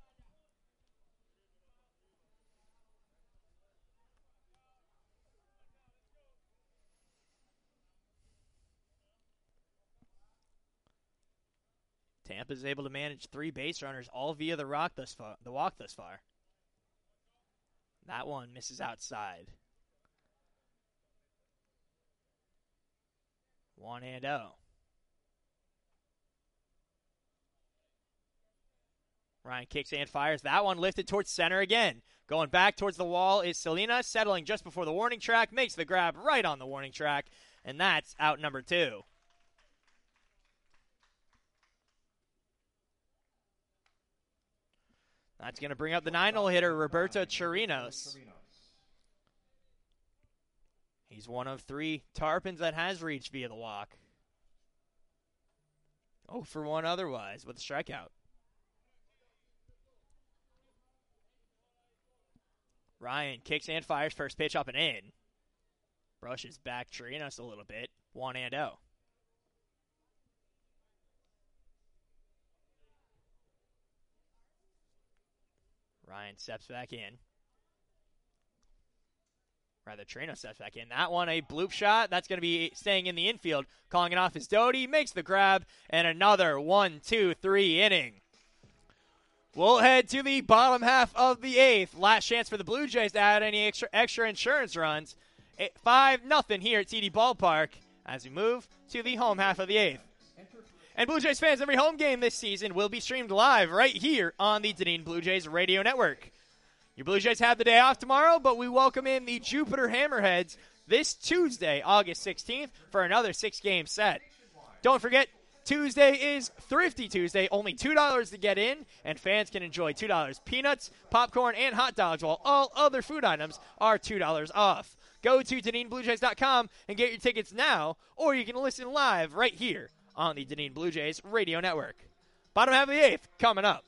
Tampa's able to manage three base runners all via the rock thus far, the walk thus far. That one misses outside. One and oh. Ryan kicks and fires. That one lifted towards center again. Going back towards the wall is Selena, settling just before the warning track, makes the grab right on the warning track, and that's out number two. That's going to bring up the nine-hole hitter, Roberto Chirinos. He's one of three Tarpons that has reached via the walk. oh for one otherwise with a strikeout. Ryan kicks and fires, first pitch up and in. Brushes back Chirinos a little bit. one and oh. Ryan steps back in. Rather, Trino steps back in. That one, a bloop shot. That's going to be staying in the infield. Calling it off is Doty. Makes the grab. And another one, two, three inning. We'll head to the bottom half of the eighth. Last chance for the Blue Jays to add any extra, extra insurance runs. five nothing here at T D Ballpark as we move to the home half of the eighth. And Blue Jays fans, every home game this season will be streamed live right here on the Dunedin Blue Jays radio network. Your Blue Jays have the day off tomorrow, but we welcome in the Jupiter Hammerheads this Tuesday, August sixteenth, for another six-game set. Don't forget, Tuesday is Thrifty Tuesday, only two dollars to get in, and fans can enjoy two dollars peanuts, popcorn, and hot dogs, while all other food items are two dollars off. Go to Dunedin Blue Jays dot com and get your tickets now, or you can listen live right here on the Dunedin Blue Jays radio network. Bottom half of the eighth coming up.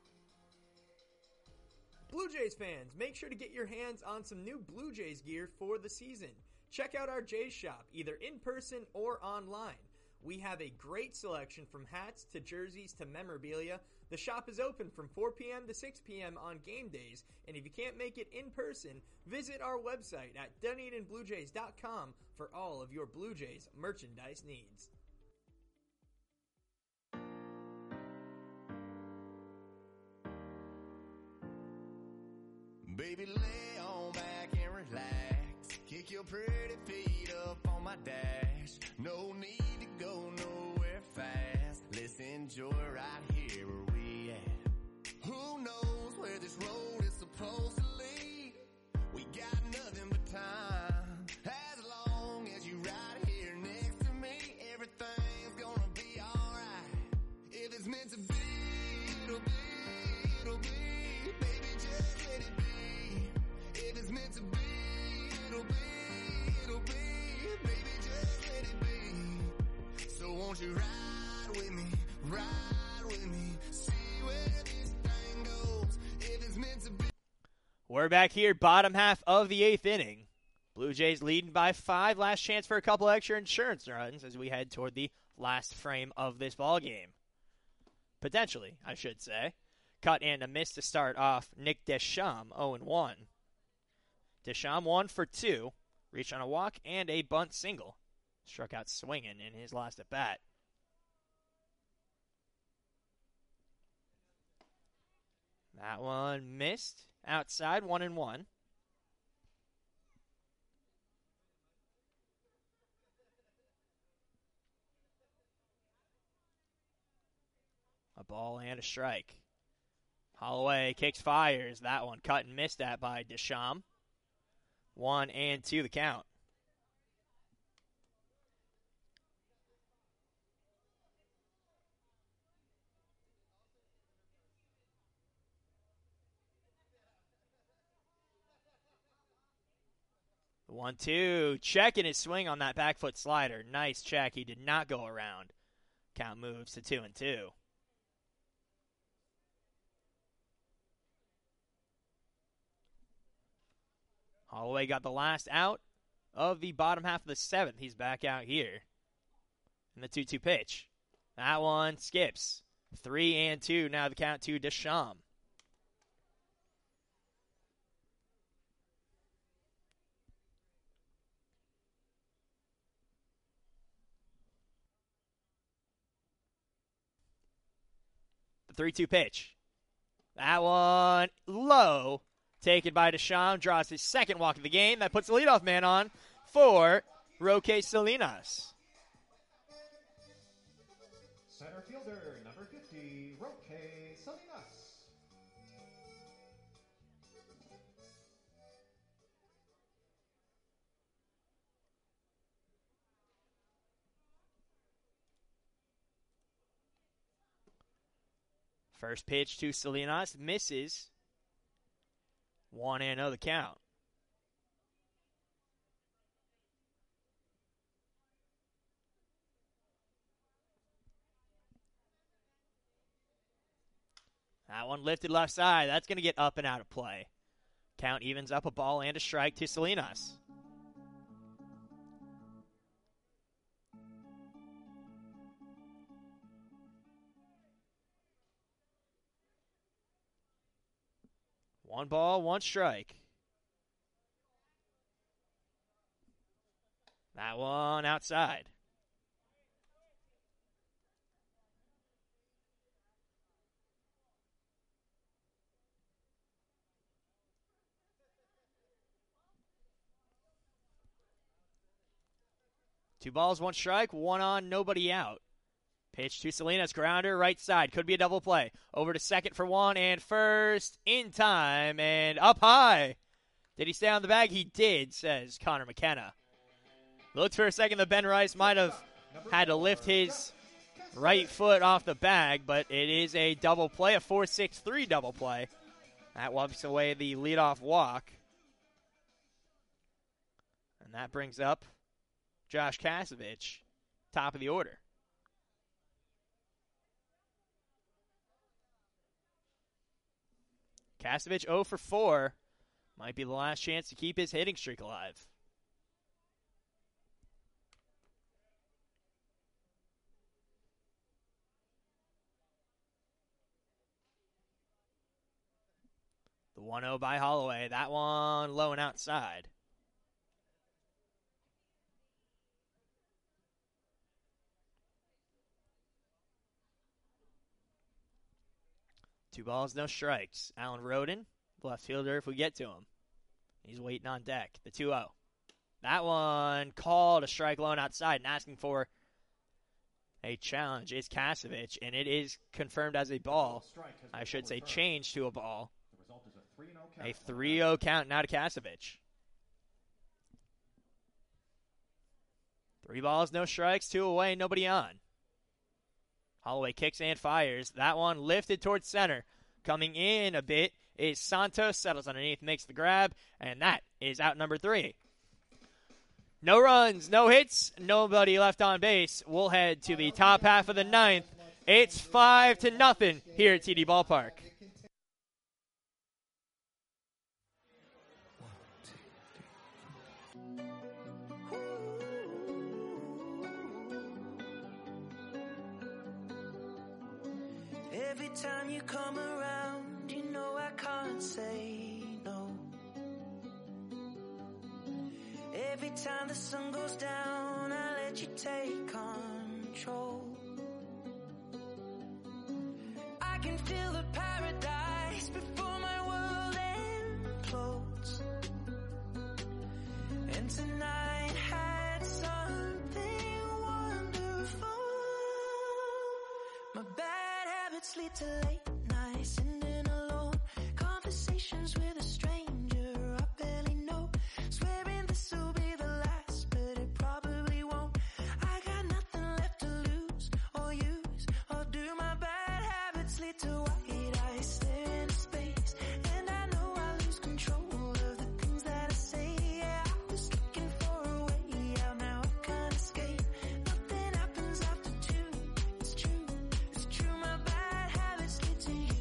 Blue Jays fans, make sure to get your hands on some new Blue Jays gear for the season. Check out our Jays shop, either in person or online. We have a great selection from hats to jerseys to memorabilia. The shop is open from four p.m. to six p.m. on game days, and if you can't make it in person, visit our website at Dunedin Blue Jays dot com for all of your Blue Jays merchandise needs. Baby, lay on back and relax. Kick your pretty feet up on my dash. No need to go nowhere fast. Let's enjoy right here where we at. Who knows where this road is supposed to lead? We got nothing but time. As long as you right here next to me, everything's gonna be alright. If it's meant to be, it'll be, it'll be. Baby, just let it be. If it's meant to be, it'll be, it'll be. Baby, just let it be. So won't you ride with me, ride with me, see where this thing goes. If it's meant to be. We're back here, bottom half of the eighth inning. Blue Jays leading by five. Last chance for a couple extra insurance runs as we head toward the last frame of this ball game. Potentially, I should say. Cut and a miss to start off Nick Deschamps, oh and one. Deschamps one for two, reached on a walk and a bunt single. Struck out swinging in his last at bat. That one missed. Outside, one and one. A ball and a strike. Holloway kicks, fires. That one cut and missed at by Deschamps. One and two the count. One, two. Checking his swing on that back foot slider. Nice check. He did not go around. Count moves to two and two. Holloway got the last out of the bottom half of the seventh. He's back out here in the two two pitch. That one skips. Three and two. Now the count to Deschamps. The three two pitch. That one low. Taken by Deschamps, draws his second walk of the game. That puts the leadoff man on for Roque Salinas. Center fielder, number fifty, Roque Salinas. First pitch to Salinas, misses. One and oh the count. That one lifted left side. That's going to get up and out of play. Count evens up, a ball and a strike to Salinas. One ball, one strike. That one outside. Two balls, one strike, one on, nobody out. Pitch to Salinas, grounder, right side. Could be a double play. Over to second for one, and first in time, and up high. Did he stay on the bag? He did, says Connor McKenna. Looked for a second that Ben Rice might have had to lift his right foot off the bag, but it is a double play, a four six three double play. That wipes away the leadoff walk. And that brings up Josh Kasevich, top of the order. Kasevich oh for four. Might be the last chance to keep his hitting streak alive. The one oh by Holloway. That one low and outside. Two balls, no strikes. Alan Roden, left fielder if we get to him. He's waiting on deck. The two oh. That one called a strike low and outside, and asking for a challenge is Kasevich, and it is confirmed as a ball. I should say changed to a ball. A three oh count now to Kasevich. Three balls, no strikes, two away, nobody on. Holloway kicks and fires. That one lifted towards center. Coming in a bit is Santos. Settles underneath, makes the grab, and that is out number three. No runs, no hits, nobody left on base. We'll head to the top half of the ninth. It's five to nothing here at T D Ballpark. Every time you come around, you know I can't say no. Every time the sun goes down, I let you take control. I can feel the paradise before my world implodes. And tonight had something wonderful. My bad habits lead to late nights, sitting alone, conversations with a stranger I barely know, swearing this will be the last, but it probably won't. I got nothing left to lose or use, or do my bad habits lead to white eyes stare into space, and I know I lose control of the things that I say. Yeah, I was looking for a way out, now I can't escape. Nothing happens after two, it's true, it's true, my bad habits lead to you.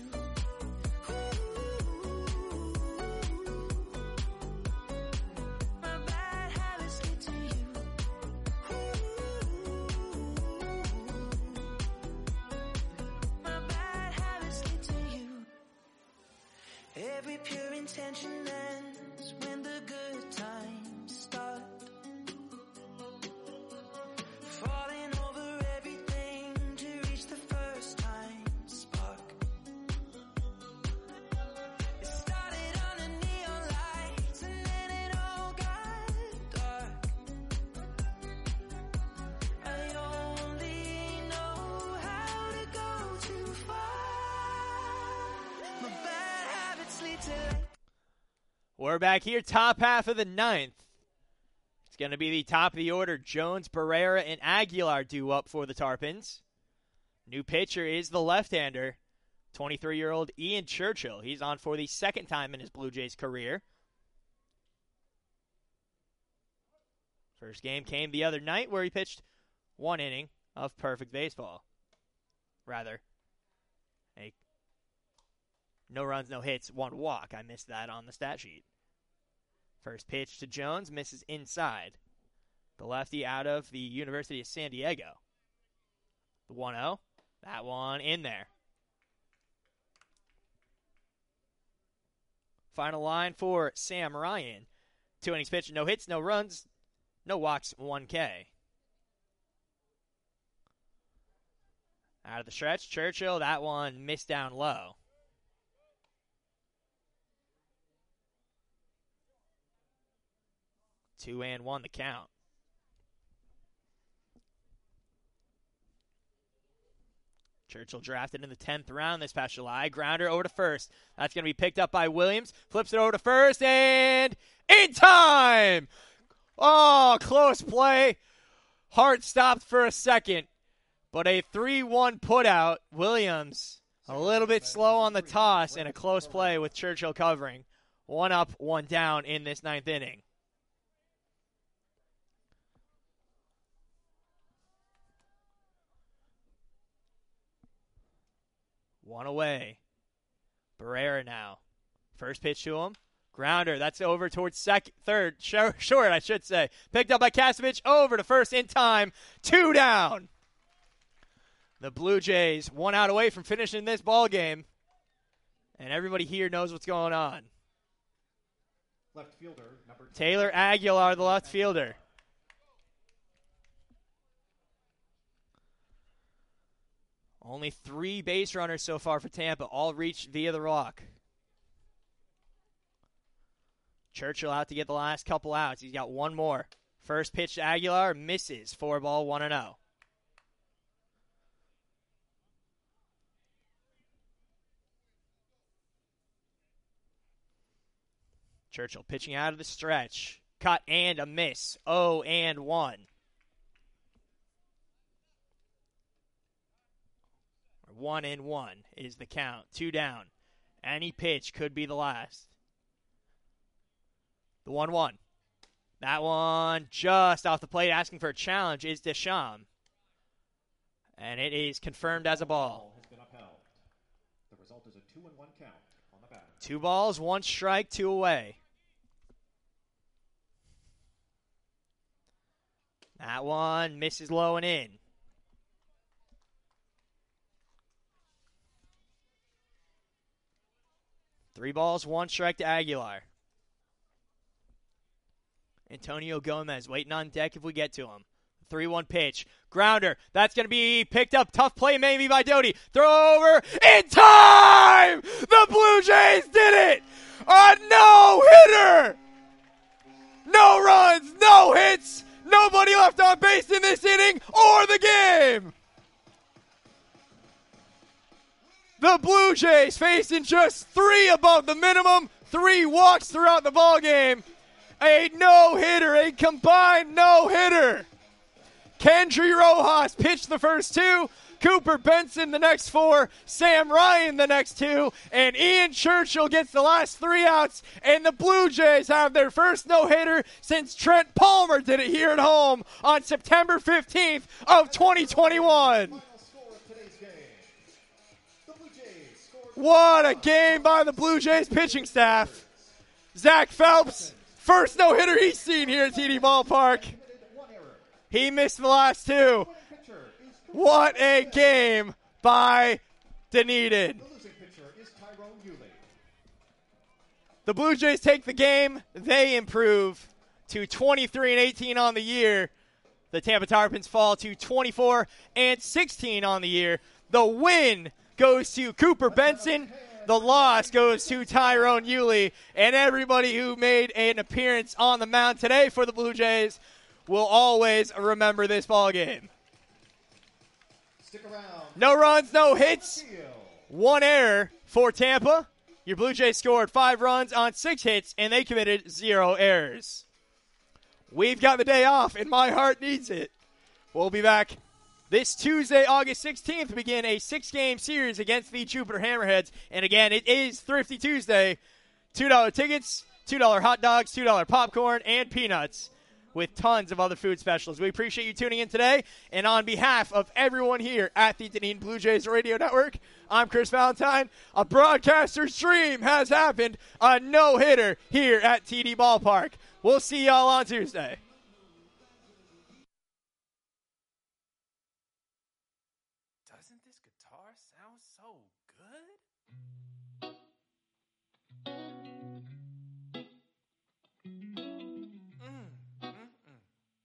My bad habits lead to you. My bad habits lead to you. Every pure intention ends when the good times start. Falling over everything to reach the first time spark. It started under neon lights and then it all got dark. I only know how to go too far. My bad habits lead to late. We're back here, top half of the ninth. It's going to be the top of the order. Jones, Barrera, and Aguilar due up for the Tarpons. New pitcher is the left-hander, twenty-three-year-old Ian Churchill. He's on for the second time in his Blue Jays career. First game came the other night where he pitched one inning of perfect baseball. Rather, a no runs, no hits, one walk. I missed that on the stat sheet. First pitch to Jones, misses inside. The lefty out of the University of San Diego. The one oh, that one in there. Final line for Sam Ryan. Two innings pitched, no hits, no runs. No walks, one K. Out of the stretch, Churchill, that one missed down low. Two and one the count. Churchill drafted in the tenth round this past July. Grounder over to first. That's going to be picked up by Williams. Flips it over to first, and in time! Oh, close play. Hart stopped for a second, but a three one putout. Williams a little bit slow on the toss, and a close play with Churchill covering. One up, one down in this ninth inning. One away. Barrera now. First pitch to him. Grounder. That's over towards second, third. Short, short, I should say. Picked up by Kasevich. Over to first in time. Two down. The Blue Jays one out away from finishing this ball game. And everybody here knows what's going on. Left fielder, number Taylor Aguilar, the left fielder. Only three base runners so far for Tampa, all reached via the rock. Churchill out to get the last couple outs. He's got one more. First pitch to Aguilar, misses. Four ball, one and oh. Churchill pitching out of the stretch. Cut and a miss. oh and one. One and one is the count. Two down. Any pitch could be the last. The one one. That one just off the plate asking for a challenge is Deschamps. And it is confirmed as a ball. Has been upheld. The result is a two and one count on the batter. Two balls, one strike, two away. That one misses low and in. Three balls, one strike to Aguilar. Antonio Gomez waiting on deck if we get to him. three one pitch. Grounder. That's going to be picked up. Tough play maybe by Doty. Throw over. In time! The Blue Jays did it! A no-hitter! No runs, no hits, nobody left on base in this inning or the game! The Blue Jays facing just three above the minimum, three walks throughout the ballgame. A no-hitter, a combined no-hitter. Kendry Rojas pitched the first two, Cooper Benson the next four, Sam Ryan the next two, and Ian Churchill gets the last three outs, and the Blue Jays have their first no-hitter since Trent Palmer did it here at home on September fifteenth of twenty twenty-one. What a game by the Blue Jays pitching staff. Zach Phelps, first no-hitter he's seen here at T D Ballpark. He missed the last two. What a game by Dunedin. The Blue Jays take the game. They improve to twenty-three and eighteen on the year. The Tampa Tarpons fall to twenty-four and sixteen on the year. The win goes to Cooper Benson. The loss goes to Tyrone Eulie. And everybody who made an appearance on the mound today for the Blue Jays will always remember this ball game. Stick around. No runs, no hits. One error for Tampa. Your Blue Jays scored five runs on six hits, and they committed zero errors. We've got the day off, and my heart needs it. We'll be back this Tuesday, August sixteenth, to begin a six-game series against the Jupiter Hammerheads. And again, it is Thrifty Tuesday. two dollar tickets, two dollar hot dogs, two dollar popcorn, and peanuts, with tons of other food specials. We appreciate you tuning in today. And on behalf of everyone here at the Dunedin Blue Jays Radio Network, I'm Chris Valentine. A broadcaster's dream has happened. A no-hitter here at T D Ballpark. We'll see y'all on Tuesday. Doesn't this guitar sound so good? Mm, mm, mm.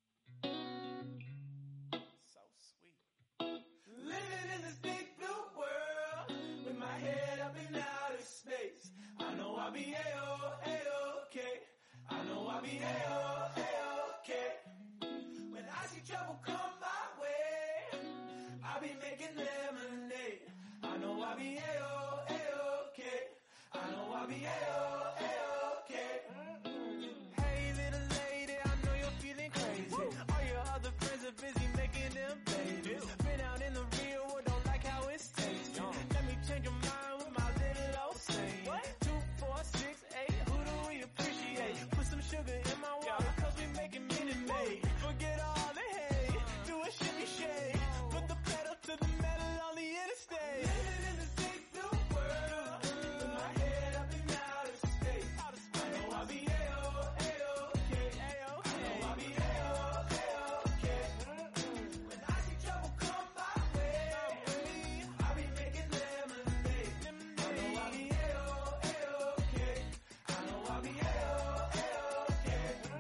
I'll be A-O, A-OK. I know I'll be A-O, A-OK. When I see trouble come my way, I'll be making lemonade. I know I'll be A-O, A-OK. I know I'll be A-O, A-OK. Hey, little lady, I know you're feeling crazy. All your other friends are busy making them babies. Been out in the real world, don't like how it's tasting. Let me change your mind with my little old saying. Two, four, six, eight, who do we appreciate? Put some sugar in my water, cause we making Minute Maid. Forget all the hate, do a shimmy shake. Put the pedal to the metal on the interstate. Living in this big new world, with my head up in outer space. I know I'll be A-O, A-OK. I know I'll be A-O, A-OK. When I see trouble come my way, I'll be making lemonade. I know I'll be A-O, A-OK. I know I'll be A-O, A-OK.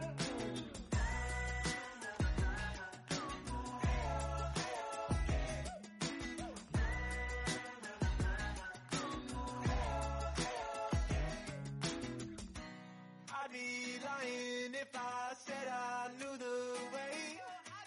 I'd be lying if I said I knew the way.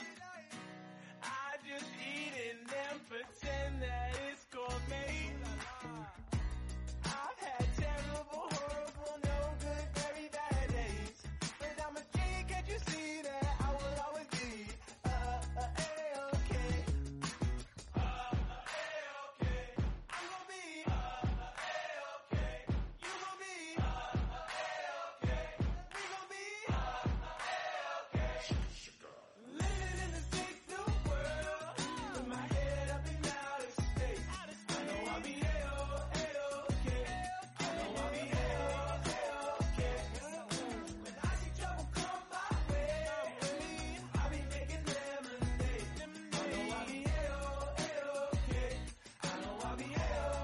I just eat and then pretend that it's gourmet. I've had terrible, horrible, no good, very bad days. But I'm a king, can't you see that I will always be uh, uh, A-OK. Uh, uh, A-OK. I'm gonna be uh, uh, A-OK. You gonna be uh, uh, A-OK. We gon' be uh, uh, A-OK. Living in this big new world, with my head up in outer space. I know I'll be A-O, A-OK. I know I'll be A-O, A-OK. When I see trouble come my way, I'll be making lemonade. I know I'll be A-O, A-OK. I know I'll be A-O,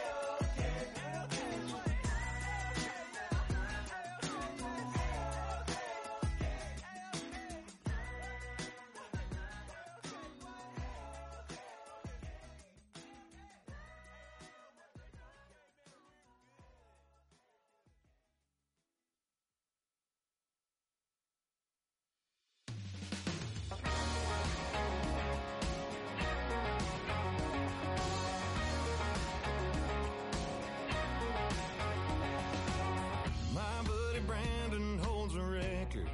My buddy Brandon holds a record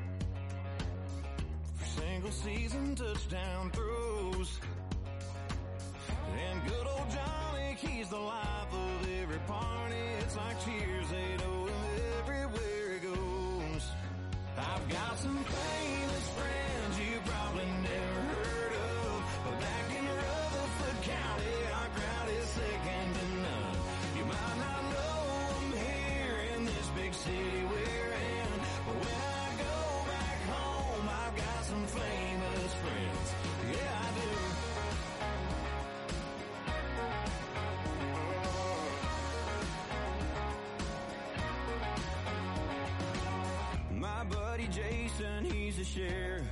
for single season touchdown throws. And good old Johnny, he's the life of every party. It's like cheers, they know him everywhere he goes. I've got some famous friends you probably never heard of, but back in Rutherford County, our crowd is second to none. You might not know them here in this big city we're in, but when I go back home, I've got some famous friends. Yeah, I do. My buddy Jason, he's a sheriff.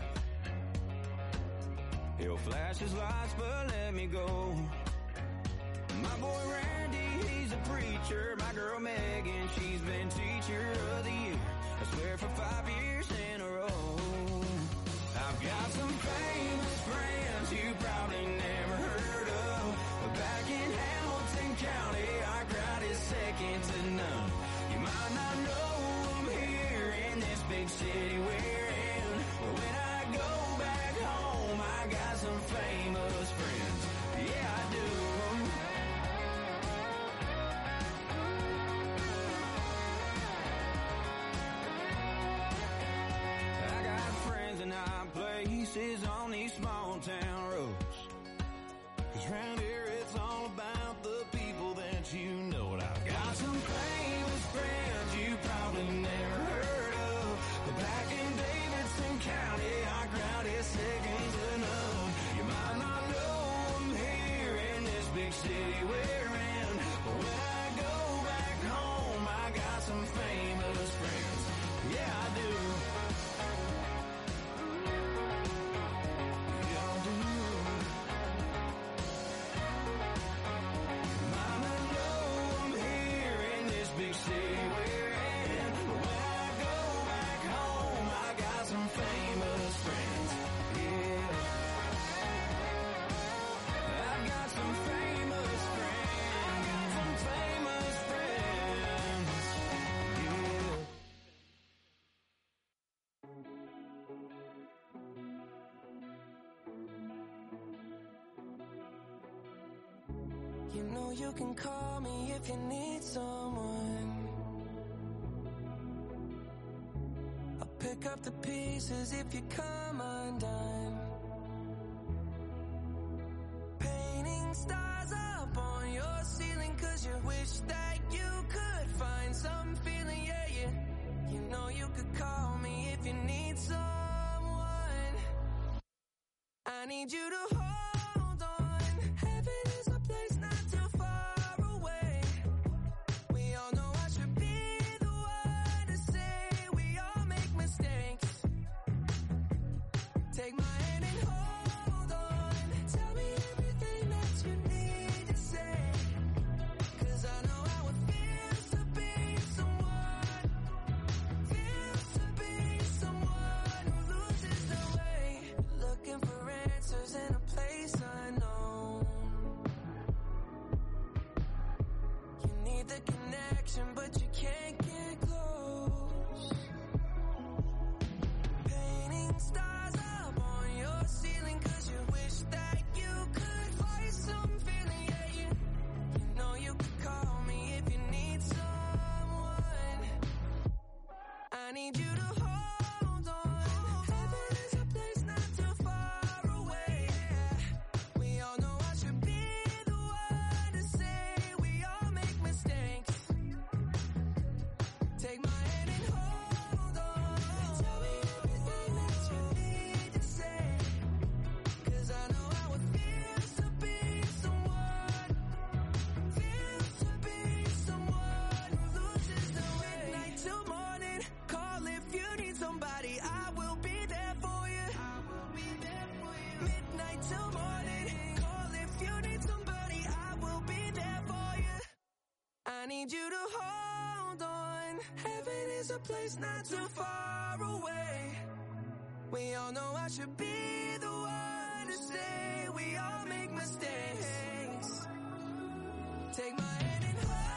He'll flash his lights, but let me go. My boy Randy, he's a preacher. My girl Megan, she's been teacher of the year, I swear for five years in a row. I've got some famous friends you probably never heard of, but back in Hamilton County, our crowd is second to none. You might not know them here in this big city we're in, but when I go back home, I got some famous friends. Yeah, I do. I got friends in high places on these small town roads, 'cause round here it's all about the people that you know. And I've got some famous friends you probably never heard of, but back in Davidson County, our crowd is second to none. You might not know them here in this big city we're in, but when I go back home, I got some famous friends. Yeah, I do. Yeah, I do. Might not know them here in this big city we're You know you can call me if you need someone. I'll pick up the pieces if you come undone. Painting stars up on your ceiling 'cause you wish that you could find some feeling, yeah, yeah. You know you could call me if you need someone. I need you to hold on. Heaven is a place not too far away. We all know I should be the one to say we all make mistakes. Take my hand and hold on. Tell me everything that you need to say. 'Cause I know how it feels to be someone. Feels to be someone who loses their way. Looking for answers in a place unknown. You need the connection, but you can't get close. Painting stars up on your ceiling 'cause you wish that you could find some feeling, yeah, yeah. You know you could call me if you need someone. I need you to hold on. Heaven is a place not too far away. We all know I should be the one to say we all make mistakes. Take my hand and hold on. Tell me everything that you need to say. 'Cause I know how it feels to be someone. Feels to be someone who loses their way. Midnight till morning, call if you need somebody. I will be there for you. I will be there for you. Midnight till morning, call if you need somebody. I will be there for you. I need you to hold on. Heaven is a place not too far away. We all know I should be the one to say we all make mistakes. Take my hand and hold